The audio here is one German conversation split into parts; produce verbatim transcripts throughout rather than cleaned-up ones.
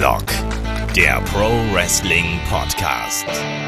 Headlock, der Pro Wrestling Podcast.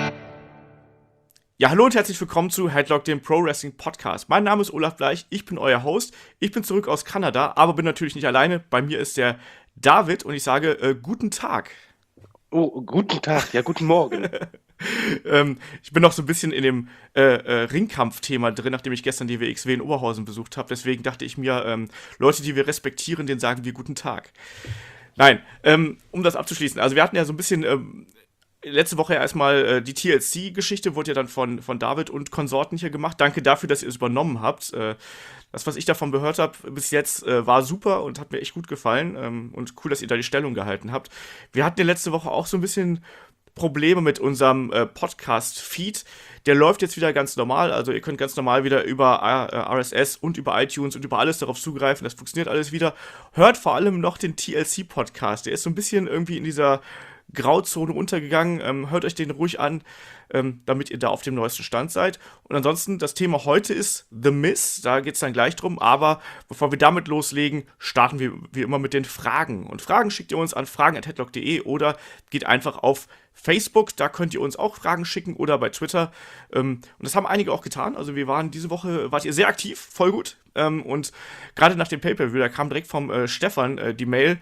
Ja, hallo und herzlich willkommen zu Headlock, dem Pro Wrestling Podcast. Mein Name ist Olaf Bleich, ich bin euer Host. Ich bin zurück aus Kanada, aber bin natürlich nicht alleine. Bei mir ist der David und ich sage äh, guten Tag. Oh, guten Tag, ja, guten Morgen. ähm, ich bin noch so ein bisschen in dem äh, äh, Ringkampf-Thema drin, nachdem ich gestern die W X W in Oberhausen besucht habe. Deswegen dachte ich mir, ähm, Leute, die wir respektieren, denen sagen wir guten Tag. Nein, ähm, um das abzuschließen. Also wir hatten ja so ein bisschen ähm, letzte Woche erstmal äh, die T L C-Geschichte, wurde ja dann von, von David und Konsorten hier gemacht. Danke dafür, dass ihr es übernommen habt. Äh, das, was ich davon gehört habe bis jetzt, äh, war super und hat mir echt gut gefallen. Ähm, und cool, dass ihr da die Stellung gehalten habt. Wir hatten ja letzte Woche auch so ein bisschen Probleme mit unserem äh, Podcast-Feed. Der läuft jetzt wieder ganz normal, also ihr könnt ganz normal wieder über äh, R S S und über iTunes und über alles darauf zugreifen, das funktioniert alles wieder. Hört vor allem noch den T L C-Podcast, der ist so ein bisschen irgendwie in dieser Grauzone untergegangen, ähm, hört euch den ruhig an, ähm, damit ihr da auf dem neuesten Stand seid. Und ansonsten, das Thema heute ist The Miz, da geht es dann gleich drum, aber bevor wir damit loslegen, starten wir wie immer mit den Fragen. Und Fragen schickt ihr uns an fragen at headlock punkt de oder geht einfach auf Facebook, da könnt ihr uns auch Fragen schicken oder bei Twitter. Ähm, und das haben einige auch getan, also wir waren diese Woche, wart ihr sehr aktiv, voll gut. Ähm, und gerade nach dem Pay-Per-View, da kam direkt vom äh, Stefan äh, die Mail,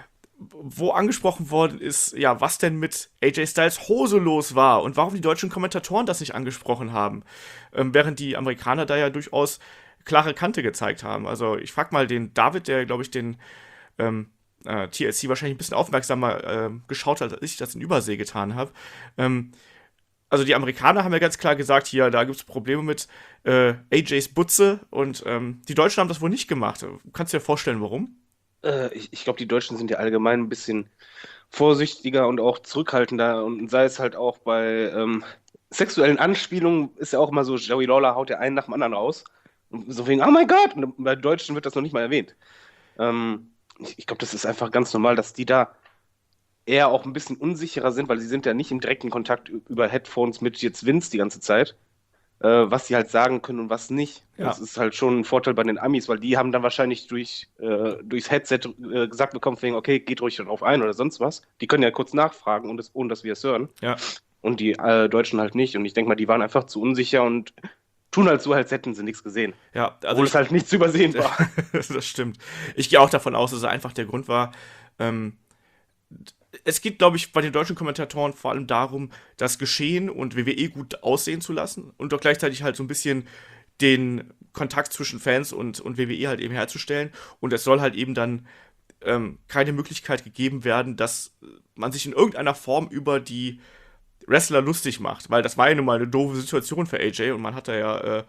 wo angesprochen worden ist, ja, was denn mit A J Styles Hose los war und warum die deutschen Kommentatoren das nicht angesprochen haben, ähm, während die Amerikaner da ja durchaus klare Kante gezeigt haben. Also ich frag mal den David, der, glaube ich, den ähm, äh, T L C wahrscheinlich ein bisschen aufmerksamer äh, geschaut hat, als ich das in Übersee getan habe. Ähm, also die Amerikaner haben ja ganz klar gesagt, hier, da gibt es Probleme mit äh, A Js Butze und ähm, die Deutschen haben das wohl nicht gemacht. Kannst du dir vorstellen, warum? Äh, ich ich glaube, die Deutschen sind ja allgemein ein bisschen vorsichtiger und auch zurückhaltender und sei es halt auch bei ähm, sexuellen Anspielungen, ist ja auch immer so, Joey Lawler haut ja einen nach dem anderen raus. Und so wegen, oh mein Gott, und bei Deutschen wird das noch nicht mal erwähnt. Ähm, ich ich glaube, das ist einfach ganz normal, dass die da eher auch ein bisschen unsicherer sind, weil sie sind ja nicht im direkten Kontakt ü- über Headphones mit jetzt Vince die ganze Zeit, äh, was sie halt sagen können und was nicht. Ja. Das ist halt schon ein Vorteil bei den Amis, weil die haben dann wahrscheinlich durch, äh, durchs Headset äh, gesagt bekommen, wegen, okay, geht ruhig darauf ein oder sonst was. Die können ja kurz nachfragen, und das, ohne dass wir es hören. Ja. Und die äh, Deutschen halt nicht. Und ich denke mal, die waren einfach zu unsicher und tun halt so, als hätten sie nichts gesehen. Ja, also Obwohl es halt nicht zu übersehen war. das stimmt. Ich gehe auch davon aus, dass es einfach der Grund war. Ähm, es geht, glaube ich, bei den deutschen Kommentatoren vor allem darum, das Geschehen und W W E gut aussehen zu lassen und doch gleichzeitig halt so ein bisschen den Kontakt zwischen Fans und, und W W E halt eben herzustellen. Und es soll halt eben dann ähm, keine Möglichkeit gegeben werden, dass man sich in irgendeiner Form über die Wrestler lustig macht, weil das war ja nun mal eine doofe Situation für A J und man hat da ja äh,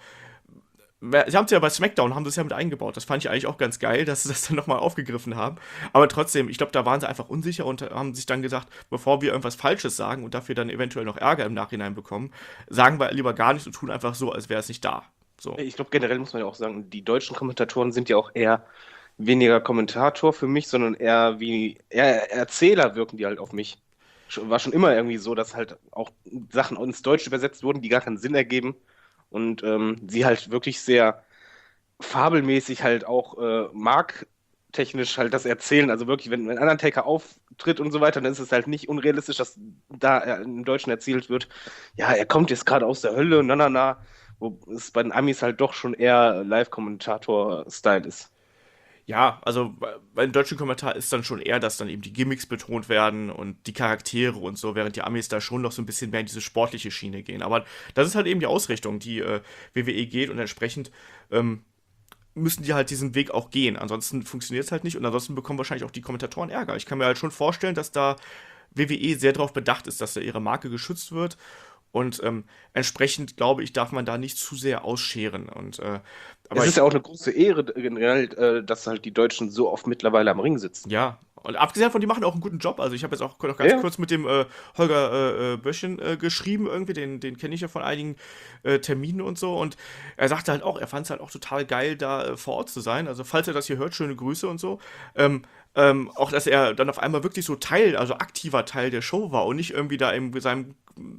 sie haben es ja bei SmackDown, haben sie es ja mit eingebaut. Das fand ich eigentlich auch ganz geil, dass sie das dann nochmal aufgegriffen haben. Aber trotzdem, ich glaube, da waren sie einfach unsicher und haben sich dann gesagt, bevor wir irgendwas Falsches sagen und dafür dann eventuell noch Ärger im Nachhinein bekommen, sagen wir lieber gar nichts und tun einfach so, als wäre es nicht da. So. Ich glaube, generell muss man ja auch sagen, die deutschen Kommentatoren sind ja auch eher weniger Kommentator für mich, sondern eher wie eher Erzähler wirken die halt auf mich. Schon- War schon immer irgendwie so, dass halt auch Sachen ins Deutsche übersetzt wurden, die gar keinen Sinn ergeben und ähm, sie halt wirklich sehr fabelmäßig halt auch äh, marktechnisch halt das erzählen. Also wirklich, wenn, wenn ein Undertaker auftritt und so weiter, dann ist es halt nicht unrealistisch, dass da äh, im Deutschen erzählt wird, ja, er kommt jetzt gerade aus der Hölle, na, na, na. Wo es bei den Amis halt doch schon eher Live-Kommentator-Style ist. Ja, also bei bei dem deutschen Kommentar ist dann schon eher, dass dann eben die Gimmicks betont werden und die Charaktere und so, während die Amis da schon noch so ein bisschen mehr in diese sportliche Schiene gehen. Aber das ist halt eben die Ausrichtung, die äh, W W E geht und entsprechend ähm, müssen die halt diesen Weg auch gehen. Ansonsten funktioniert es halt nicht und ansonsten bekommen wahrscheinlich auch die Kommentatoren Ärger. Ich kann mir halt schon vorstellen, dass da W W E sehr darauf bedacht ist, dass da ihre Marke geschützt wird. Und ähm, entsprechend, glaube ich, darf man da nicht zu sehr ausscheren. Und, äh, aber Es ich, ist ja auch eine große Ehre, generell, äh, dass halt die Deutschen so oft mittlerweile am Ring sitzen. ja, und abgesehen davon, die machen auch einen guten Job. Also ich habe jetzt auch noch ganz Ja. kurz mit dem äh, Holger äh, äh, Böschchen äh, geschrieben irgendwie, den, den kenne ich ja von einigen äh, Terminen und so. Und er sagte halt auch, er fand es halt auch total geil, da äh, vor Ort zu sein. Also falls er das hier hört, schöne Grüße und so. Ähm, ähm, auch, dass er dann auf einmal wirklich so Teil, also aktiver Teil der Show war und nicht irgendwie da in seinem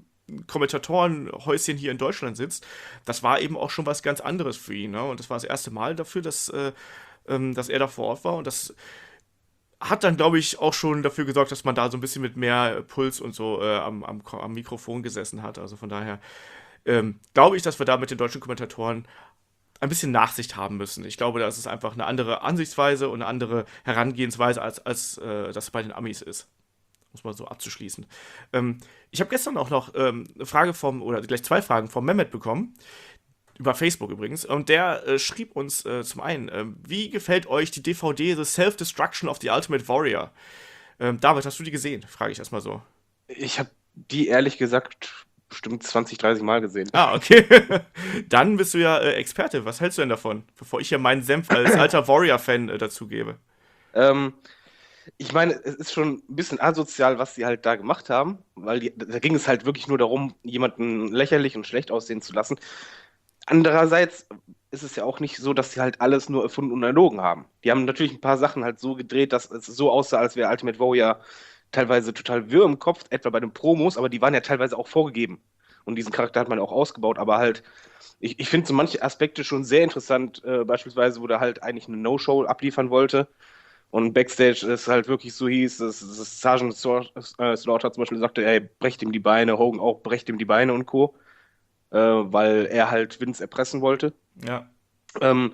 Kommentatorenhäuschen hier in Deutschland sitzt, das war eben auch schon was ganz anderes für ihn. Ne? Und das war das erste Mal dafür, dass, äh, ähm, dass er da vor Ort war. Und das hat dann, glaube ich, auch schon dafür gesorgt, dass man da so ein bisschen mit mehr Puls und so äh, am, am, am Mikrofon gesessen hat. Also von daher ähm, glaube ich, dass wir da mit den deutschen Kommentatoren ein bisschen Nachsicht haben müssen. Ich glaube, das ist einfach eine andere Ansichtsweise und eine andere Herangehensweise, als, als äh, das bei den Amis ist. Muss man so abzuschließen. Ähm, ich habe gestern auch noch ähm, eine Frage vom, oder gleich zwei Fragen vom Mehmet bekommen, über Facebook übrigens, und der äh, schrieb uns äh, zum einen, äh, wie gefällt euch die D V D The Self-Destruction of the Ultimate Warrior? Ähm, David, hast du die gesehen? Frage ich erstmal so. Ich habe die ehrlich gesagt bestimmt zwanzig, dreißig Mal gesehen. Ah, okay. Dann bist du ja äh, Experte. Was hältst du denn davon? Bevor ich hier meinen Senf als alter Warrior-Fan äh, dazugebe. Ähm, ich meine, es ist schon ein bisschen asozial, was sie halt da gemacht haben, weil die, da ging es halt wirklich nur darum, jemanden lächerlich und schlecht aussehen zu lassen. Andererseits ist es ja auch nicht so, dass sie halt alles nur erfunden und erlogen haben. Die haben natürlich ein paar Sachen halt so gedreht, dass es so aussah, als wäre Ultimate Warrior teilweise total wirr im Kopf, etwa bei den Promos, aber die waren ja teilweise auch vorgegeben. Und diesen Charakter hat man auch ausgebaut, aber halt, ich, ich finde so manche Aspekte schon sehr interessant, äh, beispielsweise, wo der halt eigentlich eine No-Show abliefern wollte. Und Backstage ist halt wirklich so hieß, dass, dass Sergeant Slaughter zum Beispiel sagte, ey, brecht ihm die Beine, Hogan auch, brecht ihm die Beine und Co., äh, weil er halt Vince erpressen wollte. Ja. Ähm,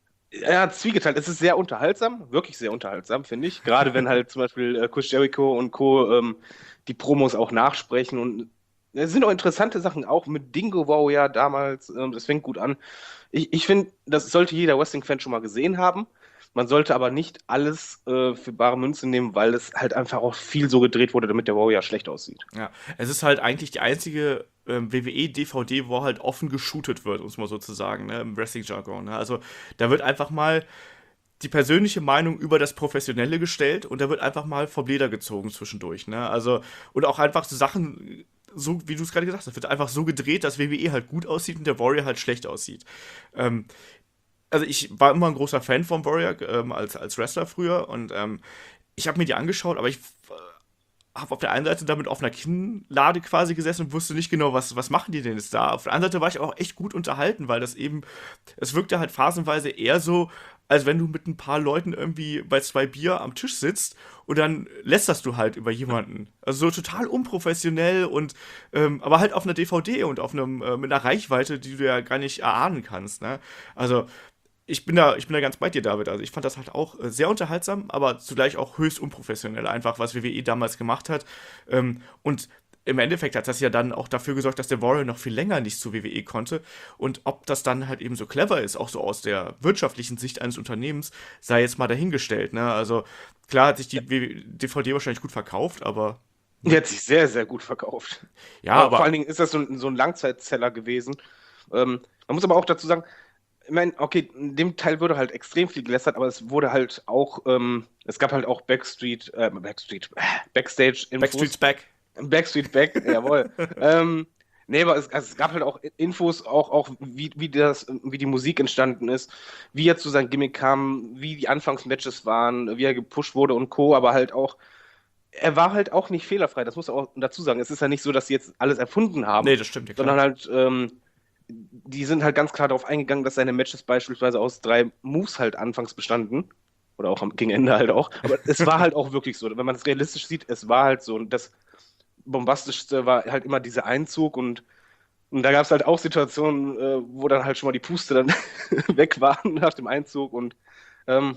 er hat zwiegeteilt. Es ist sehr unterhaltsam, wirklich sehr unterhaltsam, finde ich. Gerade wenn halt zum Beispiel äh, Chris Jericho und Co. Ähm, die Promos auch nachsprechen. Und es sind auch interessante Sachen, auch mit Dingo Warrior damals. Ähm, das fängt gut an. Ich, ich finde, das sollte jeder Wrestling-Fan schon mal gesehen haben. Man sollte aber nicht alles äh, für bare Münze nehmen, weil es halt einfach auch viel so gedreht wurde, damit der Warrior schlecht aussieht. Ja, es ist halt eigentlich die einzige ähm, W W E-D V D, wo halt offen geshootet wird, um es mal so zu sagen, ne, im Wrestling-Jargon. Ne? Also da wird einfach mal die persönliche Meinung über das Professionelle gestellt und da wird einfach mal vom Leder gezogen zwischendurch. Ne? Also, und auch einfach so Sachen, so wie du es gerade gesagt hast, wird einfach so gedreht, dass W W E halt gut aussieht und der Warrior halt schlecht aussieht. Ähm, also ich war immer ein großer Fan von Warrior ähm, als, als Wrestler früher und ähm, ich habe mir die angeschaut, aber ich äh, habe auf der einen Seite damit auf einer Kinnlade quasi gesessen und wusste nicht genau, was, was machen die denn jetzt da. Auf der anderen Seite war ich auch echt gut unterhalten, weil das eben, es wirkte halt phasenweise eher so, als wenn du mit ein paar Leuten irgendwie bei zwei Bier am Tisch sitzt und dann lästerst du halt über jemanden. Also so total unprofessionell und ähm, aber halt auf einer D V D und auf einem äh, mit einer Reichweite, die du ja gar nicht erahnen kannst. Ne? Also ich bin da, ich bin da ganz bei dir, David. Also ich fand das halt auch äh, sehr unterhaltsam, aber zugleich auch höchst unprofessionell, einfach was W W E damals gemacht hat. Ähm, und im Endeffekt hat das ja dann auch dafür gesorgt, dass der Warrior noch viel länger nicht zu W W E konnte. Und ob das dann halt eben so clever ist, auch so aus der wirtschaftlichen Sicht eines Unternehmens, sei jetzt mal dahingestellt. Ne? Also klar hat sich die D V D wahrscheinlich gut verkauft, aber Die hat sich sehr, sehr gut verkauft. ja, aber aber vor allen Dingen ist das so ein, so ein Langzeitseller gewesen. Ähm, man muss aber auch dazu sagen, ich meine, okay, in dem Teil wurde halt extrem viel gelästert, aber es wurde halt auch, ähm, es gab halt auch Backstreet, äh, Backstreet, äh, Backstage-Infos. Backstreet's Back. Backstreet Back, jawohl. ähm, nee, aber es, also es gab halt auch Infos, auch, auch wie, wie, das, wie die Musik entstanden ist, wie er zu seinem Gimmick kam, wie die Anfangsmatches waren, wie er gepusht wurde und Co., aber halt auch, er war halt auch nicht fehlerfrei, das muss man auch dazu sagen. Es ist ja nicht so, dass sie jetzt alles erfunden haben, Nee, das stimmt, ja klar. sondern halt, ähm, die sind halt ganz klar darauf eingegangen, dass seine Matches beispielsweise aus drei Moves halt anfangs bestanden. Oder auch am, gegen Ende halt auch. Aber es war halt auch wirklich so. Wenn man es realistisch sieht, es war halt so. Und das Bombastischste war halt immer dieser Einzug. Und, und da gab es halt auch Situationen, äh, wo dann halt schon mal die Puste dann weg waren nach dem Einzug. Und ähm,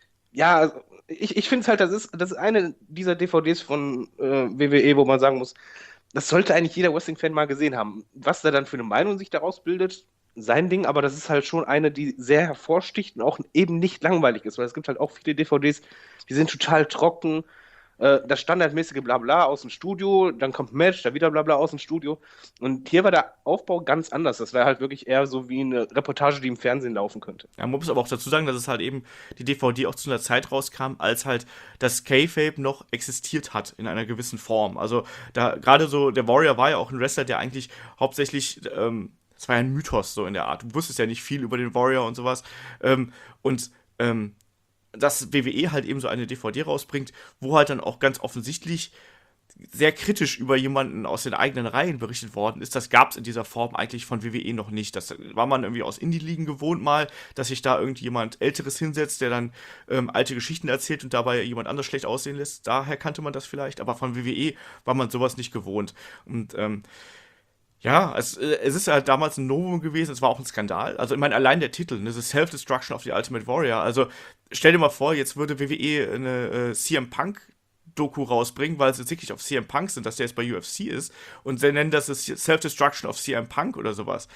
ja, ich, ich finde es halt, das ist, das ist eine dieser D V Ds von äh, W W E, wo man sagen muss, das sollte eigentlich jeder Wrestling-Fan mal gesehen haben. Was der dann für eine Meinung sich daraus bildet, sein Ding, aber das ist halt schon eine, die sehr hervorsticht und auch eben nicht langweilig ist, weil es gibt halt auch viele D V Ds, die sind total trocken. Äh, das standardmäßige Blabla aus dem Studio, dann kommt ein Match, da wieder Blabla aus dem Studio. Und hier war der Aufbau ganz anders. Das war halt wirklich eher so wie eine Reportage, die im Fernsehen laufen könnte. Ja, man muss aber auch dazu sagen, dass es halt eben die D V D auch zu einer Zeit rauskam, als halt das Kayfabe noch existiert hat in einer gewissen Form. Also da gerade so, der Warrior war ja auch ein Wrestler, der eigentlich hauptsächlich, ähm, das war ja ein Mythos so in der Art. Du wusstest ja nicht viel über den Warrior und sowas. Ähm, und ähm, dass W W E halt eben so eine D V D rausbringt, wo halt dann auch ganz offensichtlich sehr kritisch über jemanden aus den eigenen Reihen berichtet worden ist, das gab es in dieser Form eigentlich von W W E noch nicht. Das war man irgendwie aus Indie-Ligen gewohnt mal, dass sich da irgendjemand Älteres hinsetzt, der dann ähm, alte Geschichten erzählt und dabei jemand anders schlecht aussehen lässt. Daher kannte man das vielleicht, aber von W W E war man sowas nicht gewohnt. Und ähm, ja, es, äh, es ist halt damals ein Novum gewesen, es war auch ein Skandal. Also ich meine, allein der Titel, ne, das Self-Destruction of the Ultimate Warrior. Also stell dir mal vor, jetzt würde W W E eine äh, C M Punk Doku rausbringen, weil sie jetzt wirklich auf C M Punk sind, dass der jetzt bei U F C ist und sie nennen das das Self-Destruction of C M Punk oder sowas.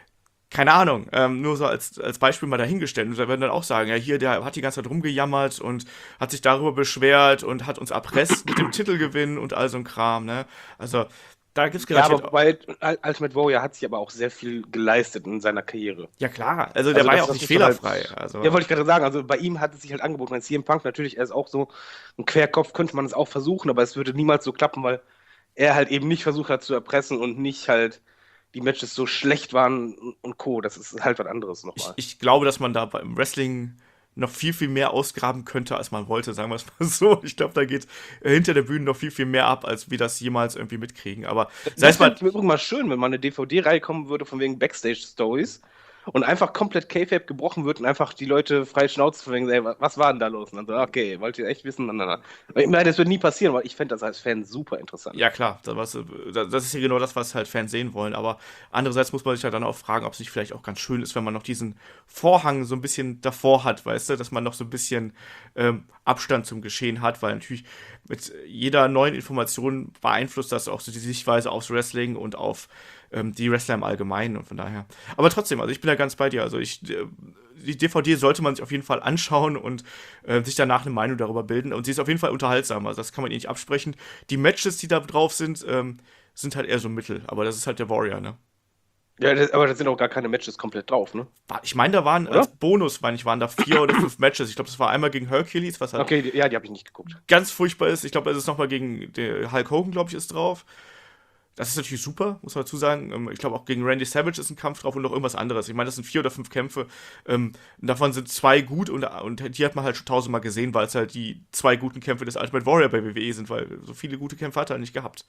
Keine Ahnung, ähm, nur so als, als Beispiel mal dahingestellt. Und da werden dann auch sagen, ja, hier, der hat die ganze Zeit rumgejammert und hat sich darüber beschwert und hat uns erpresst mit dem Titelgewinn und all so ein Kram, ne? Also, da gibt's Ja, garantiert aber bei Ultimate Warrior hat sich aber auch sehr viel geleistet in seiner Karriere. ja klar, also der Also war ja das- auch das nicht muss man fehlerfrei. halt- Also, Ja, wollte ich gerade sagen, also bei ihm hat es sich halt angeboten. Bei C M Punk natürlich, er ist auch so ein Querkopf, könnte man es auch versuchen, aber es würde niemals so klappen, weil er halt eben nicht versucht hat zu erpressen und nicht halt die Matches so schlecht waren und Co. Das ist halt was anderes ich, nochmal. ich glaube, dass man da beim Wrestling noch viel, viel mehr ausgraben könnte, als man wollte, sagen wir es mal so. Ich glaube, da geht äh, hinter der Bühne noch viel, viel mehr ab, als wir das jemals irgendwie mitkriegen. Aber sei Das es mal, wäre übrigens mal schön, wenn mal eine D V D-Reihe kommen würde von wegen Backstage-Stories und einfach komplett K-Fape gebrochen wird und einfach die Leute frei Schnauze von wegen, ey, was war denn da los? Und dann so, okay, wollt ihr echt wissen? Nein, nein, nein. Ich meine, das wird nie passieren, weil ich fände das als Fan super interessant. ja klar, das, was, das ist ja genau das, was halt Fans sehen wollen. Aber andererseits muss man sich ja dann auch fragen, ob es nicht vielleicht auch ganz schön ist, wenn man noch diesen Vorhang so ein bisschen davor hat, weißt du, dass man noch so ein bisschen ähm, Abstand zum Geschehen hat, weil natürlich mit jeder neuen Information beeinflusst das auch so die Sichtweise aufs Wrestling und auf ähm, die Wrestler im Allgemeinen und von daher. Aber trotzdem, also ich bin da ganz bei dir. Also ich, äh, die D V D sollte man sich auf jeden Fall anschauen und äh, sich danach eine Meinung darüber bilden. Und sie ist auf jeden Fall unterhaltsam, also das kann man ihr nicht absprechen. Die Matches, die da drauf sind, ähm, sind halt eher so Mittel, aber das ist halt der Warrior, ne? Ja, das, aber da sind auch gar keine Matches komplett drauf, ne? War- Ich meine, da waren Oder? als Bonus, meine ich, waren da vier oder fünf Matches. Ich glaube, das war einmal gegen Hercules, was halt Okay, die, ja, die habe ich nicht geguckt. ganz furchtbar ist. Ich glaube, es ist nochmal gegen den Hulk Hogan, glaube ich, ist drauf. Das ist natürlich super, muss man dazu sagen. Ähm, Ich glaube, auch gegen Randy Savage ist ein Kampf drauf und noch irgendwas anderes. Ich meine, das sind vier oder fünf Kämpfe. Ähm, davon sind zwei gut und, und die hat man halt schon tausendmal gesehen, weil es halt die zwei guten Kämpfe des Ultimate Warrior bei W W E sind, weil so viele gute Kämpfe hat er nicht gehabt.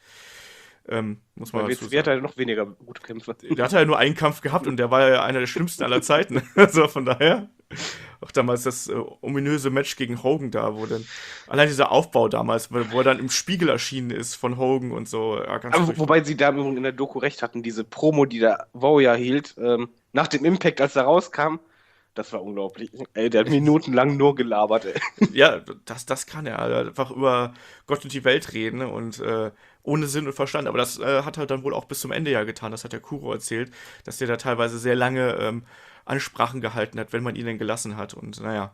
Ähm, muss man Bei dazu W C W hat sagen. er noch weniger gute Kämpfe. Der hatte ja nur einen Kampf gehabt und der war ja einer der schlimmsten aller Zeiten. Also von daher. Auch damals das äh, ominöse Match gegen Hogan da, wo dann allein dieser Aufbau damals, wo, wo er dann im Spiegel erschienen ist von Hogan und so. Ja, ganz Aber furchtbar. wobei sie da übrigens in der Doku recht hatten, diese Promo, die der Warrior hielt, ähm, nach dem Impact, als er rauskam, das war unglaublich. Ey, der hat minutenlang nur gelabert, ey. Ja, das, das kann er. Also einfach über Gott und die Welt reden, ne? Und äh, ohne Sinn und Verstand. Aber das äh, hat er dann wohl auch bis zum Ende ja getan. Das hat der Kuro erzählt, dass der da teilweise sehr lange ähm, Ansprachen gehalten hat, wenn man ihn denn gelassen hat. Und naja,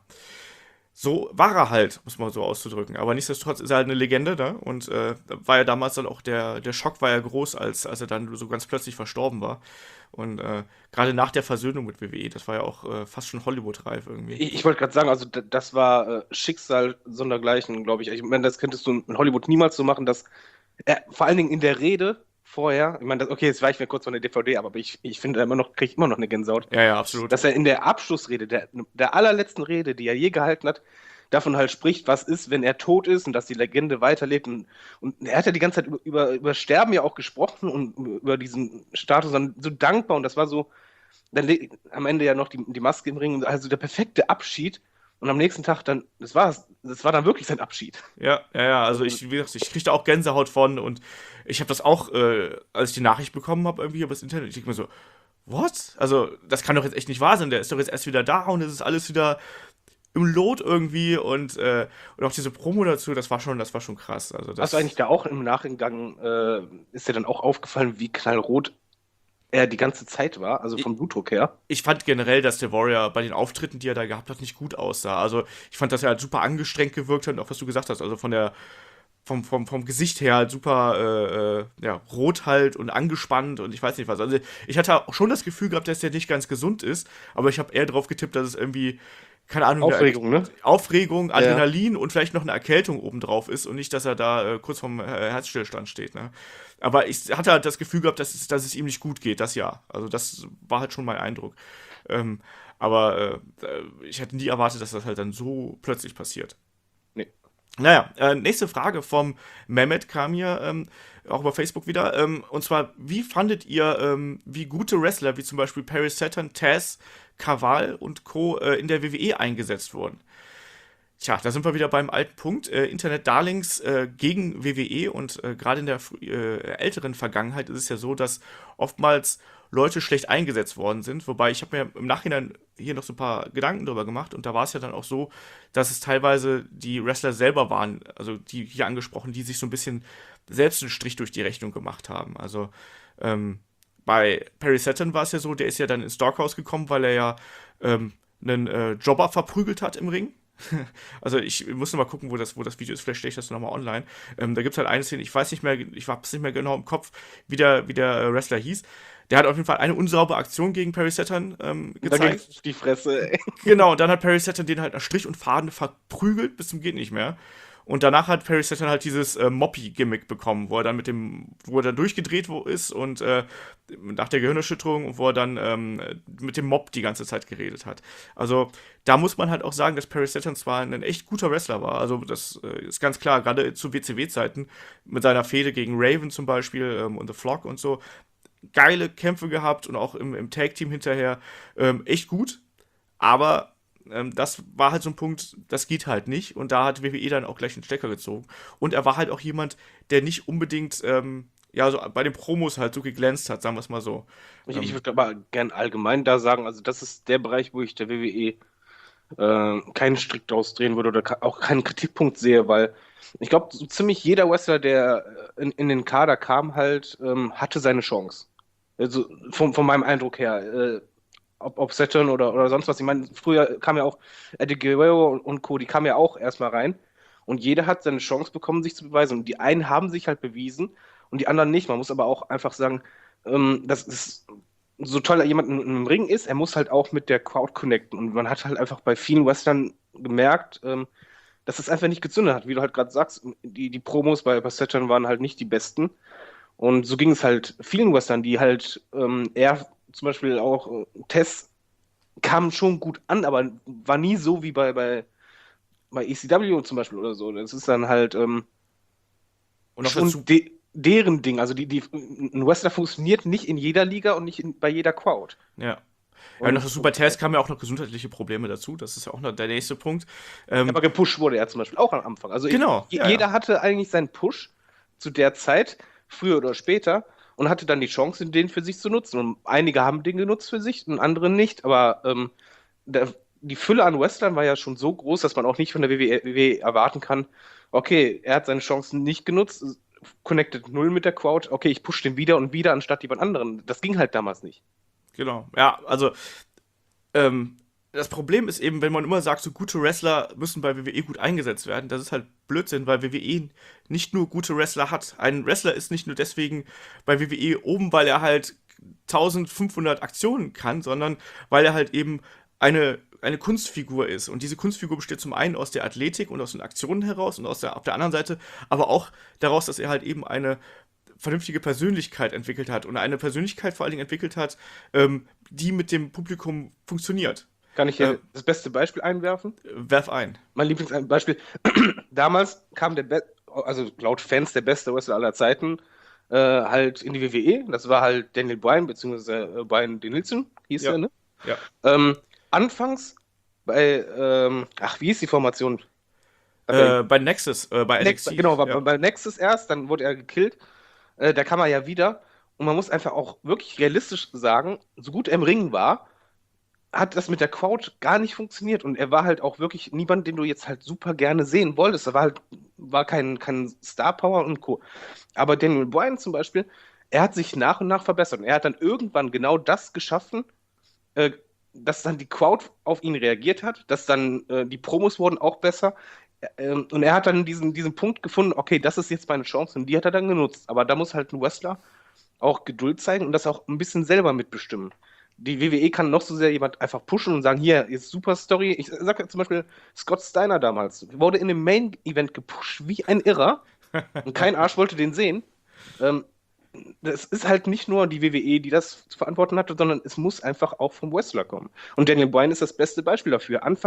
so war er halt, muss man so auszudrücken. Aber nichtsdestotrotz ist er halt eine Legende, ne? Und äh, war ja damals dann auch der, der Schock war ja groß, als, als er dann so ganz plötzlich verstorben war. Und äh, gerade nach der Versöhnung mit W W E, das war ja auch äh, fast schon Hollywood-reif irgendwie. Ich, ich wollte gerade sagen, also d- das war äh, Schicksal sondergleichen, glaube ich. Ich meine, das könntest du in Hollywood niemals so machen, dass er vor allen Dingen in der Rede vorher, ich meine, das, okay, jetzt weichen wir kurz von der D V D ab, aber ich, ich finde immer noch, kriege ich immer noch eine Gänsehaut, Ja, ja, absolut. dass er in der Abschlussrede, der, der allerletzten Rede, die er je gehalten hat, davon halt spricht, was ist, wenn er tot ist und dass die Legende weiterlebt. Und, und er hat ja die ganze Zeit über, über, über Sterben ja auch gesprochen und über diesen Status dann so dankbar und das war so, dann le- am Ende ja noch die, die Maske im Ring, also der perfekte Abschied. Und am nächsten Tag dann, das war's, das war dann wirklich sein Abschied. Ja, ja, ja, also ich, wie gesagt, ich krieg da auch Gänsehaut von und ich habe das auch, äh, als ich die Nachricht bekommen habe, irgendwie über das Internet, ich denke mir so, what? Also, das kann doch jetzt echt nicht wahr sein, der ist doch jetzt erst wieder da und es ist alles wieder im Lot irgendwie und, äh, und auch diese Promo dazu, das war schon, das war schon krass. Also das, Hast du eigentlich da auch im Nachgang, äh, ist dir dann auch aufgefallen, wie knallrot er die ganze Zeit war, also vom Blutdruck her? ich fand generell, dass der Warrior bei den Auftritten, die er da gehabt hat, nicht gut aussah. Also ich fand, dass er halt super angestrengt gewirkt hat und auch was du gesagt hast, also von der vom, vom, vom Gesicht her halt super äh, äh, ja, rot halt und angespannt und ich weiß nicht was. Also ich hatte auch schon das Gefühl gehabt, dass der nicht ganz gesund ist, aber ich habe eher drauf getippt, dass es irgendwie, keine Ahnung, Aufregung, ne? Aufregung, Adrenalin und vielleicht noch eine Erkältung obendrauf ist und nicht, dass er da äh, kurz vorm äh, Herzstillstand steht. Ne? Aber ich hatte halt das Gefühl gehabt, dass es, dass es ihm nicht gut geht, das ja. Also das war halt schon mein Eindruck. Ähm, aber äh, ich hätte nie erwartet, dass das halt dann so plötzlich passiert. Nee. Naja, äh, nächste Frage vom Mehmet kam hier ähm, auch über Facebook wieder. Ähm, und zwar, wie fandet ihr, ähm, wie gute Wrestler wie zum Beispiel Perry Saturn, Taz, Kaval und Co. Äh, in der W W E eingesetzt wurden? Tja, da sind wir wieder beim alten Punkt. Äh, Internet-Darlings äh, gegen W W E und äh, gerade in der äh, älteren Vergangenheit ist es ja so, dass oftmals Leute schlecht eingesetzt worden sind. Wobei ich habe mir im Nachhinein hier noch so ein paar Gedanken drüber gemacht und da war es ja dann auch so, dass es teilweise die Wrestler selber waren, also die hier angesprochen, die sich so ein bisschen selbst einen Strich durch die Rechnung gemacht haben. Also ähm, bei Perry Saturn war es ja so, der ist ja dann ins Doghouse gekommen, weil er ja ähm, einen äh, Jobber verprügelt hat im Ring. Also ich muss noch mal gucken, wo das, wo das Video ist, vielleicht stelle ich das noch mal online. Ähm, da gibt es halt eine Szene, ich weiß nicht mehr, ich habe es nicht mehr genau im Kopf, wie der, wie der Wrestler hieß. Der hat auf jeden Fall eine unsaubere Aktion gegen Perry Saturn ähm, Da gezeigt. ging's auf die Fresse, ey. Genau, und dann hat Perry Saturn den halt nach Strich und Faden verprügelt bis zum geht nicht mehr. Und danach hat Perry Saturn halt dieses äh, Moppy-Gimmick bekommen, wo er dann mit dem, wo er dann durchgedreht wo ist und äh, nach der Gehirnerschütterung und wo er dann ähm, mit dem Mob die ganze Zeit geredet hat. Also da muss man halt auch sagen, dass Perry Saturn zwar ein echt guter Wrestler war, also das äh, ist ganz klar, gerade zu W C W-Zeiten mit seiner Fehde gegen Raven zum Beispiel ähm, und The Flock und so, geile Kämpfe gehabt und auch im, im Tag-Team hinterher ähm, echt gut, aber ähm, das war halt so ein Punkt, das geht halt nicht und da hat W W E dann auch gleich einen Stecker gezogen und er war halt auch jemand, der nicht unbedingt ähm, ja, so bei den Promos halt so geglänzt hat, sagen wir es mal so. Ich, Ähm, ich würde aber gern allgemein da sagen, also das ist der Bereich, wo ich der W W E äh, keinen Strick draus drehen würde oder ka- auch keinen Kritikpunkt sehe, weil ich glaube, so ziemlich jeder Wrestler, der äh, in, in den Kader kam, halt, ähm, hatte seine Chance. Also von, von meinem Eindruck her, äh, ob, ob Saturn oder, oder sonst was. Ich meine, früher kam ja auch Eddie Guerrero und, und Co., die kamen ja auch erstmal rein und jeder hat seine Chance bekommen, sich zu beweisen. Und die einen haben sich halt bewiesen und die anderen nicht. Man muss aber auch einfach sagen, ähm, das ist so toll jemand im, im Ring ist, er muss halt auch mit der Crowd connecten. Und man hat halt einfach bei vielen Wrestlern gemerkt, ähm, dass es einfach nicht gezündet hat. Wie du halt gerade sagst, die, die Promos bei, bei Saturn waren halt nicht die besten. Und so ging es halt vielen Wrestlern, die halt ähm, eher zum Beispiel auch äh, Tess kam schon gut an, aber war nie so wie bei, bei, bei E C W zum Beispiel oder so. Das ist dann halt ähm, und auch schon dazu, de deren Ding. Also die, die, ein Wrestler funktioniert nicht in jeder Liga und nicht in, bei jeder Crowd. ja. Ja, Und, und noch dazu bei Taz kamen ja auch noch gesundheitliche Probleme dazu, das ist ja auch noch der nächste Punkt. Ähm, aber gepusht wurde er zum Beispiel auch am Anfang. Also ich, genau, je- ja, jeder ja. hatte eigentlich seinen Push zu der Zeit, früher oder später, und hatte dann die Chance, den für sich zu nutzen. Und einige haben den genutzt für sich und andere nicht. Aber ähm, der, die Fülle an Wrestlern war ja schon so groß, dass man auch nicht von der W W E erwarten kann, okay, er hat seine Chancen nicht genutzt, connected null mit der Crowd, okay, ich push den wieder und wieder anstatt jemand anderen. Das ging halt damals nicht. Genau, ja, also ähm, das Problem ist eben, wenn man immer sagt, so gute Wrestler müssen bei W W E gut eingesetzt werden, das ist halt Blödsinn, weil W W E nicht nur gute Wrestler hat. Ein Wrestler ist nicht nur deswegen bei W W E oben, weil er halt eintausendfünfhundert Aktionen kann, sondern weil er halt eben eine, eine Kunstfigur ist. Und diese Kunstfigur besteht zum einen aus der Athletik und aus den Aktionen heraus und aus der, auf der anderen Seite aber auch daraus, dass er halt eben eine vernünftige Persönlichkeit entwickelt hat und eine Persönlichkeit vor allen Dingen entwickelt hat, ähm, die mit dem Publikum funktioniert. Kann ich hier Äh, das beste Beispiel einwerfen? Werf ein. Mein Lieblingsbeispiel, damals kam der, Be also laut Fans der beste Wrestler aller Zeiten, äh, halt in die W W E. Das war halt Daniel Bryan, beziehungsweise äh, Bryan Danielson, hieß Ja. er, ne? Ja. Ähm, anfangs bei, ähm, ach, wie hieß die Formation? Äh, bei Nexus, äh, bei N X Next, T. genau, war ja. bei Nexus erst, dann wurde er gekillt. Äh, da kam er ja wieder. Und man muss einfach auch wirklich realistisch sagen, so gut er im Ring war, hat das mit der Crowd gar nicht funktioniert. Und er war halt auch wirklich niemand, den du jetzt halt super gerne sehen wolltest. Er war halt, war kein, kein Star Power und Co. Aber Daniel Bryan zum Beispiel, er hat sich nach und nach verbessert. Und er hat dann irgendwann genau das geschaffen, äh, dass dann die Crowd auf ihn reagiert hat, dass dann äh, die Promos wurden auch besser. Ähm, und er hat dann diesen, diesen Punkt gefunden, okay, das ist jetzt meine Chance und die hat er dann genutzt. Aber da muss halt ein Wrestler auch Geduld zeigen und das auch ein bisschen selber mitbestimmen. Die W W E kann noch so sehr jemand einfach pushen und sagen, hier, ist super Story. Ich sag ja zum Beispiel, Scott Steiner damals wurde in dem Main-Event gepusht wie ein Irrer und kein Arsch wollte den sehen. Ähm, das ist halt nicht nur die W W E, die das zu verantworten hatte, sondern es muss einfach auch vom Wrestler kommen. Und Daniel Bryan ist das beste Beispiel dafür. Anfangs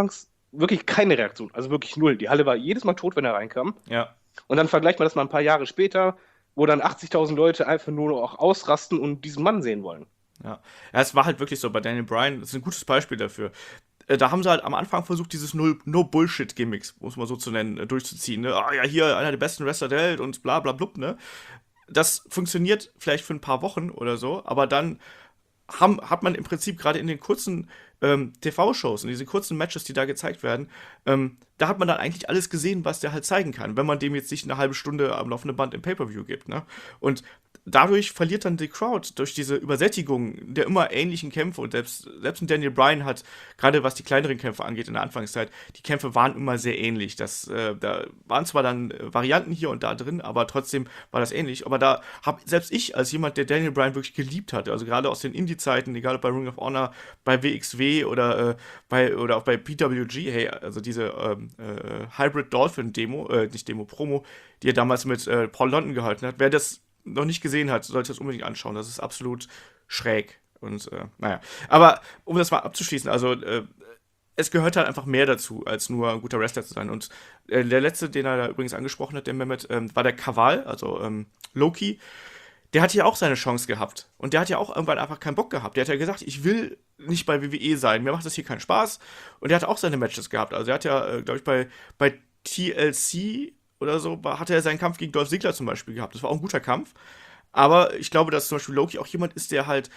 wirklich keine Reaktion, also wirklich null. Die Halle war jedes Mal tot, wenn er reinkam. Ja. Und dann vergleicht man das mal ein paar Jahre später, wo dann achtzigtausend Leute einfach nur noch auch ausrasten und diesen Mann sehen wollen. Ja. Ja, es war halt wirklich so bei Daniel Bryan, das ist ein gutes Beispiel dafür. Äh, Da haben sie halt am Anfang versucht, dieses Null- No-Bullshit-Gimmicks, muss man so zu nennen, äh, durchzuziehen. Ne? Ah ja, hier einer der besten Wrestler der Welt und bla bla blub, ne? Das funktioniert vielleicht für ein paar Wochen oder so, aber dann haben, hat man im Prinzip gerade in den kurzen ähm, T V-Shows, in diesen kurzen Matches, die da gezeigt werden, ähm, da hat man dann eigentlich alles gesehen, was der halt zeigen kann, wenn man dem jetzt nicht eine halbe Stunde am laufenden Band im Pay-Per-View gibt, ne? Und dadurch verliert dann die Crowd durch diese Übersättigung der immer ähnlichen Kämpfe und selbst, selbst ein Daniel Bryan hat, gerade was die kleineren Kämpfe angeht in der Anfangszeit, die Kämpfe waren immer sehr ähnlich. Das, äh, da waren zwar dann äh, Varianten hier und da drin, aber trotzdem war das ähnlich. Aber da habe selbst ich als jemand, der Daniel Bryan wirklich geliebt hat, also gerade aus den Indie-Zeiten, egal ob bei Ring of Honor, bei W X W oder, äh, bei, oder auch bei P W G, hey, also diese ähm, äh, Hybrid Dolphin Demo, äh, nicht Demo, Promo, die er damals mit äh, Paul London gehalten hat, wer das noch nicht gesehen hat, sollte das unbedingt anschauen. Das ist absolut schräg. Und äh, naja. Aber um das mal abzuschließen, also äh, es gehört halt einfach mehr dazu, als nur ein guter Wrestler zu sein. Und äh, der letzte, den er da übrigens angesprochen hat, der Mehmet, ähm, war der Kaval, also ähm, Loki. Der hat ja auch seine Chance gehabt. Und der hat ja auch irgendwann einfach keinen Bock gehabt. Der hat ja gesagt, ich will nicht bei W W E sein, mir macht das hier keinen Spaß. Und der hat auch seine Matches gehabt. Also er hat ja, äh, glaube ich, bei, bei T L C oder so, war- hatte er seinen Kampf gegen Dolph Ziggler zum Beispiel gehabt. Das war auch ein guter Kampf. Aber ich glaube, dass zum Beispiel Loki auch jemand ist, der halt,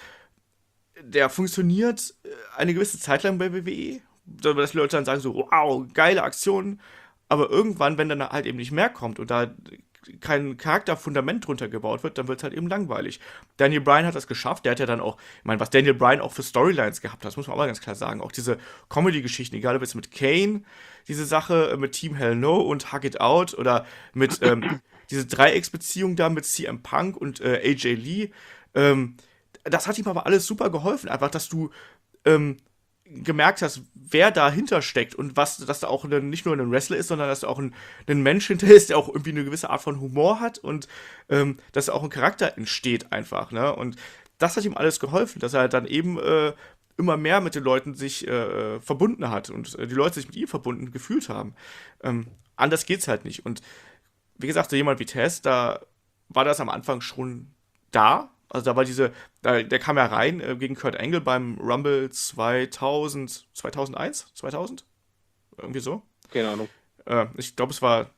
der funktioniert äh, eine gewisse Zeit lang bei W W E. So, dass die Leute dann sagen so, wow, geile Aktion. Aber irgendwann, wenn dann halt eben nicht mehr kommt und da kein Charakterfundament drunter gebaut wird, dann wird es halt eben langweilig. Daniel Bryan hat das geschafft. Der hat ja dann auch, ich meine, was Daniel Bryan auch für Storylines gehabt hat, das muss man auch mal ganz klar sagen. Auch diese Comedy-Geschichten, egal ob jetzt mit Kane, diese Sache äh, mit Team Hell No und Hug It Out oder mit ähm, diese Dreiecksbeziehung da mit C M Punk und äh, A J Lee. Ähm, das hat ihm aber alles super geholfen. Einfach, dass du ähm, gemerkt hast, wer dahinter steckt und was, dass da auch ein, nicht nur ein Wrestler ist, sondern dass da auch ein, ein Mensch hinter ist, der auch irgendwie eine gewisse Art von Humor hat und ähm, dass auch ein Charakter entsteht einfach, ne? Und das hat ihm alles geholfen, dass er halt dann eben äh, immer mehr mit den Leuten sich äh, verbunden hat und äh, die Leute sich mit ihm verbunden gefühlt haben. Ähm, anders geht's halt nicht. Und wie gesagt, so jemand wie Tess, da war das am Anfang schon da. Also da war diese, da, der kam ja rein äh, gegen Kurt Angle beim Rumble zweitausend, zweitausendeins, zweitausend? Irgendwie so. Keine Ahnung. Äh, ich glaube, es war,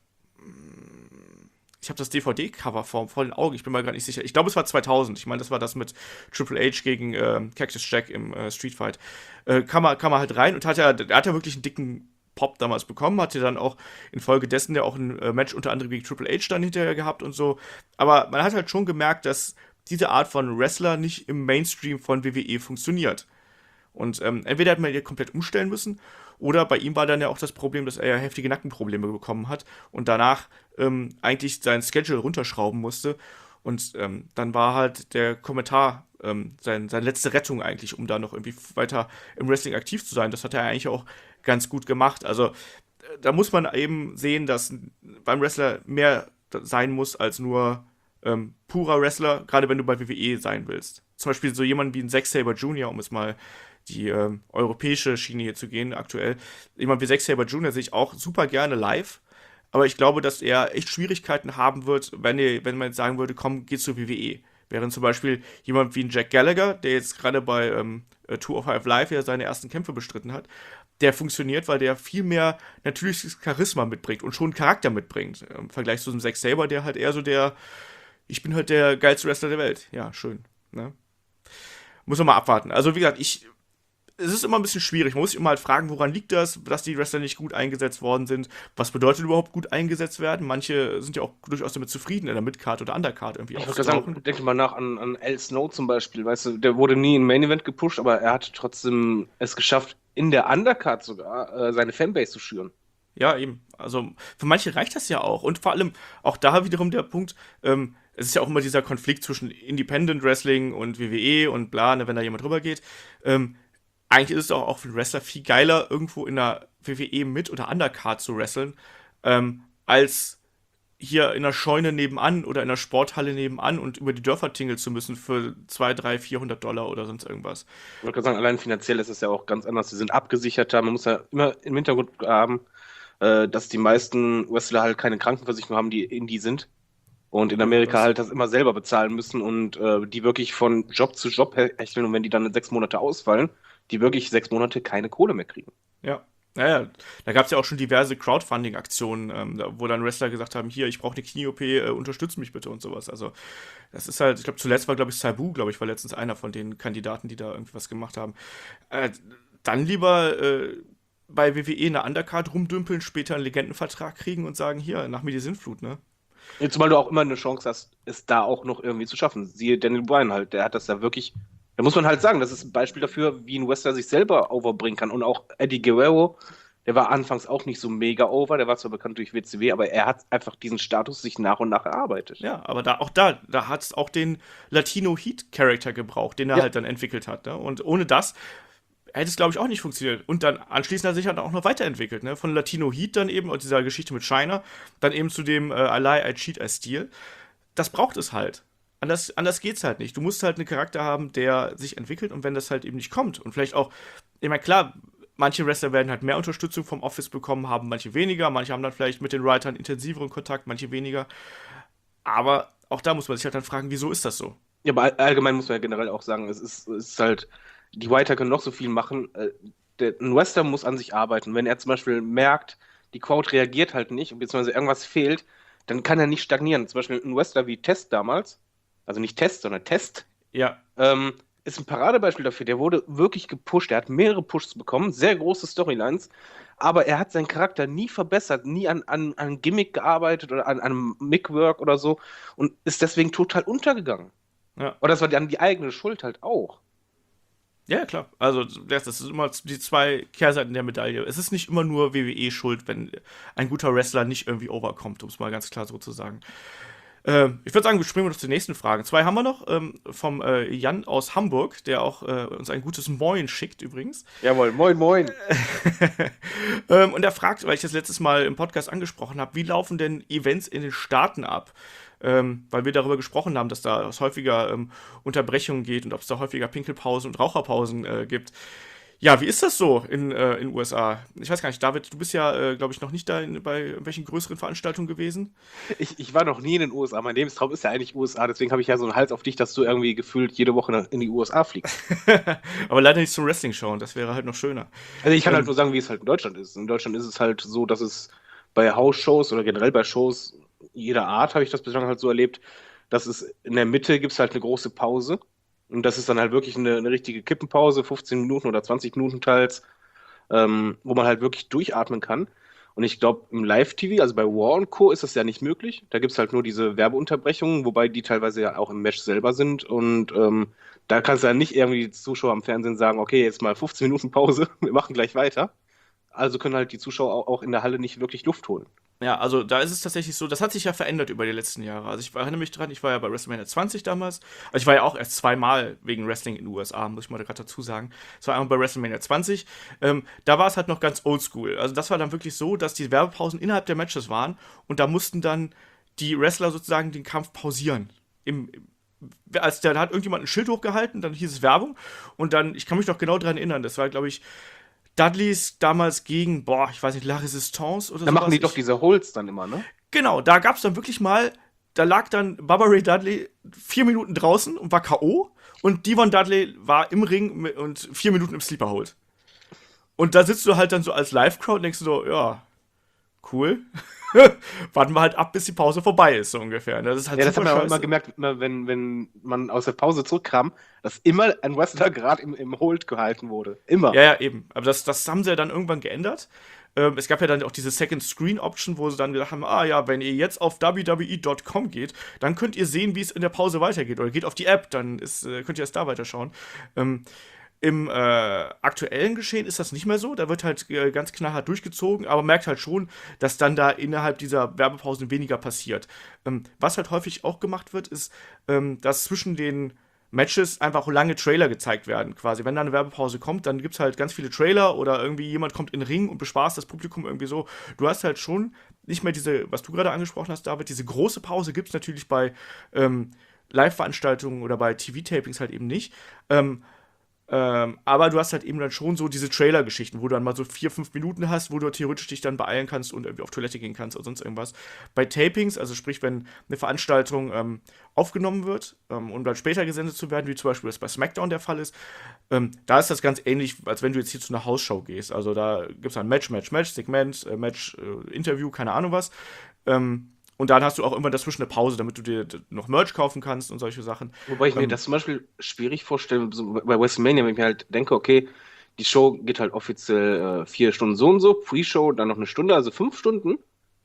ich habe das D V D-Cover vor, vor den Augen, ich bin mir gar nicht sicher. Ich glaube, es war zweitausend. Ich meine, das war das mit Triple H gegen äh, Cactus Jack im äh, Street Fight. Äh, kam, er, kam er halt rein und hat ja, er hat ja wirklich einen dicken Pop damals bekommen, hatte dann auch infolgedessen ja auch ein äh, Match unter anderem gegen Triple H dann hinterher gehabt und so. Aber man hat halt schon gemerkt, dass diese Art von Wrestler nicht im Mainstream von W W E funktioniert. Und ähm, entweder hat man ihn komplett umstellen müssen, oder bei ihm war dann ja auch das Problem, dass er ja heftige Nackenprobleme bekommen hat und danach ähm, eigentlich sein Schedule runterschrauben musste. Und ähm, dann war halt der Kommentar ähm, sein, seine letzte Rettung eigentlich, um da noch irgendwie weiter im Wrestling aktiv zu sein. Das hat er eigentlich auch ganz gut gemacht. Also äh, da muss man eben sehen, dass beim Wrestler mehr sein muss als nur ähm, purer Wrestler, gerade wenn du bei W W E sein willst. Zum Beispiel so jemand wie ein Zack Sabre Junior, um es mal die ähm, europäische Schiene hier zu gehen aktuell. Jemand wie Zack Sabre Junior sehe ich auch super gerne live, aber ich glaube, dass er echt Schwierigkeiten haben wird, wenn, er, wenn man jetzt sagen würde, komm, geh zur W W E. Während zum Beispiel jemand wie ein Jack Gallagher, der jetzt gerade bei ähm, Two of Five Live ja seine ersten Kämpfe bestritten hat, der funktioniert, weil der viel mehr natürliches Charisma mitbringt und schon einen Charakter mitbringt. Im Vergleich zu einem Zack Sabre, der halt eher so der, ich bin halt der geilste Wrestler der Welt. Ja, schön. Ne? Muss man mal abwarten. Also wie gesagt, ich es ist immer ein bisschen schwierig. Man muss sich immer halt fragen, woran liegt das, dass die Wrestler nicht gut eingesetzt worden sind. Was bedeutet überhaupt gut eingesetzt werden? Manche sind ja auch durchaus damit zufrieden, in der Midcard oder Undercard irgendwie Ich würde sagen, denke mal nach an, an Al Snow zum Beispiel. Weißt du, der wurde nie im Main Event gepusht, aber er hat trotzdem es geschafft, in der Undercard sogar äh, seine Fanbase zu schüren. Ja, eben. Also für manche reicht das ja auch. Und vor allem auch da wiederum der Punkt, ähm, es ist ja auch immer dieser Konflikt zwischen Independent Wrestling und W W E und bla, ne, wenn da jemand drüber geht. Ähm, eigentlich ist es auch, auch für den Wrestler viel geiler, irgendwo in der W W E mit oder Undercard zu wresteln, ähm, als hier in der Scheune nebenan oder in der Sporthalle nebenan und über die Dörfer tingeln zu müssen für zweihundert, dreihundert, vierhundert Dollar oder sonst irgendwas. Ich wollte gerade sagen, allein finanziell ist es ja auch ganz anders. Sie sind abgesicherter. Man muss ja immer im Hintergrund haben, äh, dass die meisten Wrestler halt keine Krankenversicherung haben, die Indie sind. Und in Amerika halt das immer selber bezahlen müssen und äh, die wirklich von Job zu Job hecheln. Und wenn die dann sechs Monate ausfallen, die wirklich sechs Monate keine Kohle mehr kriegen. Ja. Naja, da gab es ja auch schon diverse Crowdfunding-Aktionen, ähm, da, wo dann Wrestler gesagt haben, hier, ich brauche eine Knie-O P, äh, unterstützt mich bitte und sowas. Also das ist halt, ich glaube, zuletzt war, glaube ich, Sabu, glaube ich, war letztens einer von den Kandidaten, die da irgendwie was gemacht haben. Äh, dann lieber äh, bei W W E in der Undercard rumdümpeln, später einen Legendenvertrag kriegen und sagen, hier, nach mir die Sinnflut, ne? Jetzt, weil du auch immer eine Chance hast, es da auch noch irgendwie zu schaffen. Siehe Daniel Bryan halt, der hat das ja wirklich, da muss man halt sagen, das ist ein Beispiel dafür, wie ein Wrestler sich selber overbringen kann. Und auch Eddie Guerrero, der war anfangs auch nicht so mega over, der war zwar bekannt durch W C W, aber er hat einfach diesen Status sich nach und nach erarbeitet. Ja, aber da auch da, da hat es auch den Latino-Heat-Charakter gebraucht, den er Ja. halt dann entwickelt hat. Ne? Und ohne das hätte es, glaube ich, auch nicht funktioniert. Und dann anschließend hat er sich halt auch noch weiterentwickelt. Ne? Von Latino Heat dann eben, und dieser Geschichte mit China, dann eben zu dem äh, I lie, I cheat, I steal. Das braucht es halt. Anders, anders geht's halt nicht. Du musst halt einen Charakter haben, der sich entwickelt, und wenn das halt eben nicht kommt und vielleicht auch, ich meine, klar, manche Wrestler werden halt mehr Unterstützung vom Office bekommen haben, manche weniger, manche haben dann vielleicht mit den Writern intensiveren Kontakt, manche weniger. Aber auch da muss man sich halt dann fragen, wieso ist das so? Ja, aber all- allgemein muss man ja generell auch sagen, es ist, es ist halt, die Writer können noch so viel machen. äh, Der, ein Wrestler muss an sich arbeiten. Wenn er zum Beispiel merkt, die Crowd reagiert halt nicht, beziehungsweise irgendwas fehlt, dann kann er nicht stagnieren. Zum Beispiel ein Wrestler wie Test damals, also nicht Test, sondern Test, Ja, ähm, ist ein Paradebeispiel dafür. Der wurde wirklich gepusht. Er hat mehrere Pushs bekommen, sehr große Storylines, aber er hat seinen Charakter nie verbessert, nie an, an, an Gimmick gearbeitet oder an, an einem Mic-Work oder so und ist deswegen total untergegangen. ja. Oder das war dann die eigene Schuld halt auch. Ja, klar. Also, das, das ist immer die zwei Kehrseiten der Medaille. Es ist nicht immer nur W W E schuld, wenn ein guter Wrestler nicht irgendwie overkommt, um es mal ganz klar so zu sagen. Ähm, ich würde sagen, wir springen noch zur nächsten Frage. Zwei haben wir noch, ähm, vom äh, Jan aus Hamburg, der auch äh, uns ein gutes Moin schickt übrigens. Jawohl, moin, moin. ähm, und er fragt, weil ich das letztes Mal im Podcast angesprochen habe, wie laufen denn Events in den Staaten ab? Ähm, weil wir darüber gesprochen haben, dass da es häufiger ähm, Unterbrechungen geht und ob es da häufiger Pinkelpausen und Raucherpausen äh, gibt. Ja, wie ist das so in äh, in den U S A? Ich weiß gar nicht, David, du bist ja, äh, glaube ich, noch nicht da in, bei irgendwelchen größeren Veranstaltungen gewesen. Ich, ich war noch nie in den U S A. Mein Lebenstraum ist ja eigentlich U S A, deswegen habe ich ja so einen Hals auf dich, dass du irgendwie gefühlt jede Woche nach- in die U S A fliegst. Aber leider nicht zum Wrestling schauen, das wäre halt noch schöner. Also ich kann Ähm, halt nur sagen, wie es halt in Deutschland ist. In Deutschland ist es halt so, dass es bei House-Shows oder generell bei Shows jeder Art, habe ich das bislang halt so erlebt, dass es in der Mitte gibt es halt eine große Pause. Und das ist dann halt wirklich eine, eine richtige Kippenpause, fünfzehn Minuten oder zwanzig Minuten teils, ähm, wo man halt wirklich durchatmen kann. Und ich glaube, im Live-T V, also bei War und Co., ist das ja nicht möglich. Da gibt es halt nur diese Werbeunterbrechungen, wobei die teilweise ja auch im Match selber sind. Und ähm, da kannst du ja nicht irgendwie die Zuschauer am Fernsehen sagen, okay, jetzt mal fünfzehn Minuten Pause, wir machen gleich weiter. Also können halt die Zuschauer au- auch in der Halle nicht wirklich Luft holen. Ja, also da ist es tatsächlich so, das hat sich ja verändert über die letzten Jahre. Also ich erinnere mich dran, ich war ja bei WrestleMania zwanzig damals. Also ich war ja auch erst zweimal wegen Wrestling in den U S A, muss ich mal gerade dazu sagen. Es war einmal bei WrestleMania zwanzig. Ähm, da war es halt noch ganz oldschool. Also das war dann wirklich so, dass die Werbepausen innerhalb der Matches waren und da mussten dann die Wrestler sozusagen den Kampf pausieren. Im, als der, da hat irgendjemand ein Schild hochgehalten, dann hieß es Werbung und dann, ich kann mich noch genau daran erinnern, das war, glaube ich, Dudleys damals gegen, boah, ich weiß nicht, La Resistance oder so. Da machen die Ich- doch diese Holds dann immer, ne? Genau, da gab es dann wirklich mal, da lag dann Bubba Ray Dudley vier Minuten draußen und war K O und Devon Dudley war im Ring mit, und vier Minuten im Sleeper Hold. Und da sitzt du halt dann so als Live-Crowd und denkst du so, ja, cool. Warten wir halt ab, bis die Pause vorbei ist, so ungefähr. Das ist halt Ja, das hat super man auch scheiße. immer gemerkt, immer wenn, wenn man aus der Pause zurückkam, dass immer ein Wrestler gerade im, im Hold gehalten wurde. Immer. Ja, ja, eben. Aber das, das haben sie ja dann irgendwann geändert. Ähm, es gab ja dann auch diese Second Screen Option, wo sie dann gesagt haben, ah ja, wenn ihr jetzt auf w w e Punkt com geht, dann könnt ihr sehen, wie es in der Pause weitergeht. Oder geht auf die App, dann ist, äh, könnt ihr erst da weiterschauen. Ähm, Im äh, aktuellen Geschehen ist das nicht mehr so. Da wird halt äh, ganz knallhart durchgezogen, aber merkt halt schon, dass dann da innerhalb dieser Werbepausen weniger passiert. Ähm, was halt häufig auch gemacht wird, ist, ähm, dass zwischen den Matches einfach lange Trailer gezeigt werden, quasi. Wenn da eine Werbepause kommt, dann gibt es halt ganz viele Trailer oder irgendwie jemand kommt in den Ring und bespaßt das Publikum irgendwie so. Du hast halt schon nicht mehr diese, was du gerade angesprochen hast, David, diese große Pause gibt es natürlich bei ähm, Live-Veranstaltungen oder bei T V-Tapings halt eben nicht. Ähm, Ähm, aber du hast halt eben dann schon so diese Trailer-Geschichten, wo du dann mal so vier, fünf Minuten hast, wo du theoretisch dich dann beeilen kannst und irgendwie auf Toilette gehen kannst oder sonst irgendwas. Bei Tapings, also sprich, wenn eine Veranstaltung ähm, aufgenommen wird, ähm, um dann später gesendet zu werden, wie zum Beispiel das bei SmackDown der Fall ist, ähm, da ist das ganz ähnlich, als wenn du jetzt hier zu einer Hausshow gehst. Also da gibt es dann Match, Match, Match, Segment, äh, Match, äh, Interview, keine Ahnung was. Ähm, Und dann hast du auch immer dazwischen eine Pause, damit du dir noch Merch kaufen kannst und solche Sachen. Wobei ich mir Ähm, das zum Beispiel schwierig vorstelle, so bei WrestleMania, wenn ich mir halt denke, okay, die Show geht halt offiziell äh, vier Stunden so und so, Pre-Show dann noch eine Stunde, also fünf Stunden.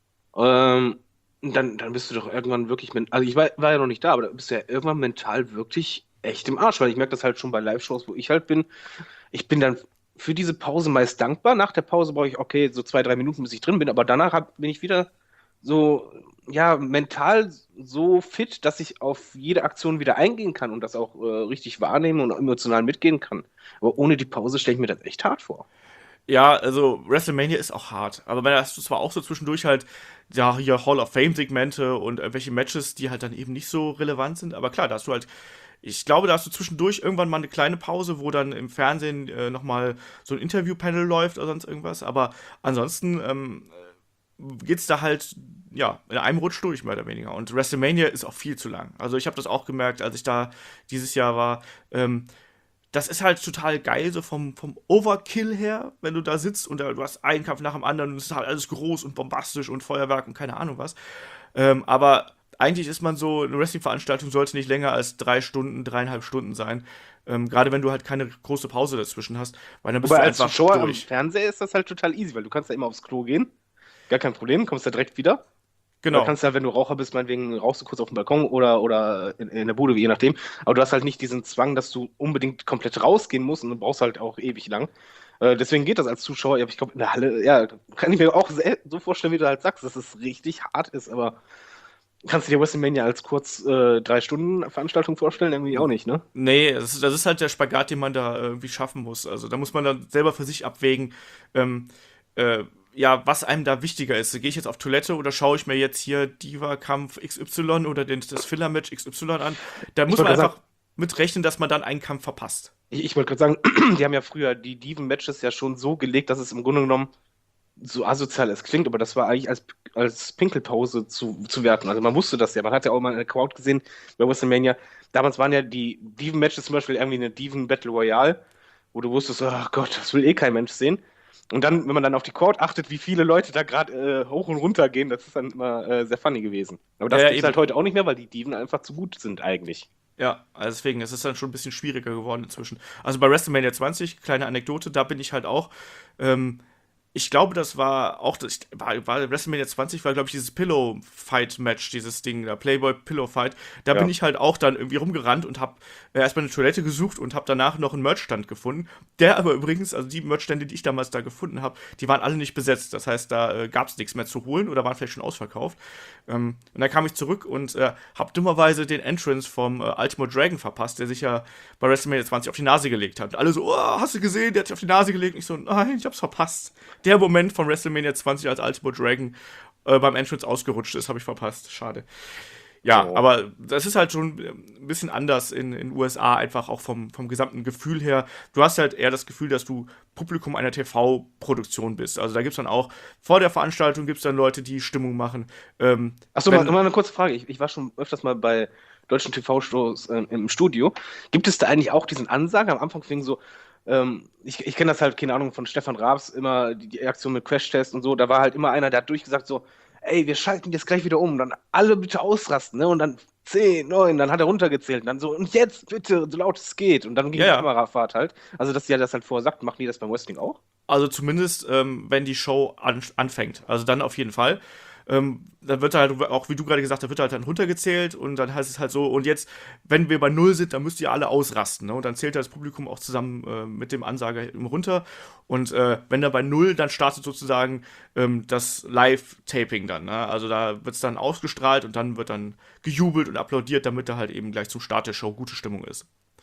Ähm, und dann, dann bist du doch irgendwann wirklich, men- also ich war, war ja noch nicht da, aber da bist du ja irgendwann mental wirklich echt im Arsch, weil ich merke das halt schon bei Live-Shows, wo ich halt bin. Ich bin dann für diese Pause meist dankbar. Nach der Pause brauche ich, okay, so zwei, drei Minuten, bis ich drin bin, aber danach hab, bin ich wieder so, ja, mental so fit, dass ich auf jede Aktion wieder eingehen kann und das auch äh, richtig wahrnehmen und emotional mitgehen kann. Aber ohne die Pause stelle ich mir das echt hart vor. Ja, also WrestleMania ist auch hart. Aber da hast du zwar auch so zwischendurch halt, ja, hier Hall of Fame-Segmente und irgendwelche Matches, die halt dann eben nicht so relevant sind. Aber klar, da hast du halt, ich glaube, da hast du zwischendurch irgendwann mal eine kleine Pause, wo dann im Fernsehen äh, nochmal so ein Interview-Panel läuft oder sonst irgendwas. Aber ansonsten ähm, geht's da halt, ja, in einem Rutsch durch, mehr oder weniger. Und WrestleMania ist auch viel zu lang. Also ich habe das auch gemerkt, als ich da dieses Jahr war. Ähm, das ist halt total geil, so vom, vom Overkill her, wenn du da sitzt und da, du hast einen Kampf nach dem anderen und es ist halt alles groß und bombastisch und Feuerwerk und keine Ahnung was. Ähm, aber eigentlich ist man so, eine Wrestling-Veranstaltung sollte nicht länger als drei Stunden, dreieinhalb Stunden sein. Ähm, gerade wenn du halt keine große Pause dazwischen hast, weil dann bist Wobei du als einfach Zuschauer am durch. Fernseher ist das halt total easy, weil du kannst da immer aufs Klo gehen. Gar kein Problem, kommst da direkt wieder. Oder Genau. kannst ja, wenn du Raucher bist, meinetwegen rauchst du kurz auf dem Balkon oder, oder in, in der Bude, je nachdem. Aber du hast halt nicht diesen Zwang, dass du unbedingt komplett rausgehen musst und du brauchst halt auch ewig lang. Äh, deswegen geht das als Zuschauer. Ja, aber ich glaube, in der Halle, ja, kann ich mir auch sehr, so vorstellen, wie du halt sagst, dass es richtig hart ist. Aber kannst du dir WrestleMania als kurz äh, drei Stunden Veranstaltung vorstellen? Irgendwie auch nicht, ne? Nee, das ist, das ist halt der Spagat, den man da irgendwie schaffen muss. Also da muss man dann selber für sich abwägen, ähm, äh, ja, was einem da wichtiger ist. Gehe ich jetzt auf Toilette oder schaue ich mir jetzt hier Diva-Kampf X Y oder den, das Filler-Match X Y an? Da Ich muss wollte man gerade einfach sagen, mit rechnen, dass man dann einen Kampf verpasst. ich, ich wollte gerade sagen, die haben ja früher die Diven-Matches ja schon so gelegt, dass es im Grunde genommen so asozial es klingt, aber das war eigentlich als, als Pinkelpause zu, zu werten. Also man wusste das ja. Man hat ja auch mal eine Crowd gesehen bei WrestleMania. Damals waren ja die Diven-Matches zum Beispiel irgendwie eine Diven-Battle Royale, wo du wusstest, ach Gott, das will eh kein Mensch sehen. Und dann, wenn man dann auf die Crowd achtet, wie viele Leute da gerade äh, hoch und runter gehen, das ist dann immer äh, sehr funny gewesen. Aber Ja, das ja, gibt's halt eben. heute auch nicht mehr, weil die Diven einfach zu gut sind eigentlich. Ja, also deswegen, es ist dann schon ein bisschen schwieriger geworden inzwischen. Also bei WrestleMania zwanzig, kleine Anekdote, da bin ich halt auch, ähm, ich glaube, das war auch, das war, war WrestleMania zwanzig, war, glaube ich, dieses Pillow-Fight-Match, dieses Ding, da Playboy-Pillow-Fight. Da bin Ja. ich halt auch dann irgendwie rumgerannt und hab äh, erstmal eine Toilette gesucht und hab danach noch einen Merchstand gefunden. Der aber übrigens, also die Merchstände, die ich damals da gefunden habe, die waren alle nicht besetzt. Das heißt, da äh, gab es nichts mehr zu holen oder waren vielleicht schon ausverkauft. Ähm, und dann kam ich zurück und äh, hab dummerweise den Entrance vom äh, Ultimo Dragon verpasst, der sich ja bei WrestleMania zwanzig auf die Nase gelegt hat. Und alle so, oh, hast du gesehen, der hat sich auf die Nase gelegt. Und ich so, nein, ich hab's verpasst. Der Moment von WrestleMania zwanzig, als Ultimo Dragon äh, beim Entrance ausgerutscht ist, habe ich verpasst. Schade. Ja, Oh. aber das ist halt schon ein bisschen anders in den U S A, einfach auch vom, vom gesamten Gefühl her. Du hast halt eher das Gefühl, dass du Publikum einer T V-Produktion bist. Also da gibt es dann auch, vor der Veranstaltung gibt es dann Leute, die Stimmung machen. Ähm, Achso, wenn, mal, mal eine kurze Frage. Ich, ich war schon öfters mal bei deutschen T V-Shows ähm, im Studio. Gibt es da eigentlich auch diesen Ansagen? Am Anfang fing so, ähm, ich, ich kenne das halt, keine Ahnung, von Stefan Raabs, immer die, die Aktion mit Crash-Test und so. Da war halt immer einer, der hat durchgesagt so, ey, wir schalten jetzt gleich wieder um. Dann alle bitte ausrasten, ne? Und dann zehn, neun, dann hat er runtergezählt. Und dann so, und jetzt bitte, so laut es geht. Und dann ging ja, die ja. Kamerafahrt halt. Also, dass die ja das halt vorher sagt, machen die das beim Wrestling auch? Also zumindest, ähm, wenn die Show an, anfängt. Also dann auf jeden Fall. Ähm, dann wird halt, auch wie du gerade gesagt hast, da wird halt dann runtergezählt und dann heißt es halt so, und jetzt, wenn wir bei Null sind, dann müsst ihr alle ausrasten. Ne? Und dann zählt das Publikum auch zusammen äh, mit dem Ansager eben runter. Und äh, wenn da bei Null, dann startet sozusagen ähm, das Live-Taping dann. Ne? Also da wird es dann ausgestrahlt und dann wird dann gejubelt und applaudiert, damit da halt eben gleich zum Start der Show gute Stimmung ist.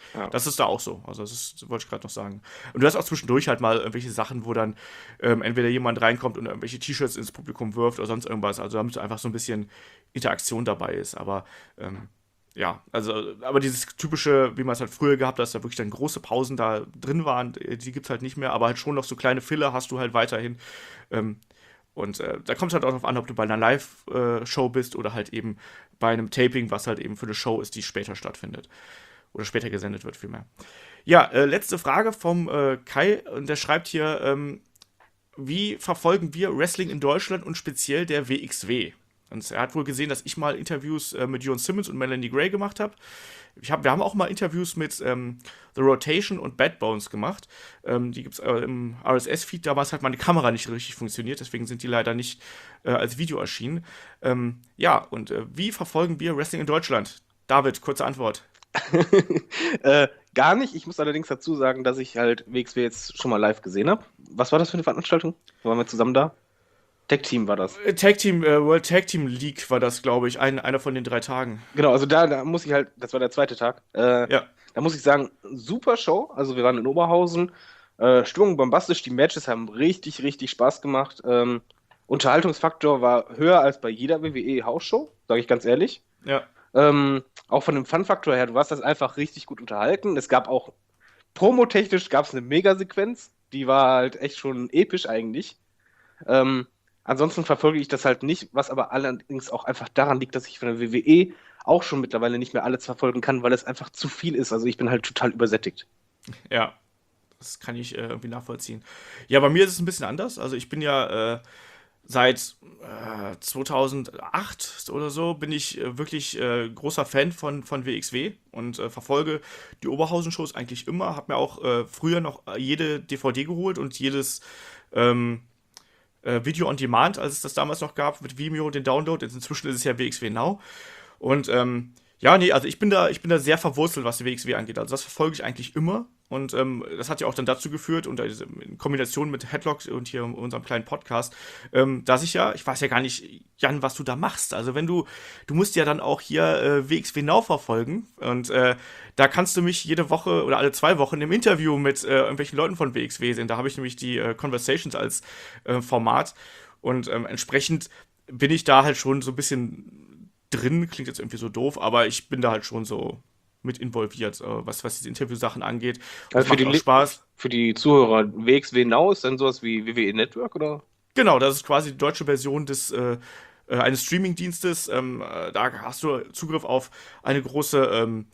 Ja. Das ist da auch so. Also das ist, wollte ich gerade noch sagen. Und du hast auch zwischendurch halt mal irgendwelche Sachen, wo dann ähm, entweder jemand reinkommt und irgendwelche T-Shirts ins Publikum wirft oder sonst irgendwas. Also damit einfach so ein bisschen Interaktion dabei ist. Aber ähm, ja, also, aber dieses typische, wie man es halt früher gehabt hat, dass da wirklich dann große Pausen da drin waren, die gibt's halt nicht mehr, aber halt schon noch so kleine Filler hast du halt weiterhin. Ähm, und äh, da kommt es halt auch darauf an, ob du bei einer Live-Show bist oder halt eben bei einem Taping, was halt eben für eine Show ist, die später stattfindet. Oder später gesendet wird, vielmehr. Ja, äh, letzte Frage vom äh, Kai, und der schreibt hier, ähm, wie verfolgen wir Wrestling in Deutschland und speziell der W X W? Und er hat wohl gesehen, dass ich mal Interviews äh, mit Jon Simmons und Melanie Gray gemacht habe. Hab, wir haben auch mal Interviews mit ähm, The Rotation und Bad Bones gemacht. Ähm, die gibt es äh, im R S S-Feed. Damals hat meine Kamera nicht richtig funktioniert, deswegen sind die leider nicht äh, als Video erschienen. Ähm, ja, und äh, wie verfolgen wir Wrestling in Deutschland? David, kurze Antwort. äh, gar nicht. Ich muss allerdings dazu sagen, dass ich halt W X W jetzt schon mal live gesehen habe. Was war das für eine Veranstaltung? Waren wir zusammen da? Tag Team war das. Tag Team, äh, World Tag Team League war das, glaube ich, ein, einer von den drei Tagen. Genau, also da, da muss ich halt, das war der zweite Tag. Äh, ja. Da muss ich sagen, super Show. Also wir waren in Oberhausen. Äh, Stimmung bombastisch, die Matches haben richtig, richtig Spaß gemacht. Ähm, Unterhaltungsfaktor war höher als bei jeder W W E-Hausshow, sage ich ganz ehrlich. Ja. Ähm, auch von dem Fun-Faktor her, du warst das einfach richtig gut unterhalten. Es gab auch, promotechnisch gab es eine Megasequenz, die war halt echt schon episch eigentlich. Ähm, ansonsten verfolge ich das halt nicht, was aber allerdings auch einfach daran liegt, dass ich von der W W E auch schon mittlerweile nicht mehr alles verfolgen kann, weil es einfach zu viel ist. Also ich bin halt total übersättigt. Ja, das kann ich äh, irgendwie nachvollziehen. Ja, bei mir ist es ein bisschen anders. Also ich bin ja äh, seit äh, zweitausendacht oder so bin ich äh, wirklich äh, großer Fan von, von W X W und äh, verfolge die Oberhausen-Shows eigentlich immer. Hab mir auch äh, früher noch jede D V D geholt und jedes ähm, äh, Video on Demand, als es das damals noch gab, mit Vimeo, den Download. Inzwischen ist es ja W X W Now. Und ähm, ja, nee, also ich bin da, ich bin da sehr verwurzelt, was die W X W angeht. Also das verfolge ich eigentlich immer. Und ähm, das hat ja auch dann dazu geführt, und in Kombination mit Headlock und hier unserem kleinen Podcast, ähm, dass ich ja, ich weiß ja gar nicht, Jan, was du da machst. Also wenn du, du musst ja dann auch hier äh, W X W Now verfolgen. Und äh, da kannst du mich jede Woche oder alle zwei Wochen im Interview mit äh, irgendwelchen Leuten von W X W sehen. Da habe ich nämlich die äh, Conversations als äh, Format. Und ähm, entsprechend bin ich da halt schon so ein bisschen drin. Klingt jetzt irgendwie so doof, aber ich bin da halt schon so mit involviert, was, was diese Interviewsachen angeht. Und Also für macht die, auch Spaß. Für die Zuhörer, W X W Now ist dann sowas wie W W E Network, oder? Genau, das ist quasi die deutsche Version des äh, eines Streaming-Dienstes. Ähm, da hast du Zugriff auf eine große ähm,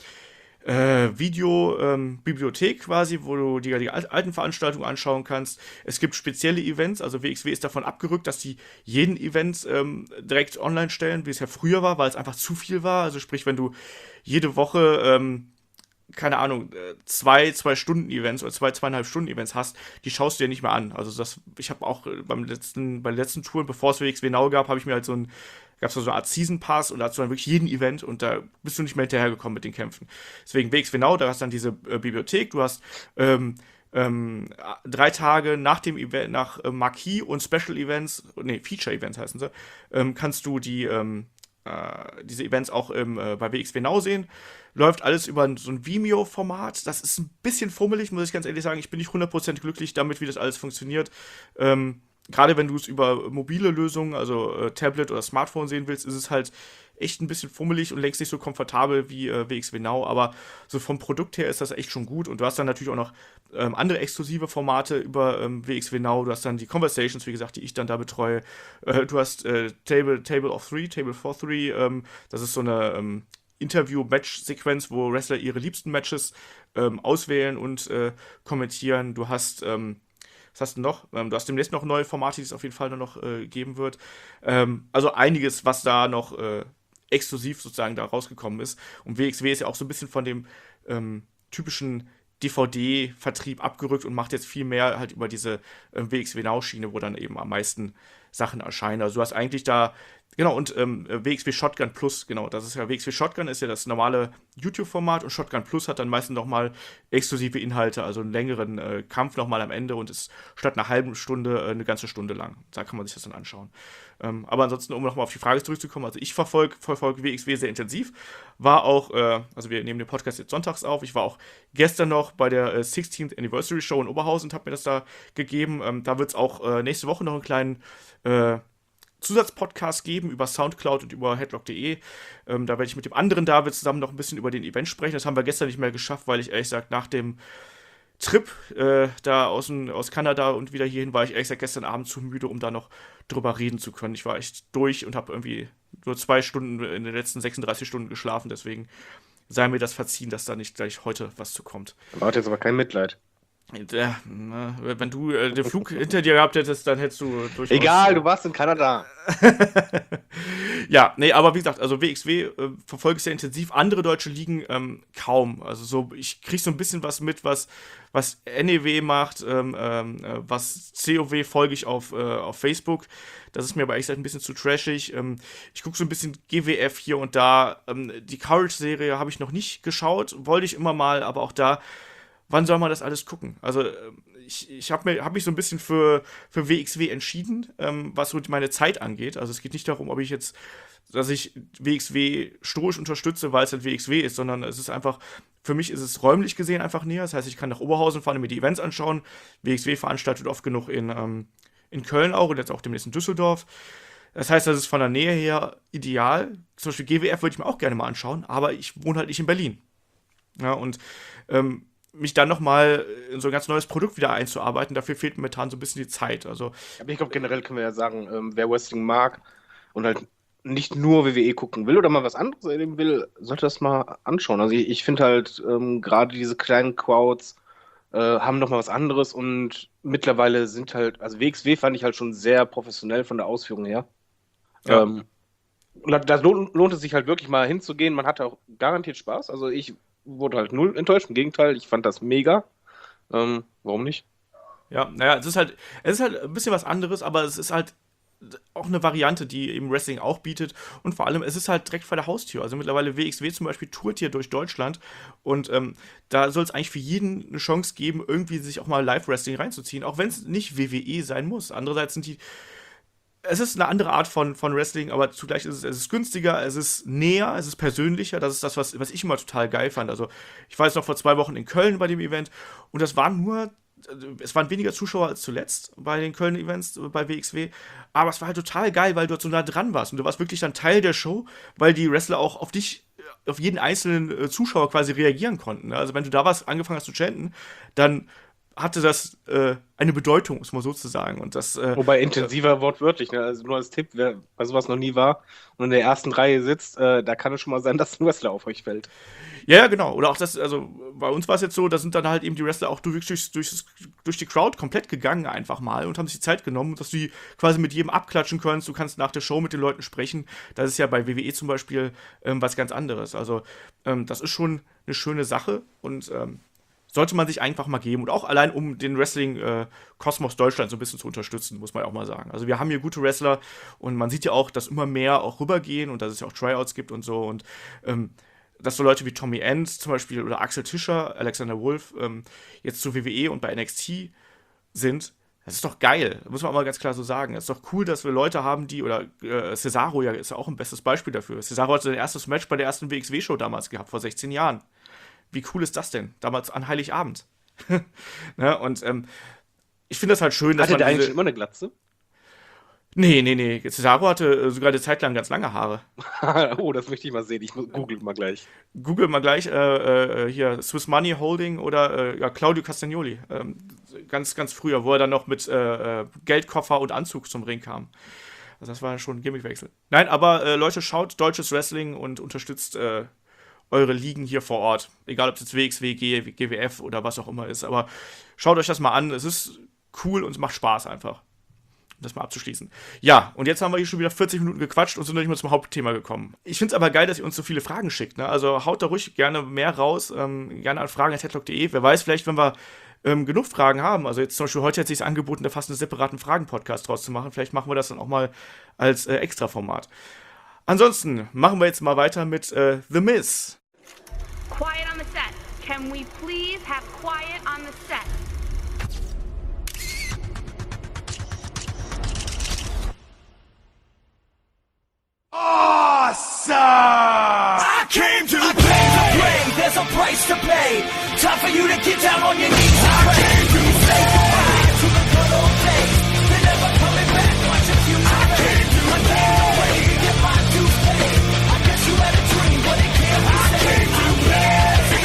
äh, Video-Bibliothek ähm, quasi, wo du die, die alten Veranstaltungen anschauen kannst. Es gibt spezielle Events, also W X W ist davon abgerückt, dass die jeden Event ähm, direkt online stellen, wie es ja früher war, weil es einfach zu viel war. Also sprich, wenn du jede Woche, ähm, keine Ahnung, zwei, zwei Stunden Events oder zwei, zweieinhalb Stunden Events hast, die schaust du dir nicht mehr an. Also das, ich habe auch beim letzten, bei den letzten Touren, bevor es W X W Now gab, habe ich mir halt so ein, gab es so eine Art Season Pass und da hast du dann wirklich jeden Event und da bist du nicht mehr hinterhergekommen mit den Kämpfen. Deswegen W X W Now, da hast du dann diese äh, Bibliothek, du hast ähm, ähm, drei Tage nach dem Event, nach äh, Marquee und Special Events, nee, Feature Events heißen sie, ähm, kannst du die, ähm, äh, diese Events auch ähm, äh, bei W X W Now sehen. Läuft alles über so ein Vimeo-Format. Das ist ein bisschen fummelig, muss ich ganz ehrlich sagen. Ich bin nicht hundert Prozent glücklich damit, wie das alles funktioniert. Ähm, Gerade wenn du es über mobile Lösungen, also äh, Tablet oder Smartphone sehen willst, ist es halt echt ein bisschen fummelig und längst nicht so komfortabel wie äh, W X W Now. Aber so vom Produkt her ist das echt schon gut. Und du hast dann natürlich auch noch ähm, andere exklusive Formate über ähm, W X W Now. Du hast dann die Conversations, wie gesagt, die ich dann da betreue. Äh, du hast äh, Table, Table of Three, Table for Three. Ähm, das ist so eine ähm, Interview-Match-Sequenz, wo Wrestler ihre liebsten Matches ähm, auswählen und äh, kommentieren. Du hast, ähm, was hast du noch? Ähm, du hast demnächst noch neue Formate, die es auf jeden Fall noch äh, geben wird. Ähm, also einiges, was da noch äh, exklusiv sozusagen da rausgekommen ist. Und W X W ist ja auch so ein bisschen von dem ähm, typischen D V D-Vertrieb abgerückt und macht jetzt viel mehr halt über diese äh, W X W Now-Schiene, wo dann eben am meisten Sachen erscheinen. Also du hast eigentlich da Genau, und ähm, W X W Shotgun Plus, genau, das ist ja, W X W Shotgun ist ja das normale YouTube-Format und Shotgun Plus hat dann meistens nochmal exklusive Inhalte, also einen längeren äh, Kampf nochmal am Ende und ist statt einer halben Stunde äh, eine ganze Stunde lang. Da kann man sich das dann anschauen. Ähm, aber ansonsten, um nochmal auf die Frage zurückzukommen, also ich verfolge verfolg W X W sehr intensiv, war auch, äh, also wir nehmen den Podcast jetzt sonntags auf, ich war auch gestern noch bei der äh, sixteenth Anniversary Show in Oberhausen und habe mir das da gegeben. Ähm, da wird es auch äh, nächste Woche noch einen kleinen äh, Zusatzpodcast geben über Soundcloud und über headlock punkt de. Ähm, da werde ich mit dem anderen David zusammen noch ein bisschen über den Event sprechen. Das haben wir gestern nicht mehr geschafft, weil ich ehrlich gesagt nach dem Trip äh, da aus, aus Kanada und wieder hierhin war ich ehrlich gesagt gestern Abend zu müde, um da noch drüber reden zu können. Ich war echt durch und habe irgendwie nur zwei Stunden in den letzten sechsunddreißig Stunden geschlafen. Deswegen sei mir das verziehen, dass da nicht gleich heute was zu kommt. Da hat jetzt aber kein Mitleid. Ja, na, wenn du äh, den Flug hinter dir gehabt hättest, dann hättest du durchaus... Egal, du warst in Kanada. Ja, nee, aber wie gesagt, also W X W äh, verfolge ich sehr intensiv, andere deutsche Ligen ähm, kaum. Also so, ich kriege so ein bisschen was mit, was, was N E W macht, ähm, ähm, was C O W folge ich auf, äh, auf Facebook. Das ist mir aber ehrlich gesagt ein bisschen zu trashig. Ähm, ich gucke so ein bisschen G W F hier und da. Ähm, die Courage-Serie habe ich noch nicht geschaut, wollte ich immer mal, aber auch da, wann soll man das alles gucken? Also ich, ich habe hab mich so ein bisschen für, für W X W entschieden, ähm, was so meine Zeit angeht. Also es geht nicht darum, ob ich jetzt, dass ich W X W stoisch unterstütze, weil es halt W X W ist, sondern es ist einfach, für mich ist es räumlich gesehen einfach näher. Das heißt, ich kann nach Oberhausen fahren und mir die Events anschauen. W X W veranstaltet oft genug in, ähm, in Köln auch und jetzt auch demnächst in Düsseldorf. Das heißt, das ist von der Nähe her ideal. Zum Beispiel G W F würde ich mir auch gerne mal anschauen, aber ich wohne halt nicht in Berlin. Ja, und ähm, mich dann nochmal in so ein ganz neues Produkt wieder einzuarbeiten, dafür fehlt mir momentan so ein bisschen die Zeit. Also, Aber ich glaube, generell können wir ja sagen, ähm, wer Wrestling mag und halt nicht nur W W E gucken will oder mal was anderes erleben will, sollte das mal anschauen. Also ich, ich finde halt, ähm, gerade diese kleinen Crowds äh, haben nochmal was anderes und mittlerweile sind halt, also W X W fand ich halt schon sehr professionell von der Ausführung her. Ja. Ähm, und da, da lohnt, lohnt es sich halt wirklich mal hinzugehen. Man hatte auch garantiert Spaß. Also ich wurde halt null enttäuscht. Im Gegenteil, ich fand das mega. Ähm, warum nicht? ja, naja, es ist halt, es ist halt ein bisschen was anderes, aber es ist halt auch eine Variante, die eben Wrestling auch bietet und vor allem, es ist halt direkt vor der Haustür. Also mittlerweile W X W zum Beispiel tourt hier durch Deutschland und ähm, da soll es eigentlich für jeden eine Chance geben, irgendwie sich auch mal Live-Wrestling reinzuziehen, auch wenn es nicht W W E sein muss. Andererseits sind die es ist eine andere Art von, von Wrestling, aber zugleich ist es, es ist günstiger, es ist näher, es ist persönlicher. Das ist das, was, was ich immer total geil fand. Also, ich war jetzt noch vor zwei Wochen in Köln bei dem Event und das waren nur, es waren weniger Zuschauer als zuletzt bei den Köln-Events bei W X W, aber es war halt total geil, weil du dort so nah dran warst und du warst wirklich dann Teil der Show, weil die Wrestler auch auf dich, auf jeden einzelnen Zuschauer quasi reagieren konnten. Also, wenn du da was angefangen hast zu chanten, dann hatte das äh, eine Bedeutung, muss man so zu sagen. Und das, äh, Wobei intensiver wortwörtlich, ne? Also nur als Tipp, wer bei sowas noch nie war und in der ersten Reihe sitzt, äh, da kann es schon mal sein, dass ein Wrestler auf euch fällt. Ja, ja, genau. Oder auch das, also bei uns war es jetzt so, da sind dann halt eben die Wrestler auch durch, durch, durch, durch die Crowd komplett gegangen einfach mal und haben sich die Zeit genommen, dass du die quasi mit jedem abklatschen kannst. Du kannst nach der Show mit den Leuten sprechen. Das ist ja bei W W E zum Beispiel ähm, was ganz anderes. Also ähm, das ist schon eine schöne Sache und ähm, sollte man sich einfach mal geben. Und auch allein, um den Wrestling-Kosmos äh, Deutschland so ein bisschen zu unterstützen, muss man auch mal sagen. Also wir haben hier gute Wrestler und man sieht ja auch, dass immer mehr auch rübergehen und dass es ja auch Tryouts gibt und so. Und ähm, dass so Leute wie Tommy End zum Beispiel oder Axel Tischer, Alexander Wolf ähm, jetzt zu W W E und bei N X T sind, das ist doch geil. Das muss man auch mal ganz klar so sagen. Es ist doch cool, dass wir Leute haben, die, oder äh, Cesaro ja ist ja auch ein bestes Beispiel dafür. Cesaro hatte sein erstes Match bei der ersten W X W-Show damals gehabt, vor sechzehn Jahren. Wie cool ist das denn? Damals an Heiligabend. Ne? Und ähm, ich finde das halt schön, dass Hatte man der diese... eigentlich immer eine Glatze? Nee, nee, nee. Cesaro hatte äh, sogar eine Zeit lang ganz lange Haare. Oh, das möchte ich mal sehen. Ich google mal gleich. Google mal gleich äh, äh, hier Swiss Money Holding oder äh, ja, Claudio Castagnoli. Ähm, ganz, ganz früher, wo er dann noch mit äh, Geldkoffer und Anzug zum Ring kam. Also das war schon ein Gimmickwechsel. Nein, aber äh, Leute, schaut deutsches Wrestling und unterstützt äh, eure Ligen hier vor Ort. Egal, ob es jetzt W X W, G W F oder was auch immer ist. Aber schaut euch das mal an. Es ist cool und es macht Spaß einfach. Um das mal abzuschließen. Ja, und jetzt haben wir hier schon wieder vierzig Minuten gequatscht und sind noch nicht mal zum Hauptthema gekommen. Ich finde es aber geil, dass ihr uns so viele Fragen schickt. Ne? Also haut da ruhig gerne mehr raus. Ähm, gerne an fragen at headlock punkt de. Wer weiß, vielleicht, wenn wir ähm, genug Fragen haben. Also jetzt zum Beispiel heute hat sich angeboten, da fast einen separaten Fragen-Podcast draus zu machen. Vielleicht machen wir das dann auch mal als äh, Extra-Format. Ansonsten machen wir jetzt mal weiter mit äh, The Miz. Quiet on the set. Can we please have quiet on the set? Awesome! I came to I play. Came to play. There's a price to pay. Time for you to get down on your knees. I pray. Came to say goodbye to the good old days. They're never coming back. Watch a few I came to I came to play. Get my dues paid. I guess you had a dream, but it can't be saved. I came to play.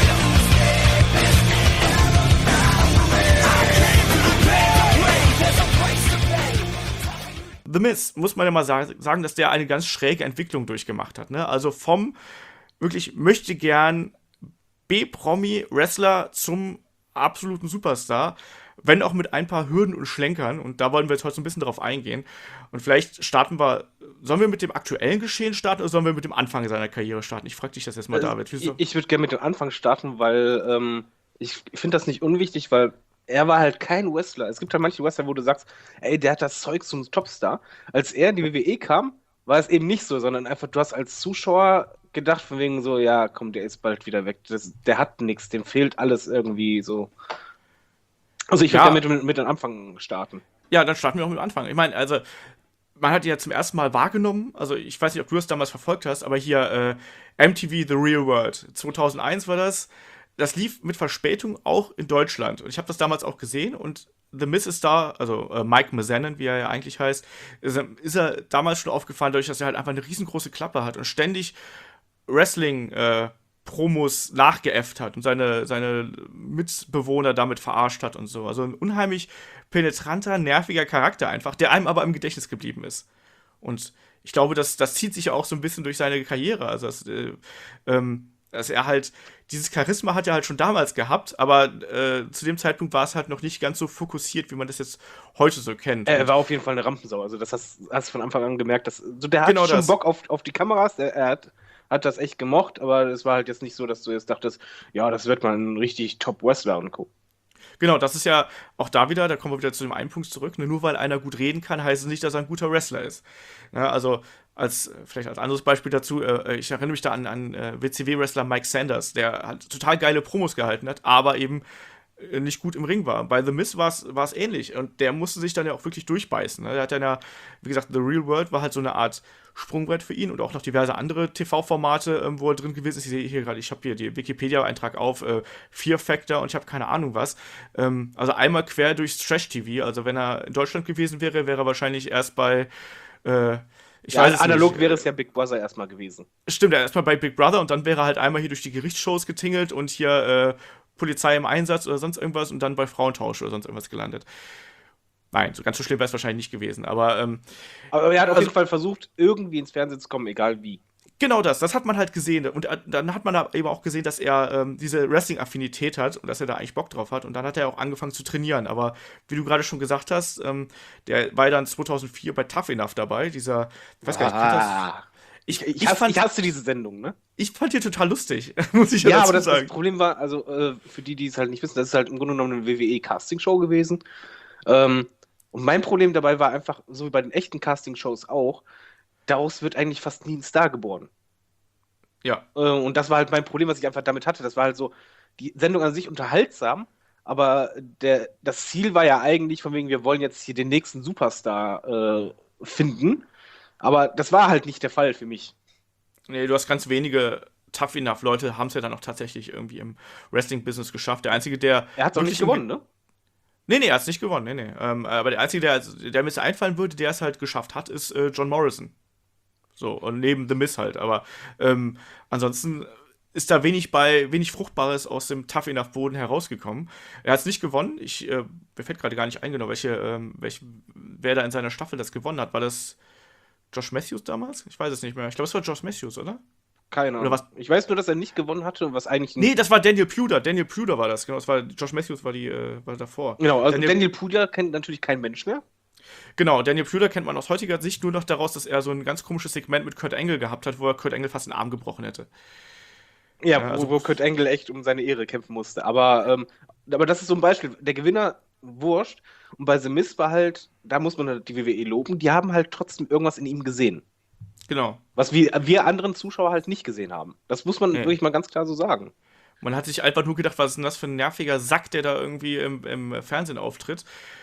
I came to play. There's a price to pay. The Miz, muss man ja mal sagen, dass der eine ganz schräge Entwicklung durchgemacht hat. Ne? Also vom wirklich möchte gern B-Promi-Wrestler zum absoluten Superstar, wenn auch mit ein paar Hürden und Schlenkern. Und da wollen wir jetzt heute so ein bisschen drauf eingehen. Und vielleicht starten wir, sollen wir mit dem aktuellen Geschehen starten oder sollen wir mit dem Anfang seiner Karriere starten? Ich frage dich das jetzt mal, Also, David. ich ich würde gerne mit dem Anfang starten, weil ähm, ich finde das nicht unwichtig, weil er war halt kein Wrestler. Es gibt halt manche Wrestler, wo du sagst, ey, der hat das Zeug zum Topstar. Als er in die W W E kam, war es eben nicht so, sondern einfach, du hast als Zuschauer gedacht, von wegen so, ja, komm, der ist bald wieder weg. Das, der hat nichts, dem fehlt alles irgendwie so. Also ich würde Ja. gerne mit, mit dem Anfang starten. Ja, dann starten wir auch mit dem Anfang. Ich meine, also, man hat ihn ja zum ersten Mal wahrgenommen. Also, ich weiß nicht, ob du das damals verfolgt hast, aber hier äh, M T V The Real World. zweitausendeins war das. Das lief mit Verspätung auch in Deutschland. Und ich habe das damals auch gesehen. Und The Miz ist da, also äh, Mike Mizanin, wie er ja eigentlich heißt, ist, er- ist er damals schon aufgefallen, dadurch, dass er halt einfach eine riesengroße Klappe hat und ständig Wrestling-Promos nachgeäfft hat und seine, seine Mitbewohner damit verarscht hat und so. Also ein unheimlich penetranter, nerviger Charakter einfach, der einem aber im Gedächtnis geblieben ist. Und ich glaube, das, das zieht sich ja auch so ein bisschen durch seine Karriere. Also, dass, äh, ähm, dass er halt, dieses Charisma hat er halt schon damals gehabt, aber äh, zu dem Zeitpunkt war es halt noch nicht ganz so fokussiert, wie man das jetzt heute so kennt. Er Und- war auf jeden Fall eine Rampensau. Also das hast hast du von Anfang an gemerkt. Dass, so der hat Genau schon das. Bock auf, auf die Kameras. Er, er hat, hat das echt gemocht, aber es war halt jetzt nicht so, dass du jetzt dachtest, ja, das wird mal ein richtig Top-Wrestler und Co. Genau, das ist ja auch da wieder, da kommen wir wieder zu dem einen Punkt zurück. Ne? Nur weil einer gut reden kann, heißt es nicht, dass er ein guter Wrestler ist. Ja, also als vielleicht als anderes Beispiel dazu, äh, ich erinnere mich da an, an äh, W C W-Wrestler Mike Sanders, der halt total geile Promos gehalten hat, aber eben äh, nicht gut im Ring war. Bei The Miz war es ähnlich und der musste sich dann ja auch wirklich durchbeißen. Ne? Der hat dann ja, wie gesagt, The Real World war halt so eine Art Sprungbrett für ihn und auch noch diverse andere T V-Formate, ähm, wo er drin gewesen ist. Ich sehe hier gerade, ich habe hier den Wikipedia-Eintrag auf, äh, Fear Factor und ich habe keine Ahnung was. Ähm, also einmal quer durchs Trash-T V. Also wenn er in Deutschland gewesen wäre, wäre er wahrscheinlich erst bei, äh, ich Ja, weiß es analog nicht. wäre es ja Big Brother erstmal gewesen. Stimmt, er ist erstmal bei Big Brother und dann wäre er halt einmal hier durch die Gerichtsshows getingelt und hier äh, Polizei im Einsatz oder sonst irgendwas und dann bei Frauentausch oder sonst irgendwas gelandet. Nein, so ganz so schlimm wäre es wahrscheinlich nicht gewesen, aber ähm, Aber er hat auf Also- jeden Fall versucht, irgendwie ins Fernsehen zu kommen, egal wie. genau das, das hat man halt gesehen. Und äh, dann hat man da eben auch gesehen, dass er ähm, diese Wrestling-Affinität hat und dass er da eigentlich Bock drauf hat. Und dann hat er auch angefangen zu trainieren. Aber wie du gerade schon gesagt hast, ähm, der war dann zweitausendvier bei Tough Enough dabei. Dieser, ich weiß gar nicht, kennt das? Ah. Ich, Ich, ich, hasse, fand, ich hasse diese Sendung, ne? ich fand die total lustig, muss ich ja, Ja, dazu aber das, das sagen. Problem war, also äh, für die, die es halt nicht wissen, das ist halt im Grunde genommen eine W W E-Casting-Show gewesen. Ähm, und mein Problem dabei war einfach, so wie bei den echten Casting-Shows auch, daraus wird eigentlich fast nie ein Star geboren. Ja, Äh, und das war halt mein Problem, was ich einfach damit hatte. Das war halt so, die Sendung an sich unterhaltsam, aber der, das Ziel war ja eigentlich von wegen, wir wollen jetzt hier den nächsten Superstar äh, finden. Aber das war halt nicht der Fall für mich. nee, du hast ganz wenige Tough Enough Leute, haben es ja dann auch tatsächlich irgendwie im Wrestling-Business geschafft. Der Einzige, der. Er hat es auch nicht wirklich gewonnen, ne? Nee, nee, er hat's nicht gewonnen, nee, nee. Ähm, aber der Einzige, der, also, der mir jetzt einfallen würde, der es halt geschafft hat, ist äh, John Morrison. So, und neben The Miz halt. Aber ähm, ansonsten ist da wenig bei, wenig Fruchtbares aus dem Tough Enough Boden herausgekommen. Er hat es nicht gewonnen. Ich, äh, mir fällt gerade gar nicht ein, genau, welche, ähm, welche, wer da in seiner Staffel das gewonnen hat. War das Josh Matthews damals? Ich weiß es nicht mehr. Ich glaube, es war Josh Matthews, oder? Keine Ahnung. Oder was- Ich weiß nur, dass er nicht gewonnen hatte und was eigentlich Nee, das war Daniel Puder. Daniel Puder war das, genau. Das war, Josh Matthews war die, äh, war davor. Genau, also Daniel- Daniel, Puder kennt natürlich kein Mensch mehr. Genau, Daniel Puder kennt man aus heutiger Sicht nur noch daraus, dass er so ein ganz komisches Segment mit Kurt Angle gehabt hat, wo er Kurt Angle fast den Arm gebrochen hätte. Ja, Ja, wo, also, wo Kurt Angle echt um seine Ehre kämpfen musste. Aber, ähm, aber das ist so ein Beispiel. Der Gewinner, wurscht. Und bei The Miz war halt, da muss man halt die W W E loben, die haben halt trotzdem irgendwas in ihm gesehen. genau. Was wir, wir anderen Zuschauer halt nicht gesehen haben. Das muss man Nee. wirklich mal ganz klar so sagen. Man hat sich einfach nur gedacht, was ist denn das für ein nerviger Sack, der da irgendwie im, im Fernsehen auftritt.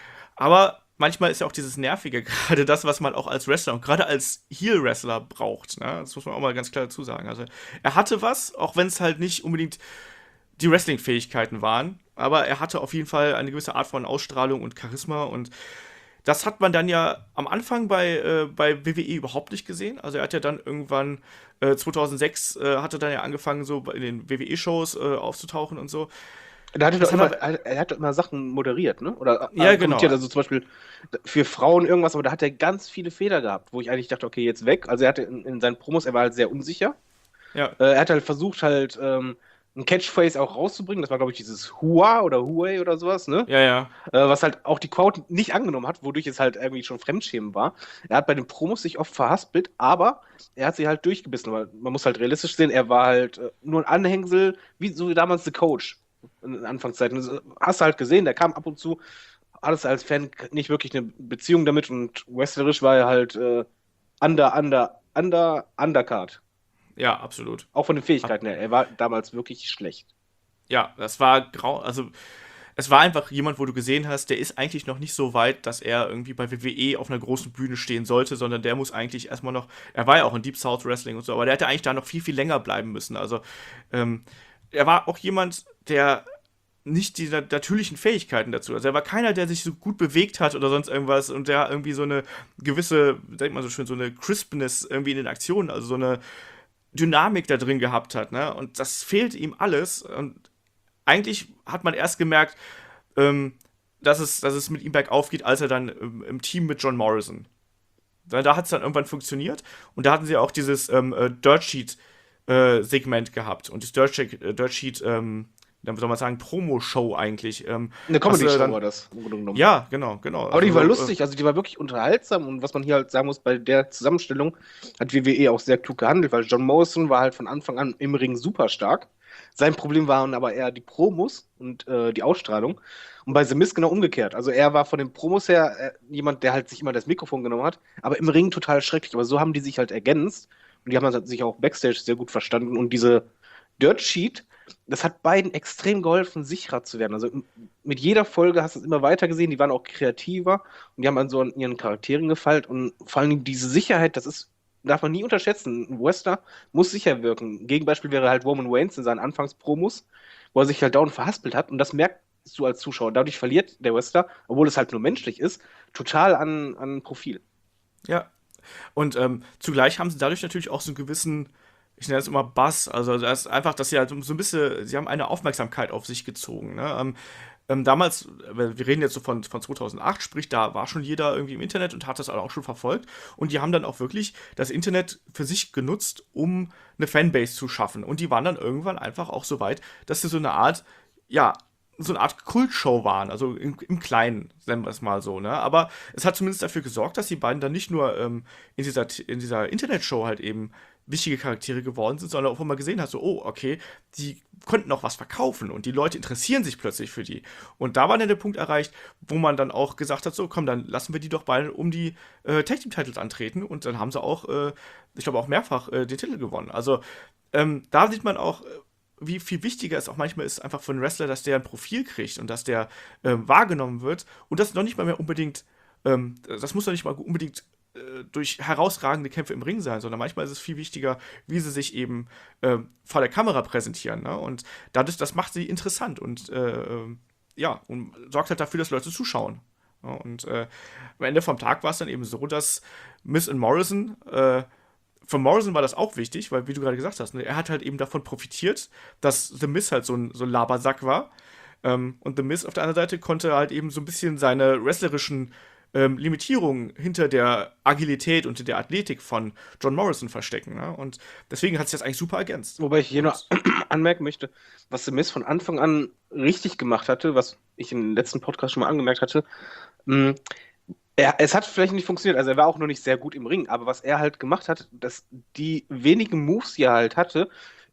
Aber manchmal ist ja auch dieses Nervige gerade das, was man auch als Wrestler und gerade als Heel-Wrestler braucht. Ne? Das muss man auch mal ganz klar dazu sagen. Also er hatte was, auch wenn es halt nicht unbedingt die Wrestling-Fähigkeiten waren, aber er hatte auf jeden Fall eine gewisse Art von Ausstrahlung und Charisma und das hat man dann ja am Anfang bei, äh, bei W W E überhaupt nicht gesehen. Also er hat ja dann irgendwann äh, zweitausendsechs äh, hatte dann ja angefangen, so in den W W E-Shows äh, aufzutauchen und so. Da hat er, Das doch hat immer, er, er hat doch immer Sachen moderiert, ne? Oder Ja, äh, genau. kommentiert, also zum Beispiel für Frauen irgendwas, aber da hat er ganz viele Fehler gehabt, wo ich eigentlich dachte, okay, jetzt weg. Also er hatte in, in seinen Promos, er war halt sehr unsicher. Ja, Äh, er hat halt versucht, halt ähm, ein Catchphrase auch rauszubringen. Das war, glaube ich, dieses Hua oder Huey oder sowas, ne? ja, ja. Äh, was halt auch die Crowd nicht angenommen hat, wodurch es halt irgendwie schon Fremdschämen war. Er hat bei den Promos sich oft verhaspelt, aber er hat sie halt durchgebissen. Weil man muss halt realistisch sehen, er war halt äh, nur ein Anhängsel, wie so wie damals The Coach in den Anfangszeiten. Das hast du halt gesehen, der kam ab und zu, alles als Fan nicht wirklich eine Beziehung damit und wrestlerisch war er halt äh, under, under, under, undercard. Ja, absolut. Auch von den Fähigkeiten her. Er war damals wirklich schlecht. Ja, das war grau, also es war einfach jemand, wo du gesehen hast, der ist eigentlich noch nicht so weit, dass er irgendwie bei W W E auf einer großen Bühne stehen sollte, sondern der muss eigentlich erstmal noch, er war ja auch in Deep South Wrestling und so, aber der hätte eigentlich da noch viel, viel länger bleiben müssen. Also, ähm, er war auch jemand, der nicht die natürlichen Fähigkeiten dazu. Also er war keiner, der sich so gut bewegt hat oder sonst irgendwas und der irgendwie so eine gewisse, denkt man so schön, so eine Crispness irgendwie in den Aktionen, also so eine Dynamik da drin gehabt hat, ne? Und das fehlt ihm alles. Und eigentlich hat man erst gemerkt, ähm, dass, es, dass es mit ihm bergauf geht, als er dann im, im Team mit John Morrison. Da, da hat es dann irgendwann funktioniert. Und da hatten sie auch dieses ähm, äh, Dirt Sheet-Segment äh, gehabt. Und das Dirt Sheet, äh, Dirt Sheet ähm, dann soll man sagen, Promo-Show eigentlich. Ähm, Eine Comedy-Show dann- war das, im Grunde genommen. Ja, genau, genau. Aber die Also, war äh, lustig, also die war wirklich unterhaltsam und was man hier halt sagen muss, bei der Zusammenstellung hat W W E auch sehr klug gehandelt, weil John Morrison war halt von Anfang an im Ring super stark. Sein Problem waren aber eher die Promos und äh, die Ausstrahlung. Und bei The Miz genau umgekehrt. Also er war von den Promos her äh, jemand, der halt sich immer das Mikrofon genommen hat, aber im Ring total schrecklich. Aber so haben die sich halt ergänzt und die haben halt sich auch Backstage sehr gut verstanden und diese Dirt Sheet, das hat beiden extrem geholfen, sicherer zu werden. Also m- mit jeder Folge hast du es immer weiter gesehen, die waren auch kreativer und die haben an so an ihren Charakteren gefeilt und vor allem diese Sicherheit, das ist, darf man nie unterschätzen. Ein Wrestler muss sicher wirken. Gegenbeispiel wäre halt Roman Reigns in seinen Anfangspromos, wo er sich halt dauernd verhaspelt hat und das merkst du als Zuschauer. Dadurch verliert der Wrestler, obwohl es halt nur menschlich ist, total an, an Profil. Ja. Und ähm, zugleich haben sie dadurch natürlich auch so einen gewissen, ich nenne es immer Buzz, also das ist einfach, dass sie halt so ein bisschen, sie haben eine Aufmerksamkeit auf sich gezogen. Ne? Ähm, ähm, damals, äh, wir reden jetzt so von, von zweitausendacht, sprich, da war schon jeder irgendwie im Internet und hat das auch schon verfolgt. Und die haben dann auch wirklich das Internet für sich genutzt, um eine Fanbase zu schaffen. Und die waren dann irgendwann einfach auch so weit, dass sie so eine Art, ja, so eine Art Kultshow waren, also im, im Kleinen, nennen wir es mal so, ne? Aber es hat zumindest dafür gesorgt, dass die beiden dann nicht nur ähm, in dieser, in dieser Internetshow halt eben wichtige Charaktere geworden sind, sondern auch wo man gesehen hat, so, oh, okay, die konnten auch was verkaufen und die Leute interessieren sich plötzlich für die. Und da war dann der Punkt erreicht, wo man dann auch gesagt hat, so, komm, dann lassen wir die doch beide um die äh, Tag-Team-Titles antreten und dann haben sie auch, äh, ich glaube auch mehrfach äh, den Titel gewonnen. Also ähm, da sieht man auch, äh, wie viel wichtiger es auch manchmal ist, einfach für einen Wrestler, dass der ein Profil kriegt und dass der ähm, wahrgenommen wird und das noch nicht mal mehr unbedingt, ähm, das muss doch nicht mal unbedingt äh, durch herausragende Kämpfe im Ring sein, sondern manchmal ist es viel wichtiger, wie sie sich eben ähm, vor der Kamera präsentieren. Ne? Und dadurch, das macht sie interessant und äh, ähm, ja, und sorgt halt dafür, dass Leute zuschauen. Ja, und äh, am Ende vom Tag war es dann eben so, dass Miz und Morrison äh, für Morrison war das auch wichtig, weil, wie du gerade gesagt hast, ne, er hat halt eben davon profitiert, dass The Miz halt so ein, so ein Labersack war. Ähm, und The Miz auf der anderen Seite konnte halt eben so ein bisschen seine wrestlerischen ähm, Limitierungen hinter der Agilität und der Athletik von John Morrison verstecken. Ne? Und deswegen hat sich das eigentlich super ergänzt. Wobei ich hier noch anmerken möchte, was The Miz von Anfang an richtig gemacht hatte, was ich im letzten Podcast schon mal angemerkt hatte, mh, er, es hat vielleicht nicht funktioniert, also er war auch noch nicht sehr gut im Ring, aber was er halt gemacht hat, dass die wenigen Moves, die er halt hatte,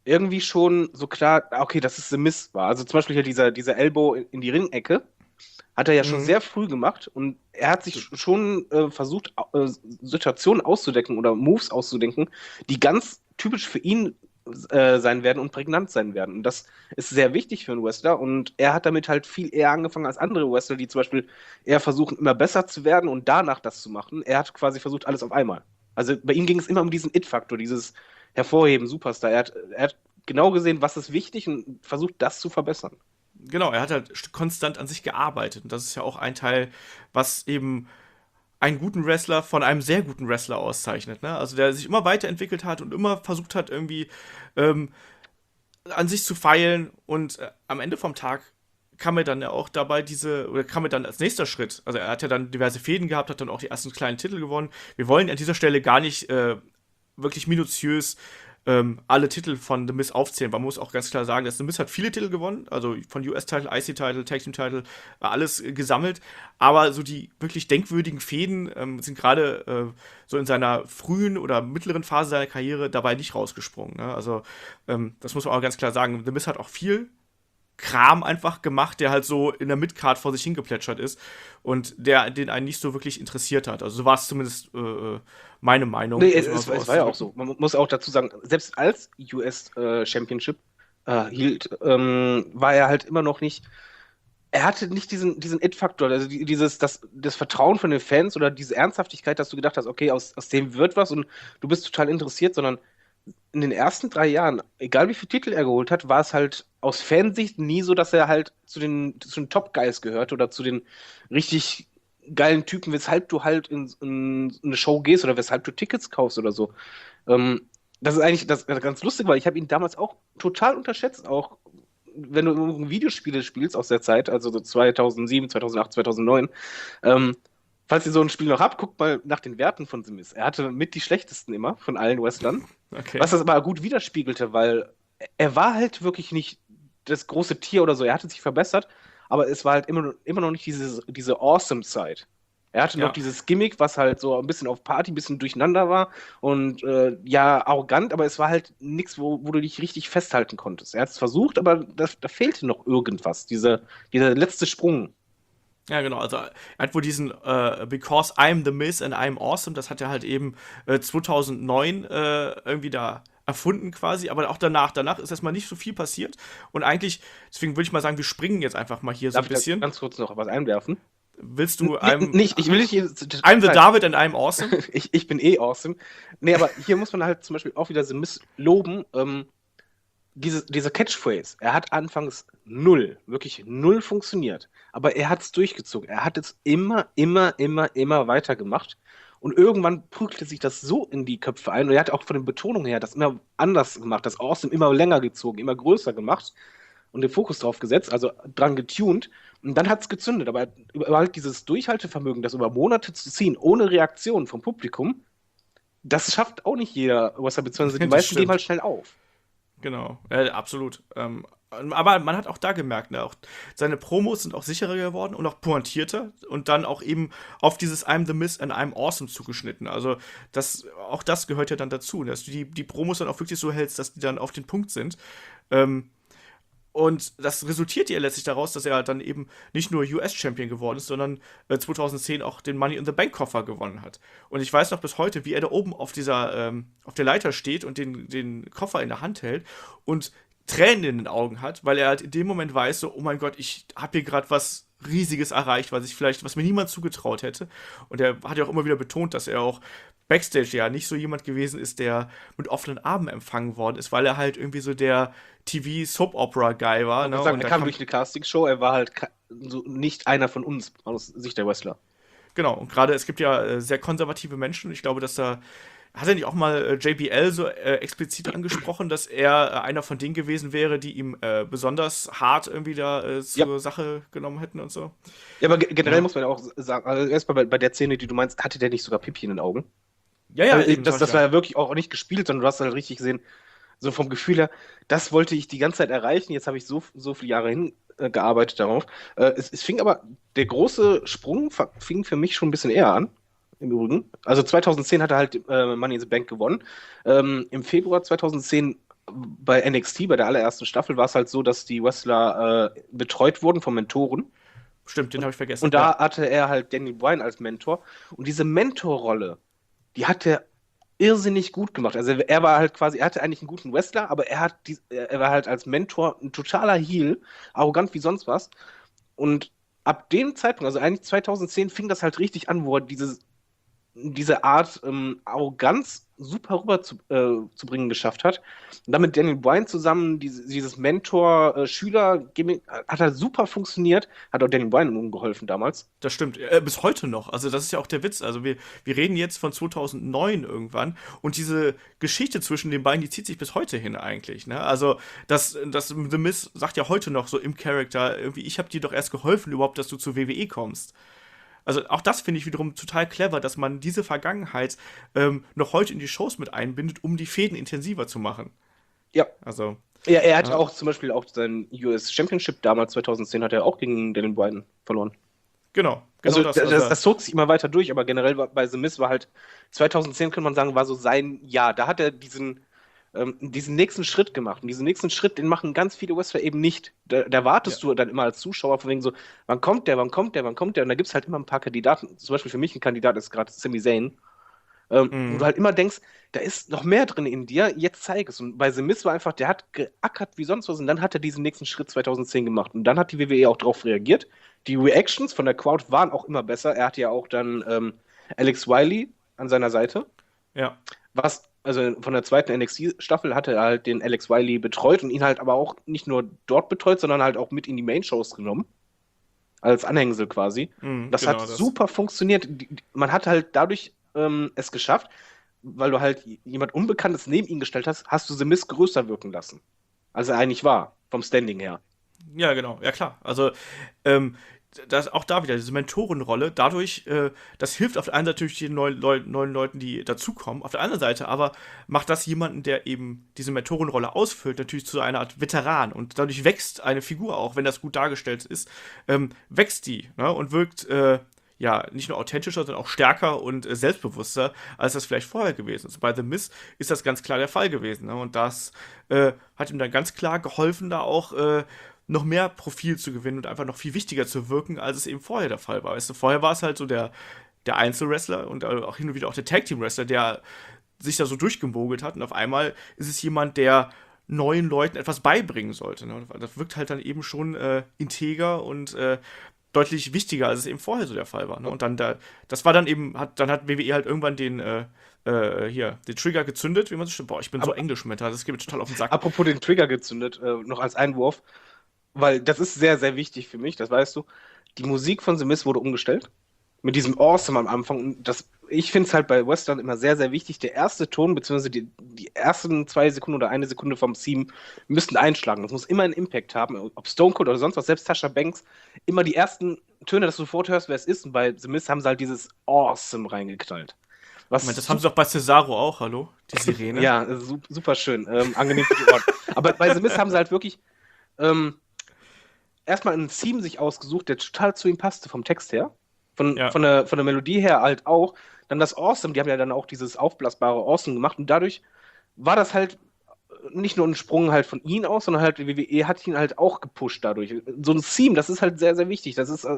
irgendwie schon so klar, okay, dass es The Miz war. Also zum Beispiel hier dieser, dieser Elbow in, in die Ringecke, hat er ja schon Mhm. sehr früh gemacht und er hat sich schon äh, versucht, äh, Situationen auszudenken oder Moves auszudenken, die ganz typisch für ihn äh, sein werden und prägnant sein werden. Und das ist sehr wichtig für einen Wrestler und er hat damit halt viel eher angefangen als andere Wrestler, die zum Beispiel eher versuchen, immer besser zu werden und danach das zu machen. Er hat quasi versucht, alles auf einmal. Also bei ihm ging es immer um diesen It-Faktor, dieses Hervorheben, Superstar. Er hat, er hat genau gesehen, was ist wichtig und versucht, das zu verbessern. Genau, er hat halt st- konstant an sich gearbeitet. Und das ist ja auch ein Teil, was eben einen guten Wrestler von einem sehr guten Wrestler auszeichnet. Ne? Also der sich immer weiterentwickelt hat und immer versucht hat, irgendwie ähm, an sich zu feilen. Und äh, am Ende vom Tag kam er dann ja auch dabei diese, oder kam er dann als nächster Schritt. Also er hat ja dann diverse Fäden gehabt, hat dann auch die ersten kleinen Titel gewonnen. Wir wollen an dieser Stelle gar nicht äh, wirklich minutiös ähm, alle Titel von The Miz aufzählen. Man muss auch ganz klar sagen, dass The Miz hat viele Titel gewonnen, also von U S-Titel, I C-Titel, Tag-Team-Titel, alles äh, gesammelt. Aber so die wirklich denkwürdigen Fäden ähm, sind gerade äh, so in seiner frühen oder mittleren Phase seiner Karriere dabei nicht rausgesprungen. Ne? Also ähm, das muss man auch ganz klar sagen. The Miz hat auch viel Kram einfach gemacht, der halt so in der Midcard vor sich hingeplätschert ist und der den einen nicht so wirklich interessiert hat. Also so war es zumindest äh, meine Meinung. Nee, muss es, man es, so es war ja auch ausdrücken. so. Man muss auch dazu sagen, selbst als U S äh, Championship äh, hielt, ähm, war er halt immer noch nicht. Er hatte nicht diesen, diesen It-Faktor, also die- dieses, das, das Vertrauen von den Fans oder diese Ernsthaftigkeit, dass du gedacht hast, okay, aus, aus dem wird was und du bist total interessiert, sondern in den ersten drei Jahren, egal wie viele Titel er geholt hat, war es halt aus Fansicht nie so, dass er halt zu den, zu den Top-Guys gehört oder zu den richtig geilen Typen, weshalb du halt in, in eine Show gehst oder weshalb du Tickets kaufst oder so. Ähm, das ist eigentlich das, das ganz lustig, weil ich habe ihn damals auch total unterschätzt, auch wenn du irgendwie Videospiele spielst aus der Zeit, also so zweitausendsieben, zweitausendacht, zweitausendneun. Ähm, falls ihr so ein Spiel noch habt, guckt mal nach den Werten von The Miz. Er hatte mit die schlechtesten immer von allen Wrestlern. Okay. Was das aber gut widerspiegelte, weil er war halt wirklich nicht das große Tier oder so. Er hatte sich verbessert, aber es war halt immer, immer noch nicht diese, diese Awesome-Side. Er hatte Ja. noch dieses Gimmick, was halt so ein bisschen auf Party, ein bisschen durcheinander war und äh, ja, arrogant, aber es war halt nichts, wo, wo du dich richtig festhalten konntest. Er hat es versucht, aber da, da fehlte noch irgendwas, diese, dieser letzte Sprung. Ja, genau. Also er hat wohl diesen äh, Because I'm the Miz and I'm Awesome, das hat er halt eben äh, zweitausendneun äh, irgendwie da erfunden quasi, aber auch danach, danach ist erstmal nicht so viel passiert und eigentlich, deswegen würde ich mal sagen, wir springen jetzt einfach mal hier so Darf ein ich da bisschen. ganz kurz noch was einwerfen? Willst du N- I'm, nicht, ich will nicht hier, I'm the David and I'm Awesome? ich, ich bin eh awesome. Nee, aber hier muss man halt zum Beispiel auch wieder The Miz loben. Ähm, diese, diese Catchphrase, er hat anfangs null, wirklich null funktioniert. Aber er hat es durchgezogen. Er hat es immer, immer, immer, immer weitergemacht. Und irgendwann prügelte sich das so in die Köpfe ein. Und er hat auch von der Betonung her das immer anders gemacht, das Awesome immer länger gezogen, immer größer gemacht und den Fokus drauf gesetzt, also dran getuned. Und dann hat es gezündet. Aber über halt dieses Durchhaltevermögen, das über Monate zu ziehen, ohne Reaktion vom Publikum, das schafft auch nicht jeder, beziehungsweise die Das meisten stimmt. geben halt schnell auf. Genau, äh, absolut. Ähm, aber man hat auch da gemerkt, ne, auch seine Promos sind auch sicherer geworden und auch pointierter und dann auch eben auf dieses I'm the Miz and I'm Awesome zugeschnitten. Also das, auch das gehört ja dann dazu, dass du die, die Promos dann auch wirklich so hältst, dass die dann auf den Punkt sind. Ähm, und das resultiert ja letztlich daraus, dass er halt dann eben nicht nur U S-Champion geworden ist, sondern äh, zweitausendzehn auch den Money in the Bank-Koffer gewonnen hat. Und ich weiß noch bis heute, wie er da oben auf dieser, ähm, auf der Leiter steht und den, den Koffer in der Hand hält und Tränen in den Augen hat, weil er halt in dem Moment weiß, so, oh mein Gott, ich habe hier gerade was Riesiges erreicht, was ich vielleicht, was mir niemand zugetraut hätte. Und er hat ja auch immer wieder betont, dass er auch Backstage ja nicht so jemand gewesen ist, der mit offenen Armen empfangen worden ist, weil er halt irgendwie so der T V-Soap-Opera-Guy war. Ne? Ich sagen, Und er da kam kam- durch eine Castingshow, er war halt ka- so nicht einer von uns aus Sicht der Wrestler. Genau, und gerade es gibt ja äh, sehr konservative Menschen. Ich glaube, dass da. Hat er nicht auch mal äh, J B L so äh, explizit angesprochen, dass er äh, einer von denen gewesen wäre, die ihm äh, besonders hart irgendwie da äh, zur Ja. Sache genommen hätten und so? Ja, aber ge- generell Ja. muss man ja auch sagen, also erstmal bei, bei der Szene, die du meinst, hatte der nicht sogar Pipi in den Augen? Ja, ja, Also, eben, das, sag das ich war ja. ja wirklich auch nicht gespielt, sondern du hast halt richtig gesehen, so vom Gefühl her, das wollte ich die ganze Zeit erreichen, jetzt habe ich so, so viele Jahre hingearbeitet darauf. Äh, es, es fing aber, der große Sprung fa- fing für mich schon ein bisschen eher an, im Übrigen. Also zweitausendzehn hat er halt äh, Money in the Bank gewonnen. Ähm, Im Februar zweitausendzehn bei N X T, bei der allerersten Staffel, war es halt so, dass die Wrestler äh, betreut wurden von Mentoren. Stimmt, den habe ich vergessen. Und da hatte er halt Danny Bryan als Mentor. Und diese Mentorrolle, die hat er irrsinnig gut gemacht. Also er war halt quasi, er hatte eigentlich einen guten Wrestler, aber er hat die, er war halt als Mentor ein totaler Heel, arrogant wie sonst was. Und ab dem Zeitpunkt, also eigentlich zweitausendzehn, fing das halt richtig an, wo er dieses, diese Art ähm, Arroganz super rüber zu, äh, zu bringen geschafft hat. Und dann mit Daniel Bryan zusammen, diese, dieses Mentor-Schüler-Gimmick hat halt super funktioniert. Hat auch Daniel Bryan umgeholfen damals. Das stimmt, äh, bis heute noch. Also das ist ja auch der Witz. Also wir, wir reden jetzt von zweitausendneun irgendwann und diese Geschichte zwischen den beiden, die zieht sich bis heute hin eigentlich. Ne? Also das, das The Miz sagt ja heute noch so im Charakter, irgendwie, ich habe dir doch erst geholfen überhaupt, dass du zur W W E kommst. Also auch das finde ich wiederum total clever, dass man diese Vergangenheit ähm, noch heute in die Shows mit einbindet, um die Fäden intensiver zu machen. Ja. Also. Ja, er hat ja. auch zum Beispiel auch sein U S Championship damals zweitausendzehn hat er auch gegen Daniel Bryan verloren. Genau. genau also das, das, also das, das zog sich immer weiter durch, aber generell war, bei The Miz war halt zweitausendzehn, könnte man sagen, war so sein Jahr. Da hat er diesen, ähm, diesen nächsten Schritt gemacht. Und diesen nächsten Schritt, den machen ganz viele Wrestler eben nicht. Da, da wartest ja. du dann immer als Zuschauer von wegen so, wann kommt der, wann kommt der, wann kommt der? Und da gibt es halt immer ein paar Kandidaten. Zum Beispiel für mich ein Kandidat ist gerade Sami Zayn. Ähm, mhm. Wo du halt immer denkst, da ist noch mehr drin in dir, jetzt zeig es. Und bei The Miz war einfach, der hat geackert wie sonst was und dann hat er diesen nächsten Schritt zweitausendzehn gemacht. Und dann hat die W W E auch darauf reagiert. Die Reactions von der Crowd waren auch immer besser. Er hatte ja auch dann ähm, Alex Wiley an seiner Seite. Ja. Was, also von der zweiten N X T-Staffel hatte er halt den Alex Wiley betreut und ihn halt aber auch nicht nur dort betreut, sondern halt auch mit in die Main-Shows genommen. Als Anhängsel quasi. Mhm, das genau hat das. super funktioniert. Man hat halt dadurch ähm, es geschafft, weil du halt jemand Unbekanntes neben ihn gestellt hast, hast du The Miz größer wirken lassen. Als er eigentlich war, vom Standing her. Ja, genau, ja klar. Also, ähm, das, auch da wieder, diese Mentorenrolle, dadurch, äh, das hilft auf der einen Seite natürlich den neuen, Leu- neuen Leuten, die dazukommen, auf der anderen Seite aber macht das jemanden, der eben diese Mentorenrolle ausfüllt, natürlich zu einer Art Veteran und dadurch wächst eine Figur auch, wenn das gut dargestellt ist, ähm, wächst die, ne, und wirkt, äh, ja, nicht nur authentischer, sondern auch stärker und äh, selbstbewusster, als das vielleicht vorher gewesen ist. Bei The Miz ist das ganz klar der Fall gewesen, ne, und das äh, hat ihm dann ganz klar geholfen, da auch, äh, noch mehr Profil zu gewinnen und einfach noch viel wichtiger zu wirken, als es eben vorher der Fall war. Weißt du, vorher war es halt so der, der Einzelwrestler und auch hin und wieder auch der Tag-Team-Wrestler, der sich da so durchgemogelt hat und auf einmal ist es jemand, der neuen Leuten etwas beibringen sollte. Ne? Das wirkt halt dann eben schon äh, integer und äh, deutlich wichtiger, als es eben vorher so der Fall war. Ne? Und dann da, das war dann eben, hat, dann hat W W E halt irgendwann den, äh, äh, hier, den Trigger gezündet, wie man so stimmt. Boah, ich bin aber so englisch mit, das geht mir total auf den Sack. Apropos den Trigger gezündet, äh, noch als Einwurf, weil das ist sehr, sehr wichtig für mich, das weißt du. Die Musik von The Miz wurde umgestellt. Mit diesem Awesome am Anfang. Und das, ich finde es halt bei Western immer sehr, sehr wichtig. Der erste Ton, beziehungsweise die, die ersten zwei Sekunden oder eine Sekunde vom Theme müssten einschlagen. Das muss immer einen Impact haben. Ob Stone Cold oder sonst was, selbst Sasha Banks, immer die ersten Töne, dass du sofort hörst, wer es ist. Und bei The Miz haben sie halt dieses Awesome reingeknallt. Was Moment, das haben sie doch bei Cesaro auch, hallo? Die Sirene. Ja, super schön. Ähm, angenehm für die Ohren. Aber bei The Miz haben sie halt wirklich ähm, erstmal ein Theme sich ausgesucht, der total zu ihm passte vom Text her. Von, ja. von, der, von der Melodie her halt auch. Dann das Awesome, die haben ja dann auch dieses aufblasbare Awesome gemacht und dadurch war das halt nicht nur ein Sprung halt von ihnen aus, sondern halt die W W E hat ihn halt auch gepusht dadurch. So ein Theme, das ist halt sehr, sehr wichtig. Das ist, äh,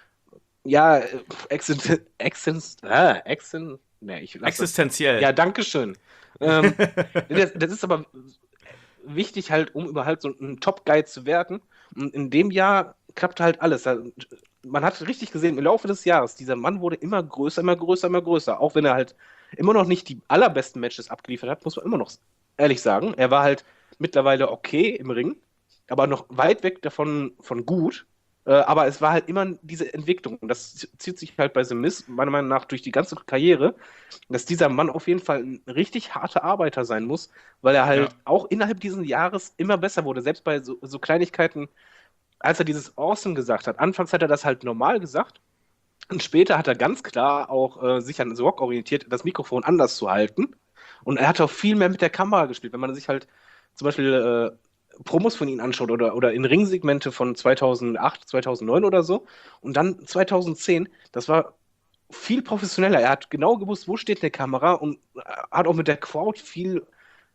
ja, existen, existen, äh, existen, nee, ich existenziell. Das. Ja, danke schön. ähm, das, das ist aber wichtig halt, um überhaupt so ein Top-Guide zu werden. Und in dem Jahr klappte halt alles. Man hat richtig gesehen, im Laufe des Jahres, dieser Mann wurde immer größer, immer größer, immer größer. Auch wenn er halt immer noch nicht die allerbesten Matches abgeliefert hat, muss man immer noch ehrlich sagen. Er war halt mittlerweile okay im Ring, aber noch weit weg davon von gut. Äh, aber es war halt immer diese Entwicklung. Und das zieht sich halt bei The Miz, meiner Meinung nach, durch die ganze Karriere, dass dieser Mann auf jeden Fall ein richtig harter Arbeiter sein muss, weil er halt ja. auch innerhalb dieses Jahres immer besser wurde. Selbst bei so, so Kleinigkeiten, als er dieses Awesome gesagt hat. Anfangs hat er das halt normal gesagt. Und später hat er ganz klar auch äh, sich an The Rock orientiert, das Mikrofon anders zu halten. Und er hat auch viel mehr mit der Kamera gespielt. Wenn man sich halt zum Beispiel äh, Promos von ihm anschaut oder, oder in Ringsegmente von zweitausendacht, zweitausendneun oder so. Und dann zweitausendzehn, das war viel professioneller. Er hat genau gewusst, wo steht eine Kamera und hat auch mit der Crowd viel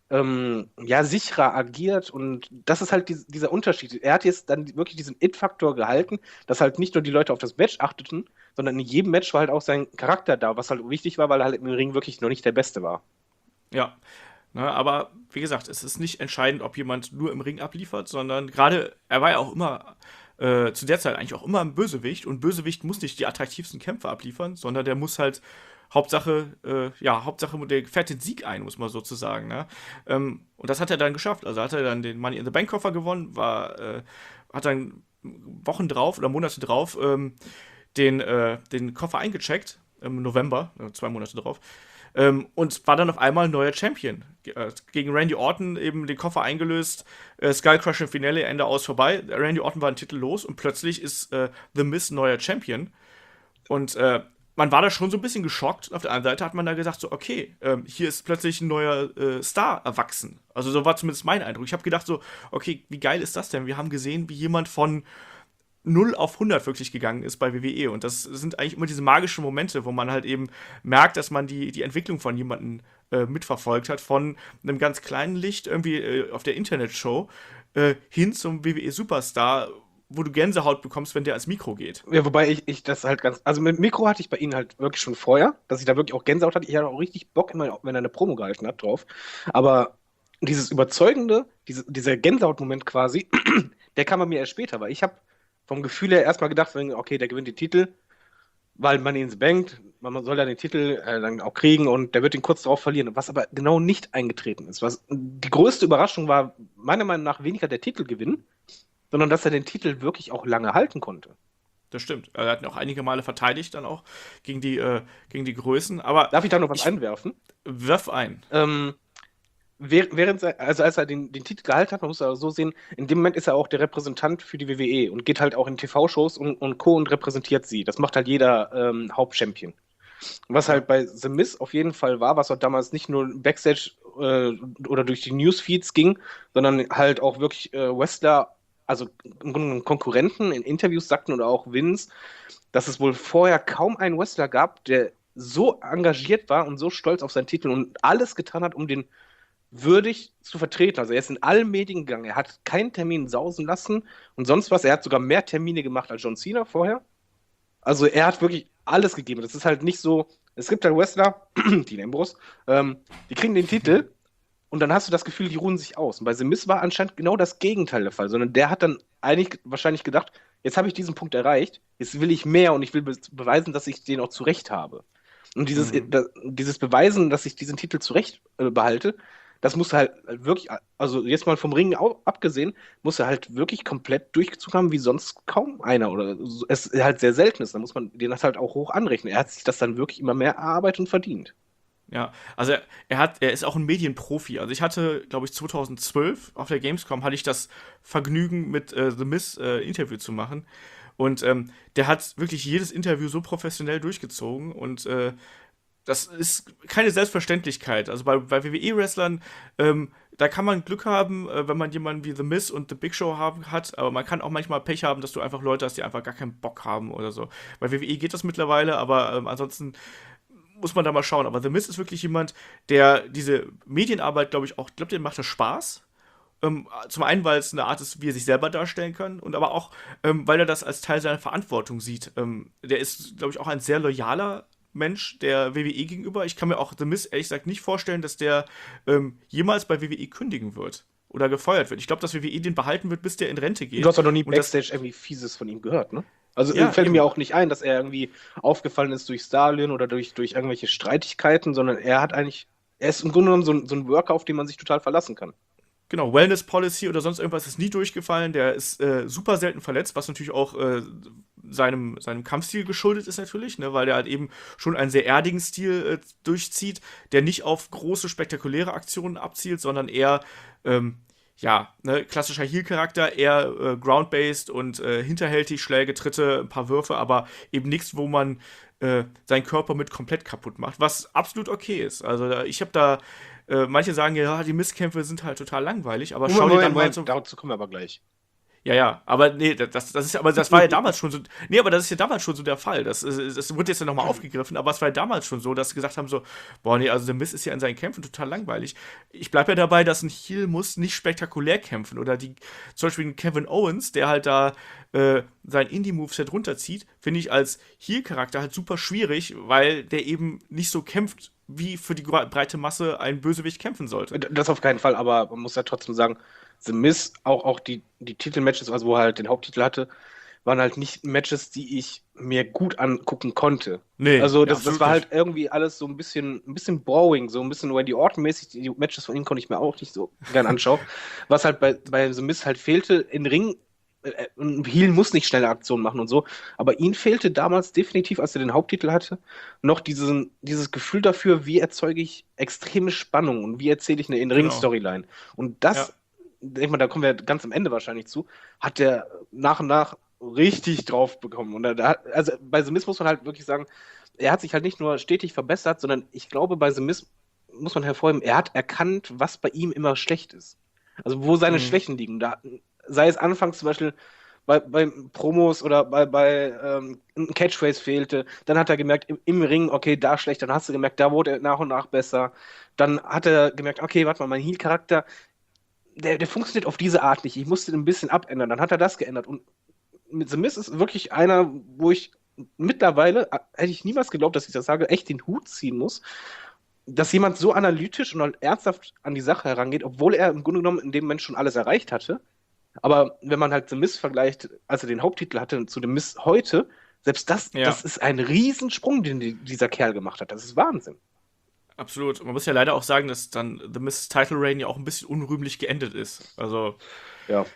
ähm, ja, sicherer agiert und das ist halt dies- dieser Unterschied. Er hat jetzt dann wirklich diesen It-Faktor gehalten, dass halt nicht nur die Leute auf das Match achteten, sondern in jedem Match war halt auch sein Charakter da, was halt wichtig war, weil er halt im Ring wirklich noch nicht der Beste war. Ja. Ne, aber wie gesagt, es ist nicht entscheidend, ob jemand nur im Ring abliefert, sondern gerade, er war ja auch immer, äh, zu der Zeit eigentlich auch immer ein Bösewicht und Bösewicht muss nicht die attraktivsten Kämpfe abliefern, sondern der muss halt Hauptsache, äh, ja, Hauptsache, der fährt den Sieg ein, muss man sozusagen, ne? Ähm, und das hat er dann geschafft. Also hat er dann den Money in the Bank Koffer gewonnen, war, äh, hat dann Wochen drauf oder Monate drauf ähm, den, äh, den Koffer eingecheckt, im November, äh, zwei Monate drauf. Ähm, und war dann auf einmal neuer Champion. Ge- äh, Gegen Randy Orton eben den Koffer eingelöst, äh, Skull Crusher Finale, Ende aus vorbei. Randy Orton war ein Titel los und plötzlich ist äh, The Miz neuer Champion. Und äh, man war da schon so ein bisschen geschockt. Auf der anderen Seite hat man da gesagt, so, okay, ähm, hier ist plötzlich ein neuer äh, Star erwachsen. Also so war zumindest mein Eindruck. Ich habe gedacht so, okay, wie geil ist das denn? Wir haben gesehen, wie jemand von null auf hundert wirklich gegangen ist bei W W E. Und das sind eigentlich immer diese magischen Momente, wo man halt eben merkt, dass man die, die Entwicklung von jemandem äh, mitverfolgt hat, von einem ganz kleinen Licht irgendwie äh, auf der Internetshow äh, hin zum W W E-Superstar, wo du Gänsehaut bekommst, wenn der ans Mikro geht. Ja, wobei ich, ich das halt ganz. Also mit Mikro hatte ich bei Ihnen halt wirklich schon vorher, dass ich da wirklich auch Gänsehaut hatte. Ich hatte auch richtig Bock, immer, wenn er eine Promo gehalten hat, drauf. Aber dieses Überzeugende, diese, dieser Gänsehaut-Moment quasi, der kam bei mir erst später, weil ich habe vom Gefühl her erstmal gedacht, okay, der gewinnt den Titel, weil man ihn bankt, man soll ja den Titel äh, dann auch kriegen und der wird ihn kurz darauf verlieren, was aber genau nicht eingetreten ist. Was, die größte Überraschung war meiner Meinung nach weniger der Titelgewinn, sondern dass er den Titel wirklich auch lange halten konnte. Das stimmt. Er hat ihn auch einige Male verteidigt, dann auch gegen die, äh, gegen die Größen. Aber Darf ich da noch was ich einwerfen? wirf ein. Ähm, während, also als er den, den Titel gehalten hat, man muss er so sehen, in dem Moment ist er auch der Repräsentant für die W W E und geht halt auch in T V-Shows und, und Co. und repräsentiert sie. Das macht halt jeder ähm, Hauptchampion. Was halt bei The Miz auf jeden Fall war, was auch damals nicht nur Backstage äh, oder durch die Newsfeeds ging, sondern halt auch wirklich äh, Wrestler, also im Grunde genommen Konkurrenten in Interviews sagten oder auch Vince, dass es wohl vorher kaum einen Wrestler gab, der so engagiert war und so stolz auf seinen Titel und alles getan hat, um den würdig zu vertreten. Also er ist in allen Medien gegangen, er hat keinen Termin sausen lassen und sonst was. Er hat sogar mehr Termine gemacht als John Cena vorher. Also er hat wirklich alles gegeben. Das ist halt nicht so, es gibt halt Wrestler, die Ambrose, ähm, die kriegen den Titel und dann hast du das Gefühl, die ruhen sich aus. Und bei The Miz war anscheinend genau das Gegenteil der Fall, sondern der hat dann eigentlich wahrscheinlich gedacht, jetzt habe ich diesen Punkt erreicht, jetzt will ich mehr und ich will be beweisen, dass ich den auch zurecht habe. Und dieses, Mhm. da, dieses Beweisen, dass ich diesen Titel zurecht äh, behalte, das musste halt wirklich, also jetzt mal vom Ring au- abgesehen, musste halt wirklich komplett durchgezogen haben, wie sonst kaum einer. Oder so- es halt sehr selten ist. Da muss man den das halt auch hoch anrechnen. Er hat sich das dann wirklich immer mehr erarbeitet und verdient. Ja, also er, er hat, er ist auch ein Medienprofi. Also ich hatte, glaube ich, zweitausendzwölf auf der Gamescom hatte ich das Vergnügen, mit äh, The Miz äh, Interview zu machen. Und ähm, der hat wirklich jedes Interview so professionell durchgezogen und äh, das ist keine Selbstverständlichkeit. Also bei, bei W W E-Wrestlern, ähm, da kann man Glück haben, äh, wenn man jemanden wie The Miz und The Big Show haben, hat, aber man kann auch manchmal Pech haben, dass du einfach Leute hast, die einfach gar keinen Bock haben oder so. Bei W W E geht das mittlerweile, aber ähm, ansonsten muss man da mal schauen. Aber The Miz ist wirklich jemand, der diese Medienarbeit, glaube ich, auch, ich glaube, dem macht das Spaß. Ähm, zum einen, weil es eine Art ist, wie er sich selber darstellen kann, und aber auch, ähm, weil er das als Teil seiner Verantwortung sieht. Ähm, der ist, glaube ich, auch ein sehr loyaler Mensch der W W E gegenüber. Ich kann mir auch The Miz ehrlich gesagt nicht vorstellen, dass der ähm, jemals bei W W E kündigen wird oder gefeuert wird. Ich glaube, dass W W E den behalten wird, bis der in Rente geht. Du hast doch noch nie Und das- Backstage irgendwie Fieses von ihm gehört, ne? Also Ja, fällt eben. mir auch nicht ein, dass er irgendwie aufgefallen ist durch Starlin oder durch, durch irgendwelche Streitigkeiten, sondern er hat eigentlich, er ist im Grunde genommen so ein, so ein Worker, auf den man sich total verlassen kann. Genau, Wellness Policy oder sonst irgendwas ist nie durchgefallen. Der ist äh, super selten verletzt, was natürlich auch äh, seinem, seinem Kampfstil geschuldet ist natürlich, ne, weil der halt eben schon einen sehr erdigen Stil äh, durchzieht, der nicht auf große, spektakuläre Aktionen abzielt, sondern eher, ähm, ja, ne, klassischer Heel-Charakter, eher äh, ground-based und äh, hinterhältig, Schläge, Tritte, ein paar Würfe, aber eben nichts, wo man äh, seinen Körper mit komplett kaputt macht, was absolut okay ist. Also da, ich habe da Äh, manche sagen ja, die Misskämpfe sind halt total langweilig, aber schau dir dann mal so. Dazu kommen wir aber gleich. Ja, ja, aber nee, das, das ist aber das war ja damals schon so. Nee, aber das ist ja damals schon so der Fall. Das, das wird jetzt ja nochmal aufgegriffen, aber es war ja damals schon so, dass sie gesagt haben: so, boah, nee, also The Miz ist ja in seinen Kämpfen total langweilig. Ich bleib ja dabei, dass ein Heel muss nicht spektakulär kämpfen. Oder die, zum Beispiel ein Kevin Owens, der halt da äh, sein Indie-Moveset runterzieht, finde ich als Heel-Charakter halt super schwierig, weil der eben nicht so kämpft, wie für die breite Masse ein Bösewicht kämpfen sollte. Das auf keinen Fall, aber man muss ja trotzdem sagen, The Miz, auch, auch die, die Titelmatches, also wo er halt den Haupttitel hatte, waren halt nicht Matches, die ich mir gut angucken konnte. Nee, also das, ja, das war halt irgendwie alles so ein bisschen, ein bisschen boring, so ein bisschen Randy Orton-mäßig. Die Matches von ihm konnte ich mir auch nicht so gern anschauen. Was halt bei, bei The Miz halt fehlte, in Ring, äh, ein Heel muss nicht schnelle Aktionen machen und so, aber ihm fehlte damals definitiv, als er den Haupttitel hatte, noch diesen, dieses Gefühl dafür, wie erzeuge ich extreme Spannung und wie erzähle ich eine In-Ring-Storyline. Und das, Ja. denk mal, da kommen wir ganz am Ende wahrscheinlich zu, hat der nach und nach richtig drauf bekommen. Und da, da, also bei The Miz muss man halt wirklich sagen, er hat sich halt nicht nur stetig verbessert, sondern ich glaube, bei The Miz muss man hervorheben, er hat erkannt, was bei ihm immer schlecht ist. Also wo seine Mhm. Schwächen liegen. Da, sei es anfangs zum Beispiel bei, bei Promos oder bei, bei ähm, ein Catchphrase fehlte, dann hat er gemerkt, im, im Ring, okay, da schlecht, dann hast du gemerkt, da wurde er nach und nach besser. Dann hat er gemerkt, okay, warte mal, mein Heel-Charakter, der, der funktioniert auf diese Art nicht. Ich musste den ein bisschen abändern. Dann hat er das geändert. Und mit The Miz ist wirklich einer, wo ich mittlerweile, äh, hätte ich niemals geglaubt, dass ich das sage, echt den Hut ziehen muss, dass jemand so analytisch und halt ernsthaft an die Sache herangeht, obwohl er im Grunde genommen in dem Moment schon alles erreicht hatte. Aber wenn man halt The Miz vergleicht, als er den Haupttitel hatte, zu dem Miz heute, selbst das, Ja. das ist ein Riesensprung, den die, dieser Kerl gemacht hat. Das ist Wahnsinn. Absolut. Man muss ja leider auch sagen, dass dann The Miz Title Reign ja auch ein bisschen unrühmlich geendet ist. Also, Ja.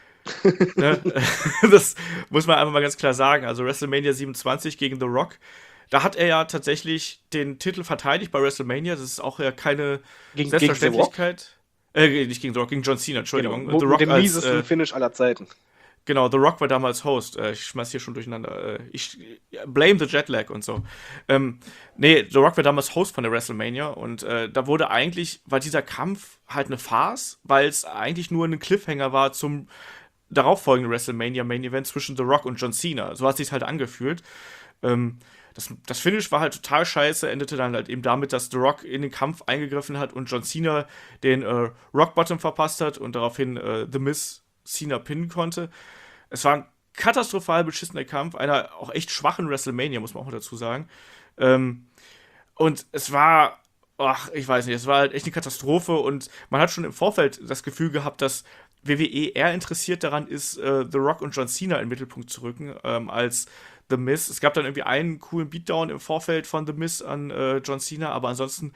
ne? Das muss man einfach mal ganz klar sagen. Also WrestleMania siebenundzwanzig gegen The Rock, da hat er ja tatsächlich den Titel verteidigt bei WrestleMania. Das ist auch ja keine Gegen- Selbstverständlichkeit. Äh, nicht gegen The Rock, gegen John Cena, Entschuldigung. Genau. The Mit Rock dem als, miesesten äh, Finish aller Zeiten. Genau, The Rock war damals Host. Äh, ich schmeiß hier schon durcheinander. Äh, ich ja, blame the Jetlag und so. Ähm, nee, The Rock war damals Host von der WrestleMania und äh, da wurde eigentlich, war dieser Kampf halt eine Farce, weil es eigentlich nur ein Cliffhanger war zum darauffolgenden WrestleMania Main Event zwischen The Rock und John Cena. So hat sich's halt angefühlt. Ähm, das, das Finish war halt total scheiße, endete dann halt eben damit, dass The Rock in den Kampf eingegriffen hat und John Cena den äh, Rock Bottom verpasst hat und daraufhin äh, The Miz Cena pinnen konnte. Es war ein katastrophal beschissener Kampf, einer auch echt schwachen WrestleMania, muss man auch dazu sagen. Ähm, und es war, ach, ich weiß nicht, es war halt echt eine Katastrophe und man hat schon im Vorfeld das Gefühl gehabt, dass W W E eher interessiert daran ist, äh, The Rock und John Cena in den Mittelpunkt zu rücken, ähm, als The Miz. Es gab dann irgendwie einen coolen Beatdown im Vorfeld von The Miz an äh, John Cena, aber ansonsten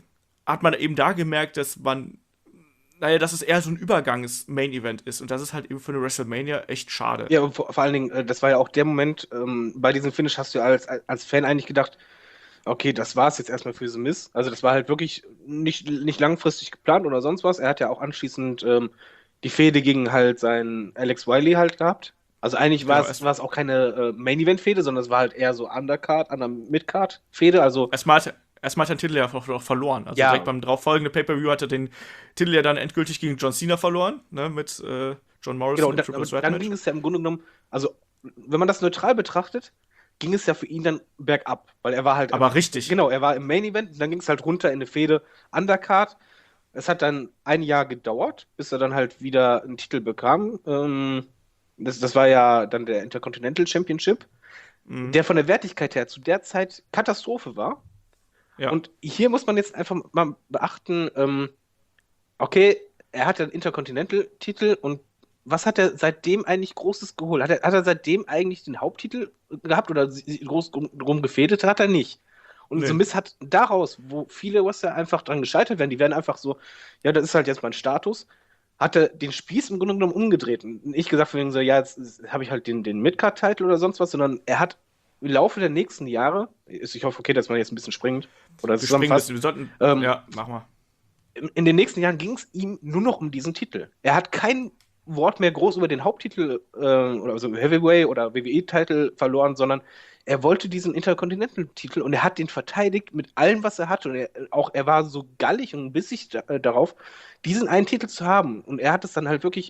hat man eben da gemerkt, dass man naja, dass es eher so ein Übergangs-Main-Event ist. Und das ist halt eben für eine WrestleMania echt schade. Ja, und vor, vor allen Dingen, äh, das war ja auch der Moment, ähm, bei diesem Finish hast du ja als, als Fan eigentlich gedacht, okay, das war es jetzt erstmal für The Miz. Also das war halt wirklich nicht, nicht langfristig geplant oder sonst was. Er hat ja auch anschließend ähm, die Fehde gegen halt seinen Alex Wiley halt gehabt. Also eigentlich war Genau, es es- war es auch keine äh, Main-Event-Fehde, sondern es war halt eher so Undercard, Under-Mid-Card-Fehde. Also Erstmal hat, erstmal hat er den Titel ja auch noch verloren. Also Ja. direkt beim darauffolgenden Pay-Per-View hat er den Titel ja dann endgültig gegen John Cena verloren, ne, mit äh, John Morrison genau, und im dann, Triple aber Threat dann Match. ging es ja im Grunde genommen, also wenn man das neutral betrachtet, ging es ja für ihn dann bergab, weil er war halt Aber richtig. Genau, er war im Main Event und dann ging es halt runter in eine Fehde Undercard. Es hat dann ein Jahr gedauert, bis er dann halt wieder einen Titel bekam. Ähm, das, das war ja dann der Intercontinental Championship, Mhm. der von der Wertigkeit her zu der Zeit Katastrophe war. Ja. Und hier muss man jetzt einfach mal beachten, ähm, okay, er hat den Intercontinental-Titel und was hat er seitdem eigentlich Großes geholt? Hat er, hat er seitdem eigentlich den Haupttitel gehabt oder sie- groß drum, drum gefädelt? Hat er nicht. Und Nee. The Miz hat daraus, wo viele Wrestler einfach dran gescheitert werden, die werden einfach so, ja, das ist halt jetzt mein Status, hat er den Spieß im Grunde genommen umgedreht. Und nicht gesagt von wegen so, ja, jetzt habe ich halt den, den Midcard-Titel oder sonst was, sondern er hat im Laufe der nächsten Jahre, ist- ich hoffe, okay, dass man jetzt ein bisschen springt oder Wir springen zusammenfasst, bisschen, wir sollten, Ähm, ja, mach mal. in in den nächsten Jahren ging es ihm nur noch um diesen Titel. Er hat kein Wort mehr groß über den Haupttitel äh, oder also Heavyweight oder W W E-Titel verloren, sondern er wollte diesen Intercontinental-Titel und er hat den verteidigt mit allem, was er hatte. Und er, auch er war so gallig und bissig da, äh, darauf, diesen einen Titel zu haben. Und er hat es dann halt wirklich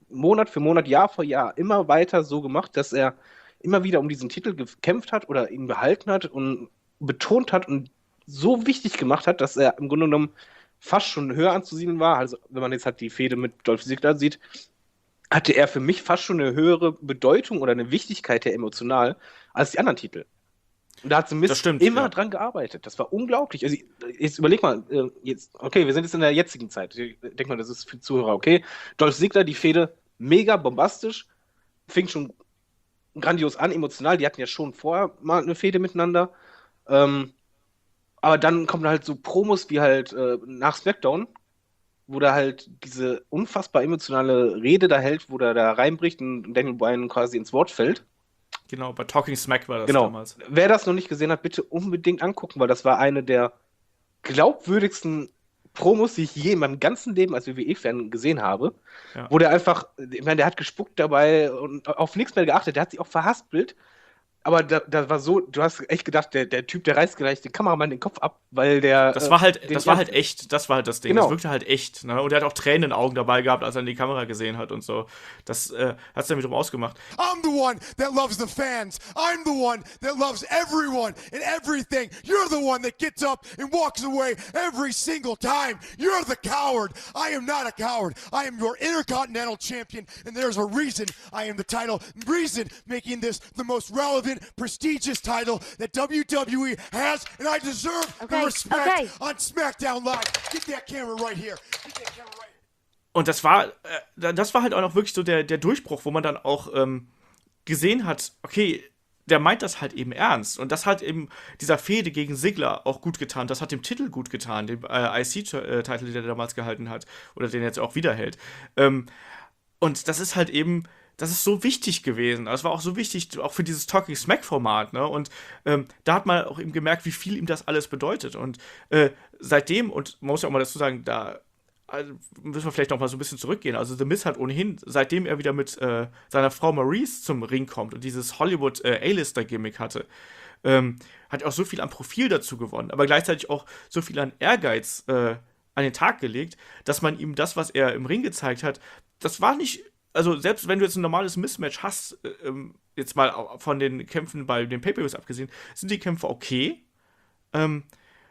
Monat für Monat, Jahr für Jahr immer weiter so gemacht, dass er immer wieder um diesen Titel gekämpft hat oder ihn behalten hat und betont hat und so wichtig gemacht hat, dass er im Grunde genommen fast schon höher anzusiedeln war. Also wenn man jetzt halt die Fehde mit Dolph Ziggler sieht, hatte er für mich fast schon eine höhere Bedeutung oder eine Wichtigkeit her emotional als die anderen Titel. Und da hat Miz stimmt, immer ja. dran gearbeitet. Das war unglaublich. Also jetzt überleg mal, äh, jetzt, okay, wir sind jetzt in der jetzigen Zeit. Ich denke mal, das ist für Zuhörer okay. Dolph Ziggler, die Fehde, mega bombastisch, fing schon grandios an, emotional. Die hatten ja schon vorher mal eine Fehde miteinander. Ähm, aber dann kommen halt so Promos wie halt äh, nach SmackDown, wo der halt diese unfassbar emotionale Rede da hält, wo der da reinbricht und Daniel Bryan quasi ins Wort fällt. Genau, bei Talking Smack war das Genau. damals. Wer das noch nicht gesehen hat, bitte unbedingt angucken, weil das war eine der glaubwürdigsten Promos, die ich je in meinem ganzen Leben als W W E-Fan gesehen habe. Ja. Wo der einfach, ich meine, der hat gespuckt dabei und auf nichts mehr geachtet, der hat sich auch verhaspelt. Aber da, da war so, du hast echt gedacht, der, der Typ, der reißt gleich den Kameramann den Kopf ab, weil der. Das war halt, den das war erst- halt echt, das war halt das Ding. Genau. Das wirkte halt echt. Ne? Und er hat auch Tränen in den Augen dabei gehabt, als er in die Kamera gesehen hat und so. Das äh, hat es dann wiederum ausgemacht. I'm the one that loves the fans. I'm the one that loves everyone and everything. You're the one that gets up and walks away every single time. You're the coward. I am not a coward. I am your Intercontinental Champion, and there's a reason I am the title. Reason making this the most relevant, prestigious title that W W E has, and I deserve Okay, the respect okay. on SmackDown Live. Get that camera right here. Get that camera right. Und das war, äh, das war halt auch noch wirklich so der, der Durchbruch, wo man dann auch ähm, gesehen hat, okay, der meint das halt eben ernst. Und das hat eben dieser Fehde gegen Ziggler auch gut getan. Das hat dem Titel gut getan, dem äh, I C-Titel, den er damals gehalten hat. Oder den er jetzt auch wieder hält. Ähm, und das ist halt eben, das ist so wichtig gewesen. Das war auch so wichtig, auch für dieses Talking Smack-Format. Ne? Und ähm, da hat man auch eben gemerkt, wie viel ihm das alles bedeutet. Und äh, seitdem, und man muss ja auch mal dazu sagen, da also müssen wir vielleicht noch mal so ein bisschen zurückgehen. Also The Miz hat ohnehin, seitdem er wieder mit äh, seiner Frau Maurice zum Ring kommt und dieses Hollywood äh, A-Lister-Gimmick hatte, ähm, hat er auch so viel an Profil dazu gewonnen, aber gleichzeitig auch so viel an Ehrgeiz äh, an den Tag gelegt, dass man ihm das, was er im Ring gezeigt hat, das war nicht, also selbst wenn du jetzt ein normales Mismatch hast, äh, ähm, jetzt mal von den Kämpfen bei den Pay-Per-Views abgesehen, sind die Kämpfe okay, ähm,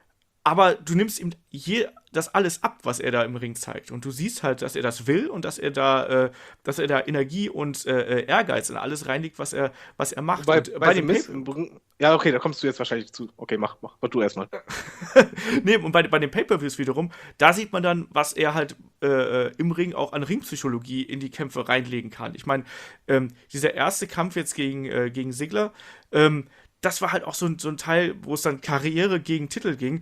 aber du nimmst ihm je das alles ab, was er da im Ring zeigt. Und du siehst halt, dass er das will und dass er da, äh, dass er da Energie und äh, Ehrgeiz in alles reinlegt, was er, was er macht. Bei, und, bei, bei dem den Miz, ja, okay, da kommst du jetzt wahrscheinlich zu. Okay, mach, mach, mach du erstmal. nee, und bei, bei den Pay-Per-Views wiederum, da sieht man dann, was er halt äh, im Ring auch an Ringpsychologie in die Kämpfe reinlegen kann. Ich meine, ähm, dieser erste Kampf jetzt gegen, äh, gegen Ziggler, ähm, das war halt auch so ein, so ein Teil, wo es dann Karriere gegen Titel ging.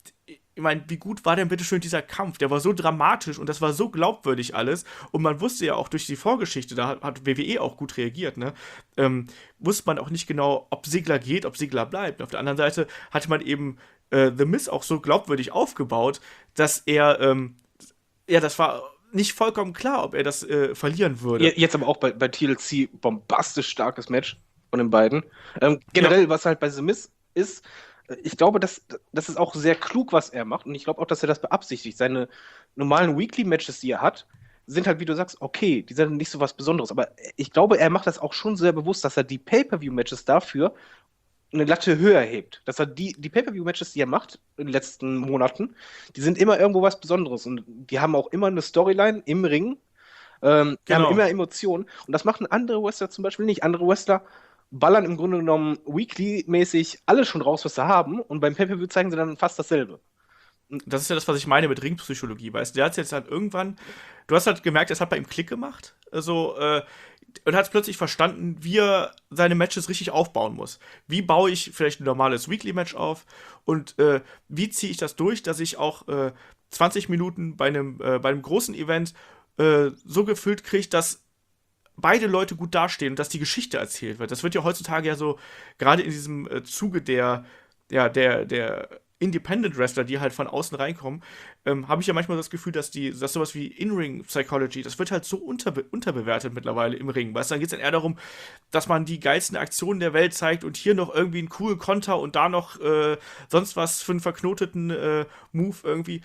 Ich meine, wie gut war denn bitte schön dieser Kampf? Der war so dramatisch und das war so glaubwürdig alles. Und man wusste ja auch durch die Vorgeschichte, da hat, hat W W E auch gut reagiert, ne? Ähm, wusste man auch nicht genau, ob Ziggler geht, ob Ziggler bleibt. Und auf der anderen Seite hatte man eben äh, The Miz auch so glaubwürdig aufgebaut, dass er, ähm, ja, das war nicht vollkommen klar, ob er das äh, verlieren würde. Jetzt aber auch bei, bei T L C bombastisch starkes Match von den beiden. Ähm, generell, ja. Was halt bei The Miz ist, ich glaube, das, das ist auch sehr klug, was er macht. Und ich glaube auch, dass er das beabsichtigt. Seine normalen Weekly-Matches, die er hat, sind halt, wie du sagst, okay, die sind nicht so was Besonderes. Aber ich glaube, er macht das auch schon sehr bewusst, dass er die Pay-Per-View-Matches dafür eine Latte höher hebt. Dass er die, die Pay-Per-View-Matches, die er macht in den letzten Monaten, die sind immer irgendwo was Besonderes. Und die haben auch immer eine Storyline im Ring. Ähm, die Genau. haben immer Emotionen. Und das machen andere Wrestler zum Beispiel nicht. Andere Wrestler ballern im Grunde genommen weekly-mäßig alles schon raus, was sie haben, und beim Pay-Per-View zeigen sie dann fast dasselbe. Das ist ja das, was ich meine mit Ringpsychologie, weißt du? Der hat jetzt halt irgendwann, du hast halt gemerkt, es hat bei ihm Klick gemacht, also, äh, und hat plötzlich verstanden, wie er seine Matches richtig aufbauen muss. Wie baue ich vielleicht ein normales Weekly-Match auf und äh, wie ziehe ich das durch, dass ich auch äh, zwanzig Minuten bei einem, äh, bei einem großen Event äh, so gefüllt kriege, dass beide Leute gut dastehen und dass die Geschichte erzählt wird. Das wird ja heutzutage ja so, gerade in diesem äh, Zuge der, ja, der, der Independent-Wrestler, die halt von außen reinkommen, ähm, habe ich ja manchmal das Gefühl, dass die, dass sowas wie In-Ring-Psychology, das wird halt so unterbe- unterbewertet mittlerweile im Ring. Weißt du, dann geht es dann eher darum, dass man die geilsten Aktionen der Welt zeigt und hier noch irgendwie einen coolen Konter und da noch äh, sonst was für einen verknoteten äh, Move irgendwie.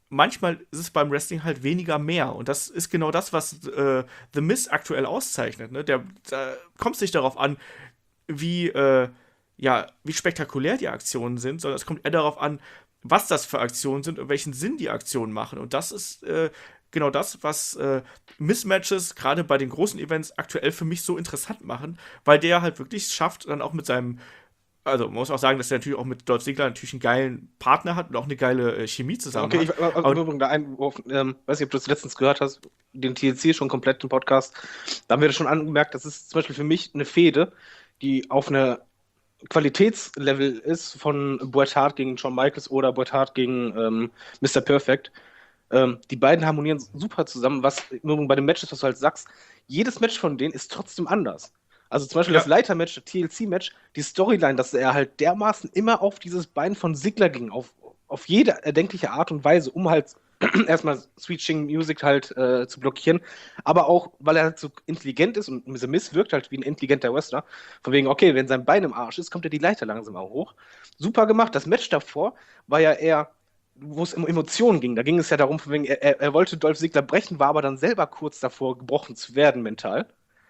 manchmal ist es beim Wrestling halt weniger mehr. Und das ist genau das, was äh, The Miz aktuell auszeichnet. Ne? Der, da kommt es nicht darauf an, wie, äh, ja, wie spektakulär die Aktionen sind, sondern es kommt eher darauf an, was das für Aktionen sind und welchen Sinn die Aktionen machen. Und das ist äh, genau das, was äh, Mismatches gerade bei den großen Events aktuell für mich so interessant machen, weil der halt wirklich schafft, dann auch mit seinem, also man muss auch sagen, dass er natürlich auch mit Dolph Ziggler natürlich einen geilen Partner hat und auch eine geile äh, Chemie zusammen Okay, ich, hat. aber, Aber- aber, da Einwurf, ähm, weiß nicht, ob du das letztens gehört hast, den T L C schon komplett im Podcast. Da haben wir das schon angemerkt, das ist zum Beispiel für mich eine Fehde, die auf einer Qualitätslevel ist von Bret Hart gegen Shawn Michaels oder Bret Hart gegen ähm, Mister Perfect. Ähm, die beiden harmonieren super zusammen, was bei den Matches, was du halt sagst, jedes Match von denen ist trotzdem anders. Also zum Beispiel Ja. das Leiter-Match, das T L C-Match, die Storyline, dass er halt dermaßen immer auf dieses Bein von Ziggler ging, auf, auf jede erdenkliche Art und Weise, um halt erstmal Switching Music halt äh, zu blockieren, aber auch, weil er halt so intelligent ist und The Miz wirkt halt wie ein intelligenter Wrestler, von wegen, okay, wenn sein Bein im Arsch ist, kommt er die Leiter langsam auch hoch. Super gemacht. Das Match davor war ja eher, wo es um Emotionen ging. Da ging es ja darum, von wegen, er, er wollte Dolph Ziggler brechen, war aber dann selber kurz davor, gebrochen zu werden mental.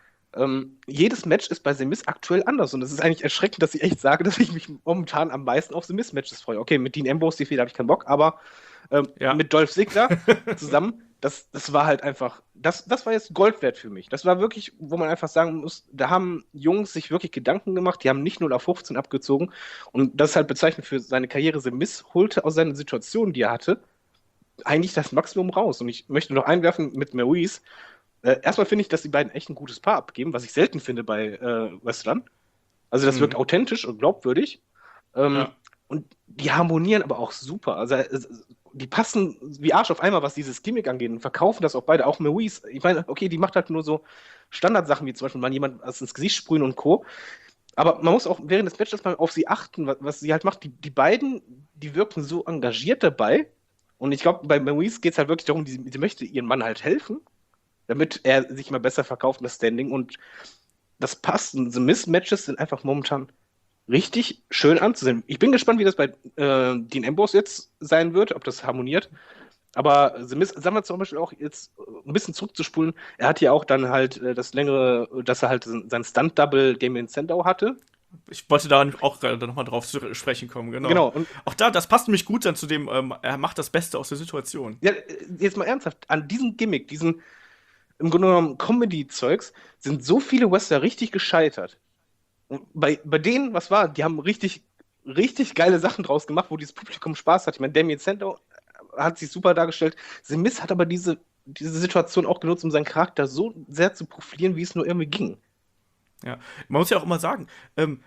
Ähm, jedes Match ist bei The Miz aktuell anders und es ist eigentlich erschreckend, dass ich echt sage, dass ich mich momentan am meisten auf The Miz-Matches freue. Okay, mit Dean Ambrose, die Fehde habe ich keinen Bock, aber ähm, Ja. mit Dolph Ziggler zusammen, das, das war halt einfach, das, das war jetzt Gold wert für mich. Das war wirklich, wo man einfach sagen muss, da haben Jungs sich wirklich Gedanken gemacht, die haben nicht null auf fünfzehn abgezogen und das ist halt bezeichnend für seine Karriere. The Miz holte aus seinen Situationen, die er hatte, eigentlich das Maximum raus. Und ich möchte noch einwerfen mit Maurice. Äh, erstmal finde ich, dass die beiden echt ein gutes Paar abgeben, was ich selten finde bei äh, Wrestlern. Also das Mhm. wirkt authentisch und glaubwürdig. Ähm, Ja. Und die harmonieren aber auch super. Also äh, die passen wie Arsch auf einmal, was dieses Gimmick angeht, und verkaufen das auch beide. Auch Maurice. Ich meine, okay, die macht halt nur so Standardsachen, wie zum Beispiel mal jemand was ins Gesicht sprühen und Co. Aber man muss auch während des Matches mal auf sie achten, was, was sie halt macht. Die, die beiden, die wirken so engagiert dabei. Und ich glaube, bei Maurice geht es halt wirklich darum, sie, sie möchte ihrem Mann halt helfen, damit er sich immer besser verkauft, das Standing. Und das passt. Und diese Miss-Matches sind einfach momentan richtig schön anzusehen. Ich bin gespannt, wie das bei äh, Dean Ambrose jetzt sein wird, ob das harmoniert. Aber The Miz, sagen wir zum Beispiel auch jetzt äh, ein bisschen zurückzuspulen, er hat ja auch dann halt äh, das längere, dass er halt sein Stunt-Double Damien Sandow hatte. Ich wollte da auch gerade nochmal drauf zu sprechen kommen, genau. Genau, und Auch da, das passt nämlich gut dann zu dem, ähm, er macht das Beste aus der Situation. ja, jetzt mal ernsthaft, an diesem Gimmick, diesen im Grunde genommen Comedy-Zeugs, sind so viele Wrestler richtig gescheitert. Und bei, bei denen, was war, die haben richtig, richtig geile Sachen draus gemacht, wo dieses Publikum Spaß hat. Ich meine, Damien Sandow hat sich super dargestellt. The Miz hat aber diese, diese Situation auch genutzt, um seinen Charakter so sehr zu profilieren, wie es nur irgendwie ging. Ja, man muss ja auch immer sagen, ähm,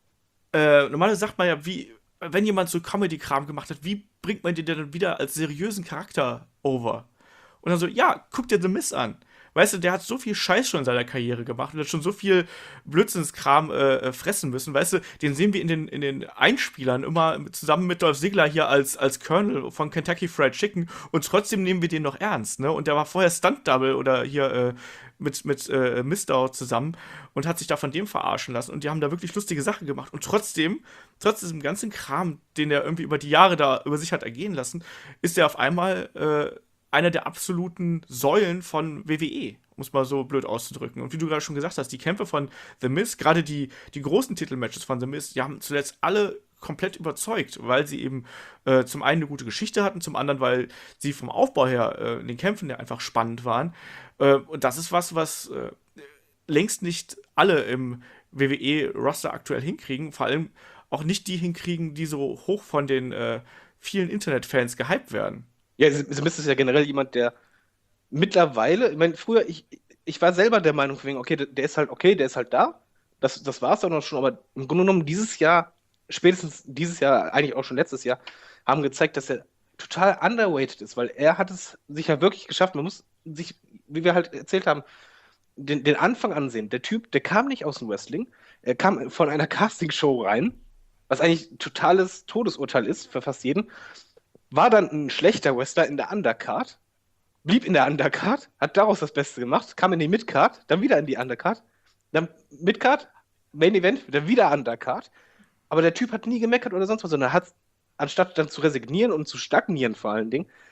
äh, normalerweise sagt man ja, wie, wenn jemand so Comedy-Kram gemacht hat, wie bringt man den denn wieder als seriösen Charakter over? Und dann so, ja, guck dir The Miz an. Weißt du, der hat so viel Scheiß schon in seiner Karriere gemacht und hat schon so viel Blödsinnskram äh, fressen müssen. Weißt du, den sehen wir in den, in den Einspielern immer zusammen mit Dolph Ziggler hier als, als Colonel von Kentucky Fried Chicken und trotzdem nehmen wir den noch ernst, ne? Und der war vorher Stunt-Double oder hier äh, mit, mit äh, Mistau zusammen und hat sich da von dem verarschen lassen und die haben da wirklich lustige Sachen gemacht. Und trotzdem, trotz diesem ganzen Kram, den er irgendwie über die Jahre da über sich hat ergehen lassen, ist er auf einmal äh, einer der absoluten Säulen von W W E, um es mal so blöd auszudrücken. Und wie du gerade schon gesagt hast, die Kämpfe von The Miz, gerade die, die großen Titelmatches von The Miz, die haben zuletzt alle komplett überzeugt, weil sie eben äh, zum einen eine gute Geschichte hatten, zum anderen, weil sie vom Aufbau her äh, in den Kämpfen ja einfach spannend waren. Äh, und das ist was, was äh, längst nicht alle im W W E-Roster aktuell hinkriegen, vor allem auch nicht die hinkriegen, die so hoch von den äh, vielen Internetfans gehypt werden. Ja, The Miz ist ja generell jemand, der mittlerweile, ich meine, früher, ich, ich war selber der Meinung, okay, der, der ist halt okay, der ist halt da. Das, das war es dann auch schon, aber im Grunde genommen dieses Jahr, spätestens dieses Jahr, eigentlich auch schon letztes Jahr, haben gezeigt, dass er total underweighted ist, weil er hat es sich ja wirklich geschafft. Man muss sich, wie wir halt erzählt haben, den, den Anfang ansehen. Der Typ, der kam nicht aus dem Wrestling, er kam von einer Castingshow rein, was eigentlich ein totales Todesurteil ist für fast jeden, war dann ein schlechter Wrestler in der Undercard, blieb in der Undercard, hat daraus das Beste gemacht, kam in die Midcard, dann wieder in die Undercard, dann Midcard, Main Event, dann wieder Undercard. Aber der Typ hat nie gemeckert oder sonst was, sondern hat, anstatt dann zu resignieren und zu stagnieren vor allen Dingen,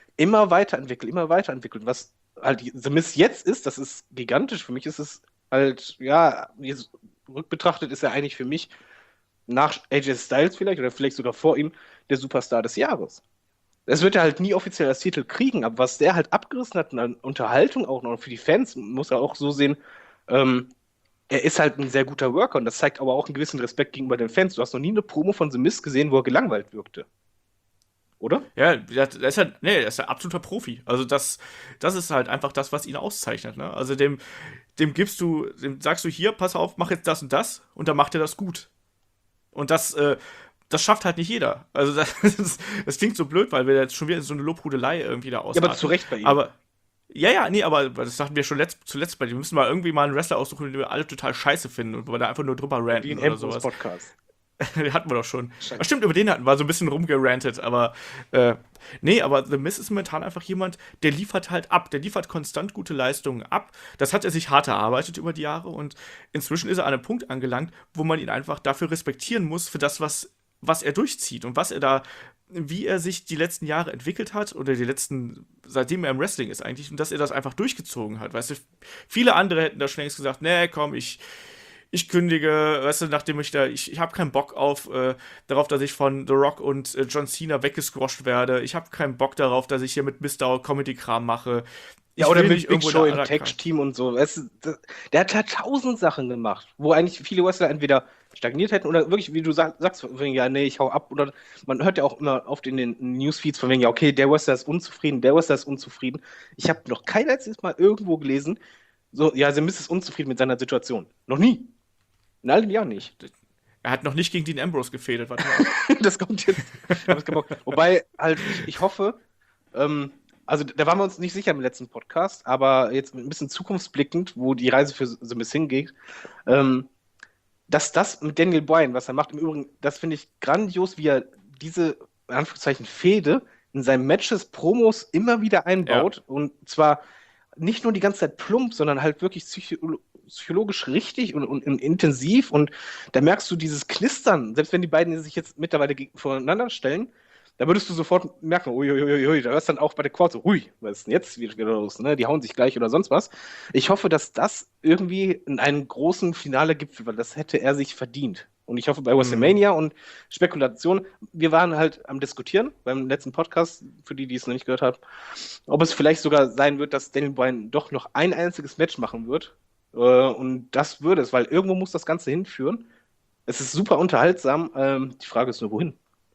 immer weiterentwickelt, immer weiterentwickelt. Was halt The Miz jetzt ist, das ist gigantisch. Für mich ist es halt, ja, jetzt rückbetrachtet ist er eigentlich für mich nach A J Styles vielleicht oder vielleicht sogar vor ihm der Superstar des Jahres. Das wird er halt nie offiziell als Titel kriegen, aber was der halt abgerissen hat an Unterhaltung auch noch für die Fans, muss er auch so sehen, ähm, er ist halt ein sehr guter Worker und das zeigt aber auch einen gewissen Respekt gegenüber den Fans. Du hast noch nie eine Promo von The Miz gesehen, wo er gelangweilt wirkte. Oder? Ja, der ist ja, nee, der ist ja absoluter Profi. Also das, das ist halt einfach das, was ihn auszeichnet. Ne? Also dem, dem gibst du, dem sagst du hier, pass auf, mach jetzt das und das und dann macht er das gut. Und das, äh, das schafft halt nicht jeder. Also das, das, das klingt so blöd, weil wir jetzt schon wieder so eine Lobhudelei irgendwie da ausatmen. Ja, aber zu Recht bei ihm. Aber ja, ja, nee, aber das sagten wir schon letzt, zuletzt bei dir. Wir müssen mal irgendwie mal einen Wrestler aussuchen, den wir alle total scheiße finden und wo wir da einfach nur drüber ranten Wie ein oder sowas. Podcast. Den hatten wir doch schon. Ach, stimmt, über den hatten wir so ein bisschen rumgerantet, aber äh, nee, aber The Miz ist momentan einfach jemand, der liefert halt ab, der liefert konstant gute Leistungen ab. Das hat er sich hart erarbeitet über die Jahre und inzwischen ist er an einem Punkt angelangt, wo man ihn einfach dafür respektieren muss, für das, was, was er durchzieht und was er da, wie er sich die letzten Jahre entwickelt hat oder die letzten, seitdem er im Wrestling ist eigentlich und dass er das einfach durchgezogen hat. Weißt du, viele andere hätten da schon längst gesagt, nee, komm, ich Ich kündige, weißt du, nachdem ich da, ich, ich habe keinen Bock auf, äh, darauf, dass ich von The Rock und äh, John Cena weggesquasht werde. Ich habe keinen Bock darauf, dass ich hier mit Mister Comedy-Kram mache. Ich Ja, oder will mit nicht Big irgendwo Show in im der Tag-Team und so. Weißt du, das, der hat halt tausend Sachen gemacht, wo eigentlich viele Wrestler entweder stagniert hätten oder wirklich, wie du sag, sagst, von wegen, ja, nee, ich hau ab. Oder man hört ja auch immer oft in den Newsfeeds von wegen, ja, okay, der Wrestler ist unzufrieden, der Wrestler ist unzufrieden. Ich habe noch kein einziges Mal irgendwo gelesen, so, ja, The Miz ist unzufrieden mit seiner Situation. Noch nie. In all den Jahren nicht. Er hat noch nicht gegen Dean Ambrose gefädelt, warte mal. Das kommt jetzt. Wobei, halt, ich, ich hoffe, ähm, also da waren wir uns nicht sicher im letzten Podcast, aber jetzt ein bisschen zukunftsblickend, wo die Reise für The Miz hingeht, ähm, dass das mit Daniel Bryan, was er macht, im Übrigen, das finde ich grandios, wie er diese, in Anführungszeichen, Fehde in seinen Matches, Promos immer wieder einbaut. Ja. Und zwar nicht nur die ganze Zeit plump, sondern halt wirklich psycho- psychologisch richtig und, und, und intensiv. Und da merkst du dieses Knistern, selbst wenn die beiden sich jetzt mittlerweile voneinander stellen, da würdest du sofort merken, uiuiui, da hörst du dann auch bei der Quad so, hui, was ist denn jetzt wieder los, ne? Die hauen sich gleich oder sonst was. Ich hoffe, dass das irgendwie in einem großen Finale gibt, weil das hätte er sich verdient. Und ich hoffe, bei WrestleMania mhm. und Spekulation, wir waren halt am Diskutieren beim letzten Podcast, für die, die es noch nicht gehört haben, ob es vielleicht sogar sein wird, dass Daniel Bryan doch noch ein einziges Match machen wird. Äh, und das würde es, weil irgendwo muss das Ganze hinführen. Es ist super unterhaltsam. Ähm, die Frage ist nur, wohin?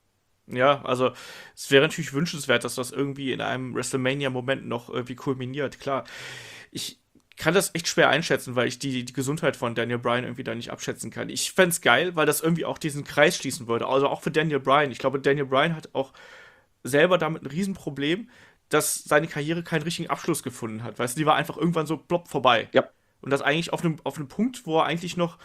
Ja, also es wäre natürlich wünschenswert, dass das irgendwie in einem WrestleMania-Moment noch irgendwie kulminiert. Klar, ich kann das echt schwer einschätzen, weil ich die, die Gesundheit von Daniel Bryan irgendwie da nicht abschätzen kann. Ich fände es geil, weil das irgendwie auch diesen Kreis schließen würde. Also auch für Daniel Bryan. Ich glaube, Daniel Bryan hat auch selber damit ein Riesenproblem, dass seine Karriere keinen richtigen Abschluss gefunden hat. Weißt du, die war einfach irgendwann so plopp vorbei. Ja. Und das eigentlich auf einem, auf einem Punkt, wo er eigentlich noch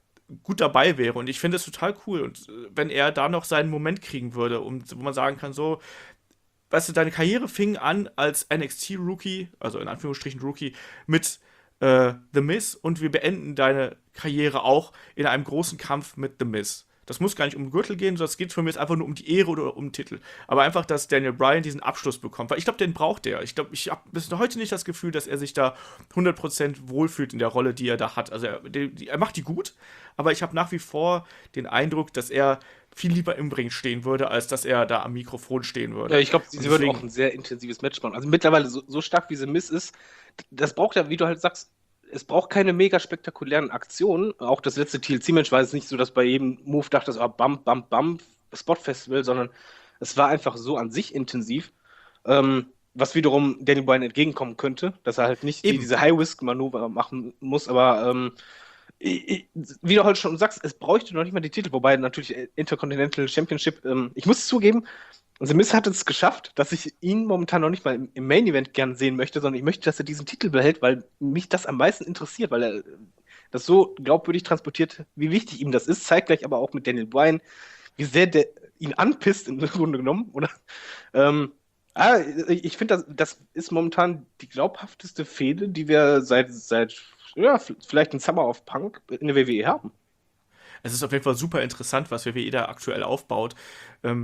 gut dabei wäre. Und ich finde es total cool. Und wenn er da noch seinen Moment kriegen würde, um, wo man sagen kann, so, weißt du, deine Karriere fing an als N X T-Rookie, also in Anführungsstrichen Rookie, mit äh, The Miz und wir beenden deine Karriere auch in einem großen Kampf mit The Miz. Das muss gar nicht um den Gürtel gehen, sondern es geht für mich jetzt einfach nur um die Ehre oder um den Titel. Aber einfach, dass Daniel Bryan diesen Abschluss bekommt. Weil ich glaube, den braucht er. Ich glaube, ich habe bis heute nicht das Gefühl, dass er sich da hundert Prozent wohlfühlt in der Rolle, die er da hat. Also er, die, er macht die gut, aber ich habe nach wie vor den Eindruck, dass er viel lieber im Ring stehen würde, als dass er da am Mikrofon stehen würde. Ja, ich glaube, sie würden auch ein sehr intensives Match machen. Also mittlerweile so, so stark, wie The Miz ist, das braucht ja, wie du halt sagst, es braucht keine mega spektakulären Aktionen. Auch das letzte T L C-Match war es nicht so, dass bei jedem Move dachtest, oh, bam, bam, bam, Spot-Festival, sondern es war einfach so an sich intensiv, ähm, was wiederum Daniel Bryan entgegenkommen könnte, dass er halt nicht die, diese High-Risk-Manöver machen muss, aber ähm, ich, ich, wie du halt schon sagst, es bräuchte noch nicht mal die Titel, wobei natürlich Intercontinental Championship, ähm, ich muss zugeben, The Miz hat es geschafft, dass ich ihn momentan noch nicht mal im Main Event gern sehen möchte, sondern ich möchte, dass er diesen Titel behält, weil mich das am meisten interessiert, weil er das so glaubwürdig transportiert, wie wichtig ihm das ist. Zeigt gleich aber auch mit Daniel Bryan, wie sehr der ihn anpisst im Grunde genommen, oder? Ähm, ah, ich finde, das, das ist momentan die glaubhafteste Fehde, die wir seit, seit ja, vielleicht in Summer of Punk in der W W E haben. Es ist auf jeden Fall super interessant, was W W E da aktuell aufbaut. Ähm,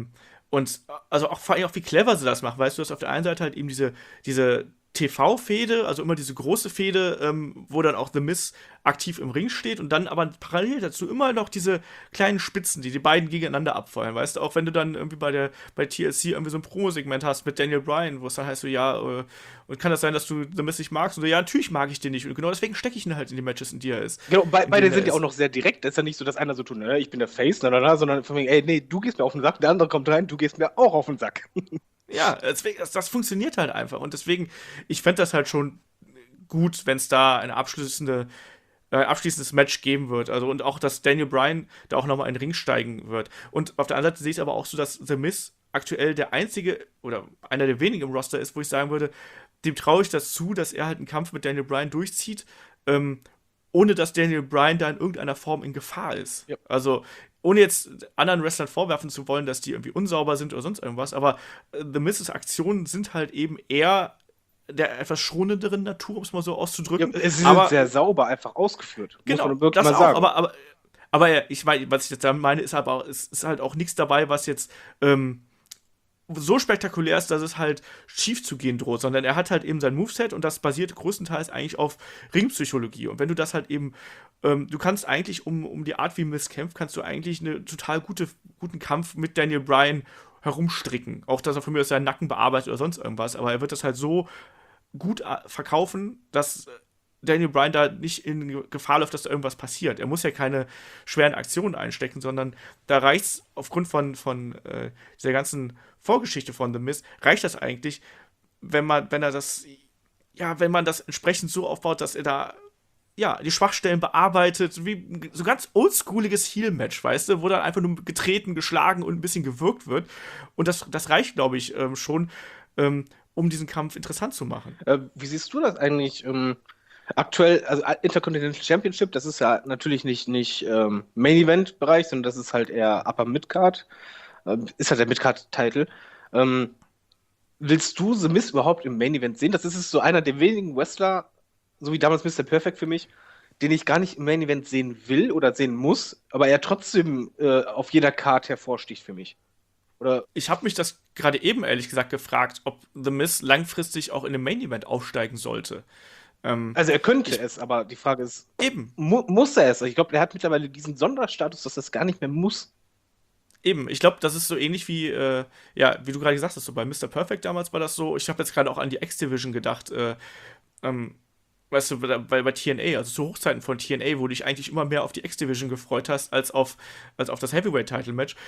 Und also auch vor allem auch, wie clever sie das machen, weißt du, du hast auf der einen Seite halt eben diese, diese T V-Fehde, also immer diese große Fehde, ähm, wo dann auch The Miz aktiv im Ring steht und dann aber parallel dazu immer noch diese kleinen Spitzen, die die beiden gegeneinander abfeuern, weißt du, auch wenn du dann irgendwie bei der bei T L C irgendwie so ein Promo-Segment hast mit Daniel Bryan, wo es dann heißt so, ja, äh, und kann das sein, dass du The Miz nicht magst? Oder ja, natürlich mag ich den nicht und genau deswegen stecke ich ihn halt in die Matches, in die er ist. Genau, be In beide denen er sind ja ist. auch noch sehr direkt. Das ist ja nicht so, dass einer so tut, ne, ich bin der Face, na, na, na, sondern von wegen, ey, nee, du gehst mir auf den Sack, der andere kommt rein, du gehst mir auch auf den Sack. Ja, deswegen, das, das funktioniert halt einfach. Und deswegen, ich fände das halt schon gut, wenn es da eine abschließende, äh, abschließendes Match geben wird. Also und auch, dass Daniel Bryan da auch nochmal in den Ring steigen wird. Und auf der anderen Seite sehe ich es aber auch so, dass The Miz aktuell der einzige oder einer der wenigen im Roster ist, wo ich sagen würde, dem traue ich das zu, dass er halt einen Kampf mit Daniel Bryan durchzieht, ähm, ohne dass Daniel Bryan da in irgendeiner Form in Gefahr ist. Ja. Also ohne jetzt anderen Wrestlern vorwerfen zu wollen, dass die irgendwie unsauber sind oder sonst irgendwas, aber äh, The Miz's Aktionen sind halt eben eher der etwas schonenderen Natur, um es mal so Ja, auszudrücken. sie sind aber, sehr sauber einfach ausgeführt. genau, muss man wirklich das mal auch, sagen. aber, aber, aber ja, ich meine, was ich jetzt damit meine, ist aber auch, ist, ist halt auch nichts dabei, was jetzt ähm, so spektakulär ist, dass es halt schief zu gehen droht, sondern er hat halt eben sein Moveset und das basiert größtenteils eigentlich auf Ringpsychologie. Und wenn du das halt eben, ähm, du kannst eigentlich um, um die Art, wie Miz kämpft, kannst du eigentlich einen total gute, guten Kampf mit Daniel Bryan herumstricken. Auch, dass er von mir aus seinen Nacken bearbeitet oder sonst irgendwas, aber er wird das halt so gut äh, verkaufen, dass Daniel Bryan da nicht in Gefahr läuft, dass da irgendwas passiert. Er muss ja keine schweren Aktionen einstecken, sondern da reicht es aufgrund von, von äh, dieser ganzen Vorgeschichte von The Miz, reicht das eigentlich, wenn man, wenn er das, ja, wenn man das entsprechend so aufbaut, dass er da ja, die Schwachstellen bearbeitet, wie so ganz oldschooliges Heel-Match, weißt du, wo dann einfach nur getreten, geschlagen und ein bisschen gewirkt wird. Und das, das reicht, glaube ich, ähm, schon, ähm, um diesen Kampf interessant zu machen. Äh, wie siehst du das eigentlich? Ähm, aktuell, also Intercontinental Championship, das ist ja natürlich nicht, nicht ähm, Main-Event-Bereich, sondern das ist halt eher Upper Midcard. Ähm, ist halt der Midcard-Title. Ähm, willst du The Miz überhaupt im Main-Event sehen? Das ist so einer der wenigen Wrestler, so wie damals Mister Perfect für mich, den ich gar nicht im Main-Event sehen will oder sehen muss, aber er trotzdem äh, auf jeder Card hervorsticht für mich. Oder Ich habe mich das gerade eben ehrlich gesagt gefragt, ob The Miz langfristig auch in dem Main-Event aufsteigen sollte. Ähm, Also er könnte es, aber die Frage ist, eben, mu muss er es? Ich glaube, er hat mittlerweile diesen Sonderstatus, dass er es gar nicht mehr muss. eben. Ich glaube, das ist so ähnlich wie, äh, ja, wie du gerade gesagt hast, so bei Mister Perfect damals war das so. Ich habe jetzt gerade auch an die X-Division gedacht, äh, ähm, weißt du, bei, bei T N A, also zu Hochzeiten von T N A, wo du dich eigentlich immer mehr auf die X-Division gefreut hast, als auf, als auf das Heavyweight-Title-Match.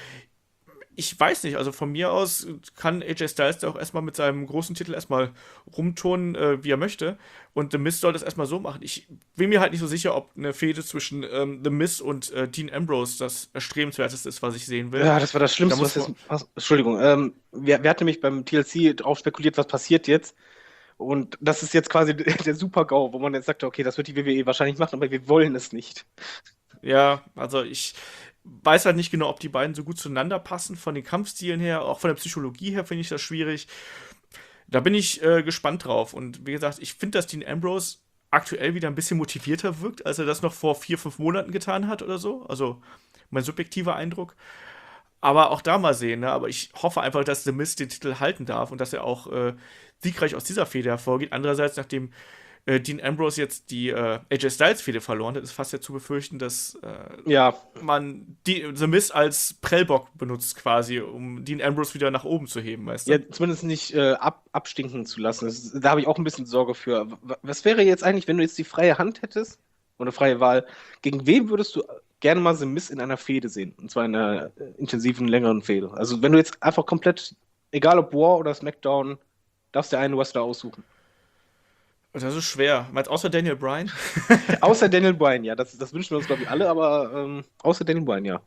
Ich weiß nicht, also von mir aus kann A J Styles da auch erstmal mit seinem großen Titel erstmal rumturnen, äh, wie er möchte. Und The Miz soll das erstmal so machen. Ich bin mir halt nicht so sicher, ob eine Fehde zwischen ähm, The Miz und äh, Dean Ambrose das erstrebenswerteste ist, was ich sehen will. Ja, das war das Schlimmste, Da muss was jetzt. Was, Entschuldigung, ähm, wer, wer hat nämlich beim T L C drauf spekuliert, was passiert jetzt? Und das ist jetzt quasi der Super-GAU, wo man jetzt sagt, okay, das wird die W W E wahrscheinlich machen, aber wir wollen es nicht. Ja, also ich weiß halt nicht genau, ob die beiden so gut zueinander passen, von den Kampfstilen her, auch von der Psychologie her finde ich das schwierig. Da bin ich äh, gespannt drauf. Und wie gesagt, ich finde, dass Dean Ambrose aktuell wieder ein bisschen motivierter wirkt, als er das noch vor vier, fünf Monaten getan hat oder so. Also mein subjektiver Eindruck. Aber auch da mal sehen, ne? Aber ich hoffe einfach, dass The Miz den Titel halten darf und dass er auch äh, siegreich aus dieser Fehde hervorgeht. Andererseits, nachdem äh, Dean Ambrose jetzt die äh, A J Styles-Fehde verloren hat, ist fast ja zu befürchten, dass äh, Ja, man die, The Miz als Prellbock benutzt quasi, um Dean Ambrose wieder nach oben zu heben, weißt du? ja zumindest nicht äh, ab, abstinken zu lassen. Das, da habe ich auch ein bisschen Sorge für. W- Was wäre jetzt eigentlich, wenn du jetzt die freie Hand hättest oder freie Wahl? Gegen wen würdest du gerne mal The Miz in einer Fehde sehen? Und zwar in einer äh, intensiven, längeren Fehde. Also wenn du jetzt einfach komplett, egal ob War oder SmackDown, darfst du einen Wrestler aussuchen. Das ist schwer. Meinst außer Daniel Bryan? Außer Daniel Bryan, ja. Das, das wünschen wir uns, glaube ich, alle, aber ähm, außer Daniel Bryan, ja.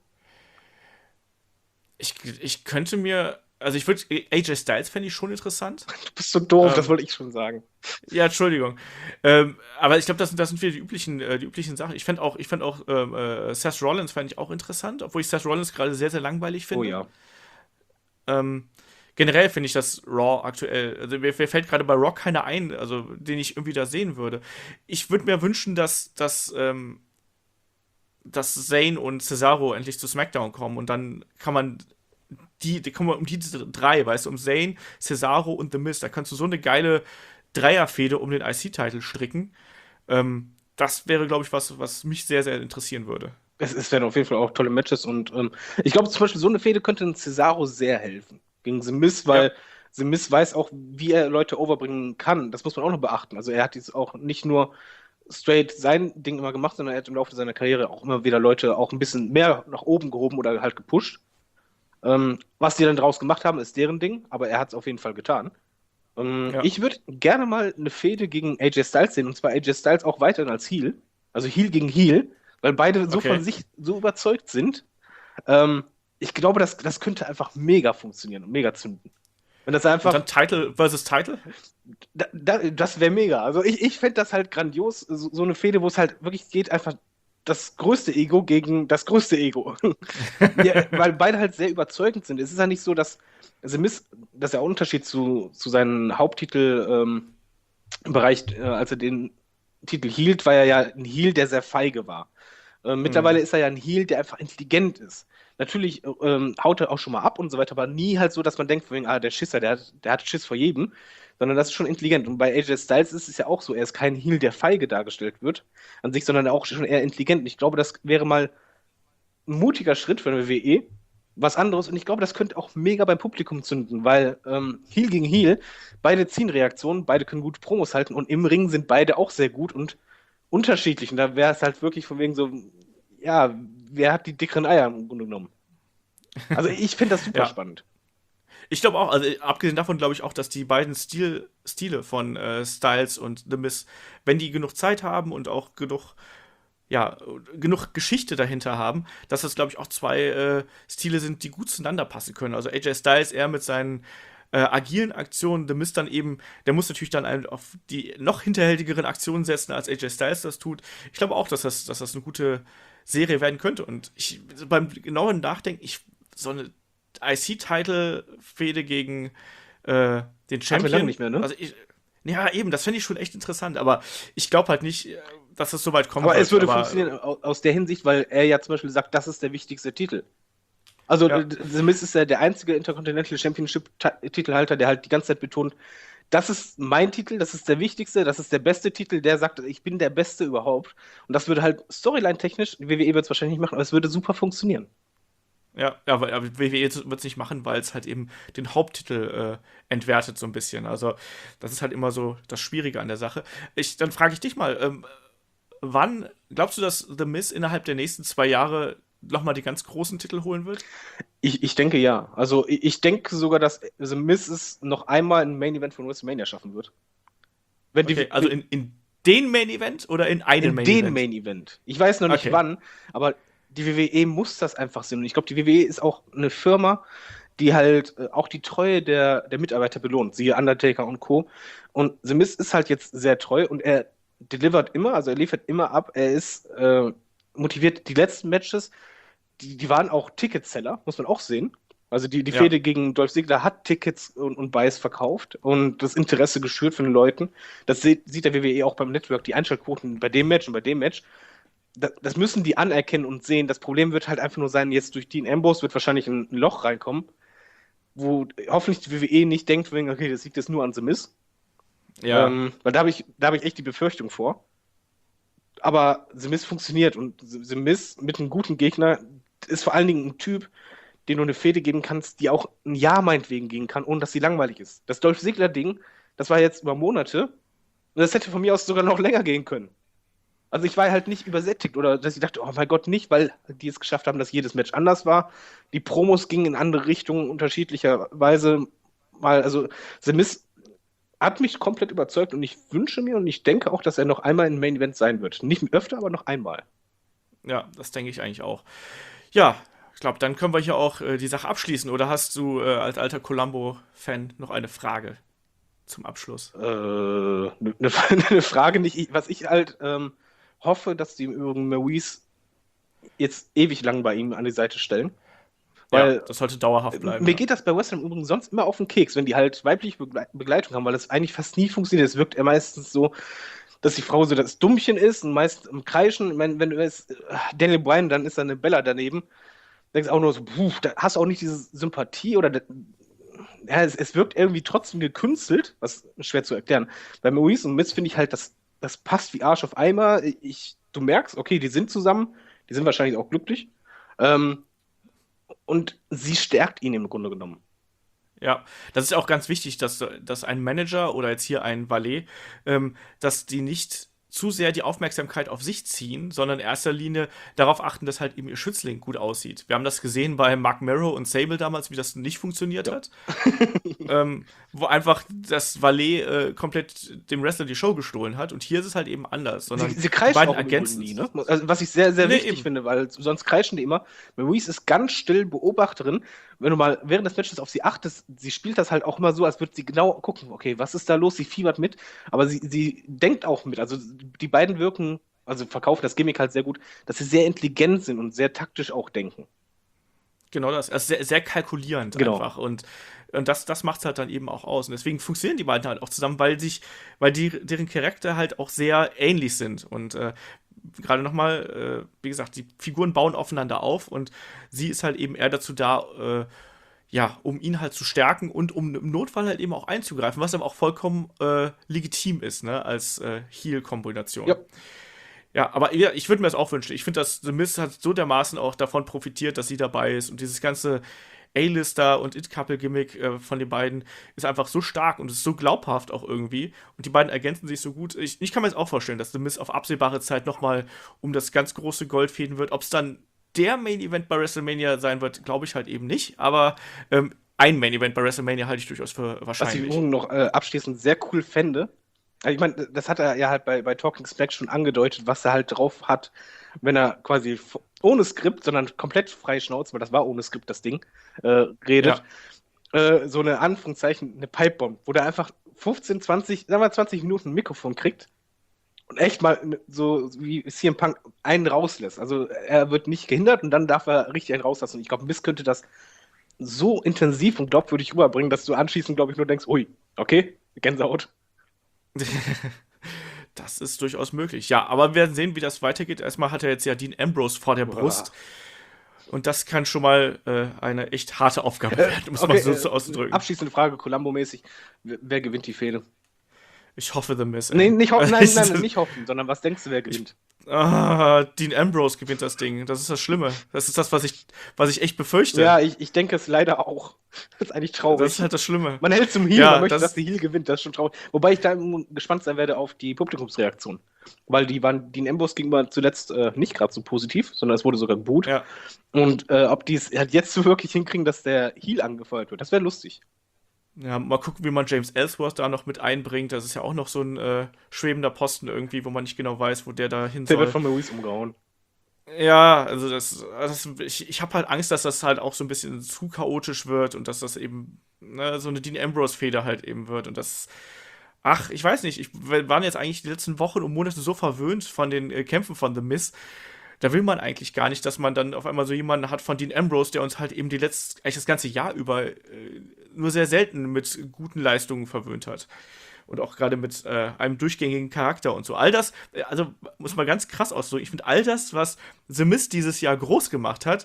Ich, ich könnte mir, also ich würde, A J Styles fände ich schon interessant. Du bist so doof, Ähm, das wollte ich schon sagen. Ja, Entschuldigung. Ähm, aber ich glaube, das sind, das sind wieder die üblichen, äh, die üblichen Sachen. Ich fände auch, ich fänd auch ähm, äh, Seth Rollins fände ich auch interessant, obwohl ich Seth Rollins gerade sehr, sehr langweilig finde. Oh ja. Ähm, generell finde ich das Raw aktuell, also mir, mir fällt gerade bei Rock keiner ein, also den ich irgendwie da sehen würde. Ich würde mir wünschen, dass, dass, ähm, dass Zayn und Cesaro endlich zu SmackDown kommen und dann kann man die, die kommen um diese drei, weißt du, um Zayn, Cesaro und The Miz. Da kannst du so eine geile Dreierfehde um den I C-Titel stricken. Ähm, das wäre, glaube ich, was, was mich sehr, sehr interessieren würde. Es, es wären auf jeden Fall auch tolle Matches und ähm, ich glaube zum Beispiel so eine Fehde könnte ein Cesaro sehr helfen gegen The Miz, weil ja. The Miz weiß auch, wie er Leute overbringen kann. Das muss man auch noch beachten. Also er hat jetzt auch nicht nur straight sein Ding immer gemacht, sondern er hat im Laufe seiner Karriere auch immer wieder Leute auch ein bisschen mehr nach oben gehoben oder halt gepusht. Ähm, was die dann draus gemacht haben, ist deren Ding, aber er hat es auf jeden Fall getan. Ähm, ja. Ich würde gerne mal eine Fehde gegen A J Styles sehen, und zwar A J Styles auch weiterhin als Heel, also Heel gegen Heel, weil beide so okay. von sich so überzeugt sind. Ähm, ich glaube, das, das könnte einfach mega funktionieren und mega zünden. Wenn das einfach. Und dann Title versus Title? Da, da, das wäre mega. Also ich, ich fände das halt grandios, so, so eine Fehde, wo es halt wirklich geht, einfach das größte Ego gegen das größte Ego. Ja, weil beide halt sehr überzeugend sind. Es ist ja nicht so, dass The Miz, das ist ja auch ein Unterschied zu, zu seinem Haupttitel ähm, Bereich, äh, als er den Titel hielt, war er ja ein Heel, der sehr feige war. Äh, mittlerweile mhm. ist er ja ein Heel, der einfach intelligent ist. Natürlich ähm, haut er auch schon mal ab und so weiter, aber nie halt so, dass man denkt, ah, der Schisser, der hat, der hat Schiss vor jedem, sondern das ist schon intelligent. Und bei A J Styles ist es ja auch so, er ist kein Heel, der feige dargestellt wird an sich, sondern auch schon eher intelligent. Und ich glaube, das wäre mal ein mutiger Schritt für eine W W E, was anderes. Und ich glaube, das könnte auch mega beim Publikum zünden, weil ähm, Heel gegen Heel, beide ziehen Reaktionen, beide können gute Promos halten und im Ring sind beide auch sehr gut und unterschiedlich. Und da wäre es halt wirklich von wegen so, ja, wer hat die dickeren Eier im Grunde genommen? Also ich finde das super ja. spannend. Ich glaube auch, also abgesehen davon glaube ich auch, dass die beiden Stil, Stile von äh, Styles und The Miz, wenn die genug Zeit haben und auch genug, ja, genug Geschichte dahinter haben, dass das glaube ich auch zwei äh, Stile sind, die gut zueinander passen können. Also A J Styles eher mit seinen äh, agilen Aktionen, The Miz dann eben, der muss natürlich dann auf die noch hinterhältigeren Aktionen setzen, als A J Styles das tut. Ich glaube auch, dass das, dass das eine gute Serie werden könnte. Und ich beim genauen Nachdenken, ich so eine I C-Title-Fehde gegen äh, den Champion. Lange nicht mehr, ne? Also ich, ja, eben, das fände ich schon echt interessant, aber ich glaube halt nicht, dass es so weit kommt. Aber es würde aber funktionieren aus der Hinsicht, weil er ja zum Beispiel sagt, das ist der wichtigste Titel. Also ja. The Miz ist ja der einzige Intercontinental Championship-Titelhalter, der halt die ganze Zeit betont, das ist mein Titel, das ist der wichtigste, das ist der beste Titel, der sagt, ich bin der Beste überhaupt. Und das würde halt Storyline-technisch, W W E wird es wahrscheinlich nicht machen, aber es würde super funktionieren. Ja, aber W W E wird es nicht machen, weil es halt eben den Haupttitel äh, entwertet so ein bisschen. Also das ist halt immer so das Schwierige an der Sache. Ich, dann frage ich dich mal, ähm, wann glaubst du, dass The Miz innerhalb der nächsten zwei Jahre nochmal die ganz großen Titel holen wird? Ich, ich denke ja. Also ich, ich denke sogar, dass The Miz es noch einmal ein Main Event von WrestleMania schaffen wird. Wenn okay, die, also in, in den Main Event oder in einen in Main den Event? Main Event. Ich weiß noch nicht okay. wann, aber die W W E muss das einfach sehen. Und ich glaube, die W W E ist auch eine Firma, die halt äh, auch die Treue der, der Mitarbeiter belohnt. Siehe Undertaker und Co. Und The Miz ist halt jetzt sehr treu und er delivert immer, also er liefert immer ab. Er ist äh, motiviert. Die letzten Matches, die, die waren auch Ticketseller, muss man auch sehen. Also die, die ja. Fehde gegen Dolph Ziggler hat Tickets und, und Buys verkauft und das Interesse geschürt von den Leuten. Das sieht, sieht der W W E auch beim Network, die Einschaltquoten bei dem Match und bei dem Match. Das müssen die anerkennen und sehen. Das Problem wird halt einfach nur sein, jetzt durch Dean Ambrose wird wahrscheinlich ein Loch reinkommen, wo hoffentlich die W W E nicht denkt, okay, das liegt jetzt nur an The Miz. Ja. Ähm, weil da habe ich, da hab ich echt die Befürchtung vor. Aber The Miz funktioniert und The Miz mit einem guten Gegner ist vor allen Dingen ein Typ, den du eine Fehde geben kannst, die auch ein Jahr meinetwegen gehen kann, ohne dass sie langweilig ist. Das Dolph Ziggler-Ding, das war jetzt über Monate und das hätte von mir aus sogar noch länger gehen können. Also ich war halt nicht übersättigt oder dass ich dachte, oh mein Gott, nicht, weil die es geschafft haben, dass jedes Match anders war. Die Promos gingen in andere Richtungen, unterschiedlicherweise mal, also The Miz hat mich komplett überzeugt und ich wünsche mir und ich denke auch, dass er noch einmal im Main Event sein wird. Nicht öfter, aber noch einmal. Ja, das denke ich eigentlich auch. Ja, ich glaube, dann können wir hier auch äh, die Sache abschließen. Oder hast du äh, als alter Columbo-Fan noch eine Frage zum Abschluss? Äh, eine ne Frage nicht. Ich, was ich halt ähm, hoffe, dass die im Übrigen Maurice jetzt ewig lang bei ihm an die Seite stellen. Weil ja, das sollte dauerhaft bleiben. Mir ja. geht das bei Wrestling übrigens sonst immer auf den Keks, wenn die halt weibliche Begle- Begleitung haben, weil das eigentlich fast nie funktioniert. Es wirkt ja meistens so, dass die Frau so das Dummchen ist und meist im Kreischen. Ich meine, wenn du jetzt Daniel Bryan, dann ist da eine Bella daneben. denkst auch nur so, puh, da hast du auch nicht diese Sympathie oder da, ja, es, es wirkt irgendwie trotzdem gekünstelt, was schwer zu erklären. Bei Maurice und Miz finde ich halt, das, das passt wie Arsch auf Eimer. Ich, du merkst, okay, die sind zusammen, die sind wahrscheinlich auch glücklich. Ähm, und sie stärkt ihn im Grunde genommen. Ja, das ist auch ganz wichtig, dass, dass ein Manager oder jetzt hier ein Valet, ähm, dass die nicht zu sehr die Aufmerksamkeit auf sich ziehen, sondern in erster Linie darauf achten, dass halt eben ihr Schützling gut aussieht. Wir haben das gesehen bei Mark Merrow und Sable damals, wie das nicht funktioniert ja. hat. ähm, wo einfach das Valet äh, komplett dem Wrestler die Show gestohlen hat. Und hier ist es halt eben anders. Sondern sie, sie kreischen die beiden auch ergänzen nie, ne? Also, was ich sehr, sehr nee, wichtig eben. finde, weil sonst kreischen die immer. Maurice ist ganz still Beobachterin. Wenn du mal während des Matches auf sie achtest, sie spielt das halt auch immer so, als würde sie genau gucken, okay, was ist da los? Sie fiebert mit, aber sie, sie denkt auch mit. Also die beiden wirken, also verkaufen das Gimmick halt sehr gut, dass sie sehr intelligent sind und sehr taktisch auch denken. Genau das, also sehr, sehr kalkulierend Genau. einfach. Und, und das, das macht es halt dann eben auch aus. Und deswegen funktionieren die beiden halt auch zusammen, weil sich, weil die, deren Charakter halt auch sehr ähnlich sind. Und äh, gerade nochmal, äh, wie gesagt, die Figuren bauen aufeinander auf und sie ist halt eben eher dazu da, äh, ja, um ihn halt zu stärken und um im Notfall halt eben auch einzugreifen, was aber auch vollkommen äh, legitim ist, ne, als äh, Heel-Kombination. Ja. Ja, aber ja, ich würde mir das auch wünschen. Ich finde, dass The Miz hat so dermaßen auch davon profitiert, dass sie dabei ist und dieses ganze A-Lister und It-Couple-Gimmick äh, von den beiden ist einfach so stark und ist so glaubhaft auch irgendwie. Und die beiden ergänzen sich so gut. Ich, ich kann mir jetzt auch vorstellen, dass The Miz auf absehbare Zeit nochmal um das ganz große Gold fäden wird. Ob es dann der Main-Event bei WrestleMania sein wird, glaube ich halt eben nicht. Aber ähm, ein Main-Event bei WrestleMania halte ich durchaus für Was wahrscheinlich. ich noch äh, abschließend sehr cool fände, also ich meine, das hat er ja halt bei, bei Talking Smack schon angedeutet, was er halt drauf hat, wenn er quasi f- ohne Skript, sondern komplett frei Schnauze, weil das war ohne Skript das Ding, äh, redet. Äh, so eine Anführungszeichen, eine Pipebomb, wo der einfach fünfzehn, zwanzig, sagen wir zwanzig Minuten ein Mikrofon kriegt und echt mal ne- so wie C M Punk einen rauslässt. Also er wird nicht gehindert und dann darf er richtig einen rauslassen. Und ich glaube, Miz könnte das so intensiv und glaubwürdig rüberbringen, dass du anschließend, glaube ich, nur denkst, ui, okay, Gänsehaut. Das ist durchaus möglich. Ja, aber wir werden sehen, wie das weitergeht. Erstmal hat er jetzt ja Dean Ambrose vor der Brust. Und das kann schon mal äh, eine echt harte Aufgabe werden, um es mal so äh, zu auszudrücken. Abschließende Frage, Columbo-mäßig. Wer, wer gewinnt die Fehde? Ich hoffe, The Miz. ey. Nee, nicht hoffen, nein, nein, nein, nicht hoffen, sondern was denkst du, wer gewinnt? Ah, Dean Ambrose gewinnt das Ding. Das ist das Schlimme. Das ist das, was ich, was ich echt befürchte. Ja, ich, ich denke es leider auch. Das ist eigentlich traurig. Das ist halt das Schlimme. Man hält zum Heel, Ja, man möchte, das- dass die Heel gewinnt, das ist schon traurig. Wobei ich da gespannt sein werde auf die Publikumsreaktion. Weil die waren Dean Ambrose gegenüber zuletzt äh, nicht gerade so positiv, sondern es wurde sogar geboot. Ja. Und äh, ob die es halt jetzt so wirklich hinkriegen, dass der Heel angefeuert wird, das wäre lustig. Ja, mal gucken, wie man James Ellsworth da noch mit einbringt. Das ist ja auch noch so ein äh, schwebender Posten irgendwie, wo man nicht genau weiß, wo der da hin Der soll. wird von Maurice umgehauen. Ja, also das, das ich, ich habe halt Angst, dass das halt auch so ein bisschen zu chaotisch wird und dass das eben ne, so eine Dean Ambrose-Feder halt eben wird und das, ach, ich weiß nicht, ich, wir waren jetzt eigentlich die letzten Wochen und Monate so verwöhnt von den äh, Kämpfen von The Miz, da will man eigentlich gar nicht, dass man dann auf einmal so jemanden hat von Dean Ambrose, der uns halt eben die letzte, eigentlich das ganze Jahr über äh, nur sehr selten mit guten Leistungen verwöhnt hat. Und auch gerade mit äh, einem durchgängigen Charakter und so. All das, äh, also muss man ganz krass ausdrücken, ich finde all das, was The Miz dieses Jahr groß gemacht hat,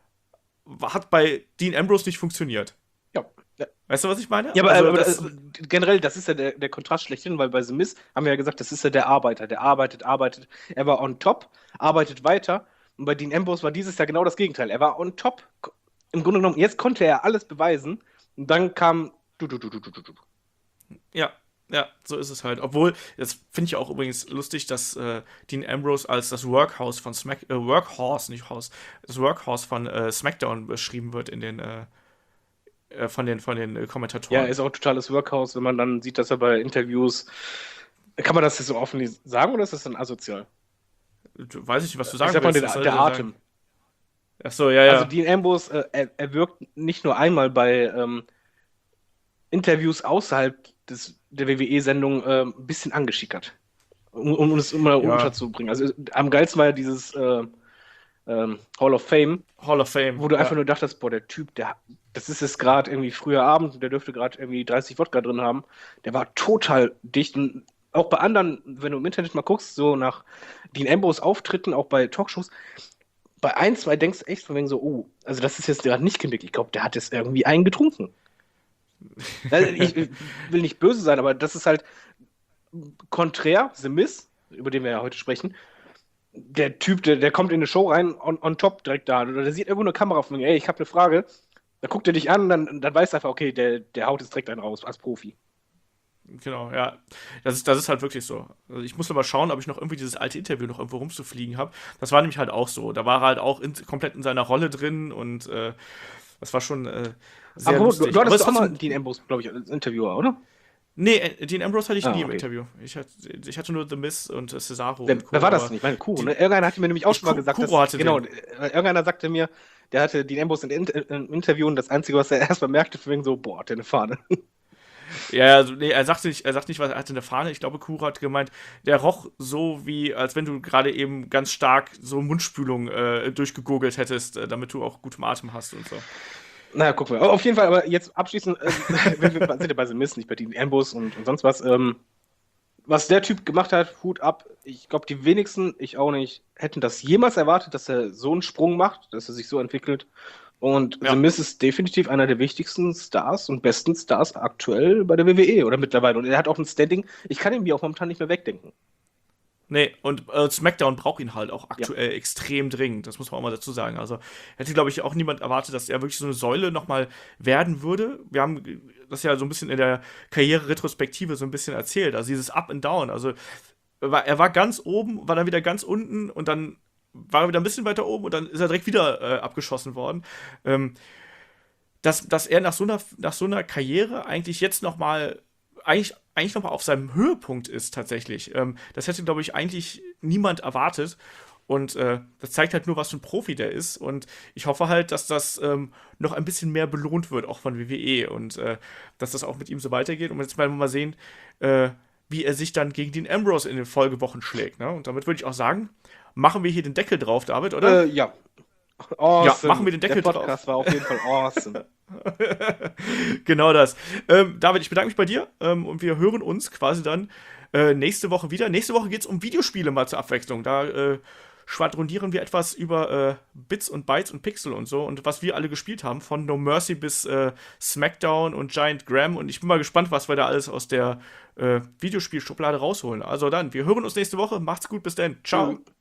hat bei Dean Ambrose nicht funktioniert. Ja. Weißt du, was ich meine? Ja, aber, Also aber das, das, generell, das ist ja der, der Kontrast schlechthin, weil bei The Miz haben wir ja gesagt, das ist ja der Arbeiter, der arbeitet, arbeitet. Er war on top, arbeitet weiter. Und bei Dean Ambrose war dieses Jahr genau das Gegenteil. Er war on top. Im Grunde genommen, jetzt konnte er alles beweisen. Und dann kam. Du, du, du, du, du, du. ja, ja, so ist es halt. Obwohl, das finde ich auch übrigens lustig, dass äh, Dean Ambrose als das Workhorse von Smack, äh, Workhorse, nicht Horse, das Workhorse von äh, SmackDown beschrieben wird in den, äh, äh, von den, von den äh, Kommentatoren. Ja, er ist auch ein totales Workhouse, wenn man dann sieht, dass er bei Interviews. Kann man das jetzt so offen sagen oder ist das dann asozial? Du- Weiß ich nicht, was du sagen Ich sag mal, willst. den, Was soll der der Atem. sagen? Ach so, ja, ja. Also Dean Ambrose, äh, er, er wirkt nicht nur einmal bei ähm, Interviews außerhalb des, der W W E-Sendung äh, ein bisschen angeschickert. Um, um es immer Ja. unterzubringen. Also am geilsten war ja dieses äh, ähm, Hall of Fame, Hall of Fame. wo du ja. einfach nur dachtest, boah, der Typ, der, das ist jetzt gerade irgendwie früher Abend und der dürfte gerade irgendwie dreißig Wodka drin haben. Der war total dicht und auch bei anderen, wenn du im Internet mal guckst, so nach Dean Ambrose Auftritten, auch bei Talkshows, bei ein, zwei denkst du echt von wegen so, oh, also das ist jetzt gerade nicht Gimmick. Ich glaube, der hat jetzt irgendwie einen getrunken. Also ich, ich will nicht böse sein, aber das ist halt konträr, The Miz, über den wir ja heute sprechen. Der Typ, der, der kommt in eine Show rein, on, on top direkt da. Oder der sieht irgendwo eine Kamera von mir, ey, ich habe eine Frage. Da guckt er dich an, dann, dann weißt du einfach, okay, der, der haut jetzt direkt einen raus, als Profi. Genau, ja. Das ist, das ist halt wirklich so. Also ich muss noch mal schauen, ob ich noch irgendwie dieses alte Interview noch irgendwo rumzufliegen habe. Das war nämlich halt auch so. Da war er halt auch in, komplett in seiner Rolle drin und äh, das war schon äh, sehr Aber lustig. du, du hattest Aber auch mal trotzdem- Dean Ambrose, glaube ich, als Interviewer, oder? Nee, äh, Dean Ambrose hatte ich Ah, nie im okay. Interview. Ich hatte, ich hatte nur The Miz und äh, Cesaro. Wer, und Co., wer war das aber nicht? Meine Kuro, die- ne? Irgendeiner hatte mir nämlich auch schon mal Ku- gesagt, Kuro dass, hatte genau, den. äh, irgendeiner sagte mir, der hatte Dean Ambrose in, in, im Interview und das Einzige, was er erstmal merkte, von wegen so, boah, hat der eine Fahne. Ja, also, nee, er sagte nicht, er sagt nicht, was er hatte eine Fahne. Ich glaube, Kuro hat gemeint, der roch so wie, als wenn du gerade eben ganz stark so Mundspülung äh, durchgegurgelt hättest, äh, damit du auch guten Atem hast und so. Naja, gucken wir. Aber auf jeden Fall, aber jetzt abschließend, äh, wir, wir sind ja bei The Miz, nicht bei Dean Ambrose und, und sonst was. Ähm, was der Typ gemacht hat, Hut ab. Ich glaube, die wenigsten, ich auch nicht, hätten das jemals erwartet, dass er so einen Sprung macht, dass er sich so entwickelt. Und Ja. The Miz ist definitiv einer der wichtigsten Stars und besten Stars aktuell bei der W W E oder mittlerweile. Und er hat auch ein Standing, ich kann ihn mir auch momentan nicht mehr wegdenken. Nee, und äh, SmackDown braucht ihn halt auch aktuell extrem dringend. Das muss man auch mal dazu sagen. Also hätte, glaube ich, auch niemand erwartet, dass er wirklich so eine Säule nochmal werden würde. Wir haben das ja so ein bisschen in der Karriere-Retrospektive so ein bisschen erzählt. Also dieses Up and Down. Also er war, er war ganz oben, war dann wieder ganz unten und dann war er wieder ein bisschen weiter oben und dann ist er direkt wieder äh, abgeschossen worden. Ähm, dass, dass er nach so einer, nach so einer Karriere eigentlich jetzt noch mal eigentlich, eigentlich noch mal auf seinem Höhepunkt ist tatsächlich. Ähm, das hätte, glaube ich, eigentlich niemand erwartet. Und äh, das zeigt halt nur, was für ein Profi der ist. Und ich hoffe halt, dass das ähm, noch ein bisschen mehr belohnt wird, auch von W W E. Und äh, dass das auch mit ihm so weitergeht. Und jetzt mal, mal sehen, äh, wie er sich dann gegen den Ambrose in den Folgewochen schlägt. Ne? Und damit würde ich auch sagen, machen wir hier den Deckel drauf, David, oder? Äh, ja. Awesome. machen wir den Deckel Der drauf. Podcast war auf jeden Fall awesome. Genau das. Ähm, David, ich bedanke mich bei dir ähm, und wir hören uns quasi dann äh, nächste Woche wieder. Nächste Woche geht es um Videospiele mal zur Abwechslung. Da äh, schwadronieren wir etwas über äh, Bits und Bytes und Pixel und so und was wir alle gespielt haben, von No Mercy bis äh, SmackDown und Giant Graham. Und ich bin mal gespannt, was wir da alles aus der äh, Videospielschublade rausholen. Also dann, wir hören uns nächste Woche. Macht's gut, bis dann. Ciao. Mhm.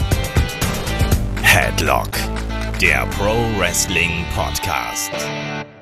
Headlock, der Pro Wrestling Podcast.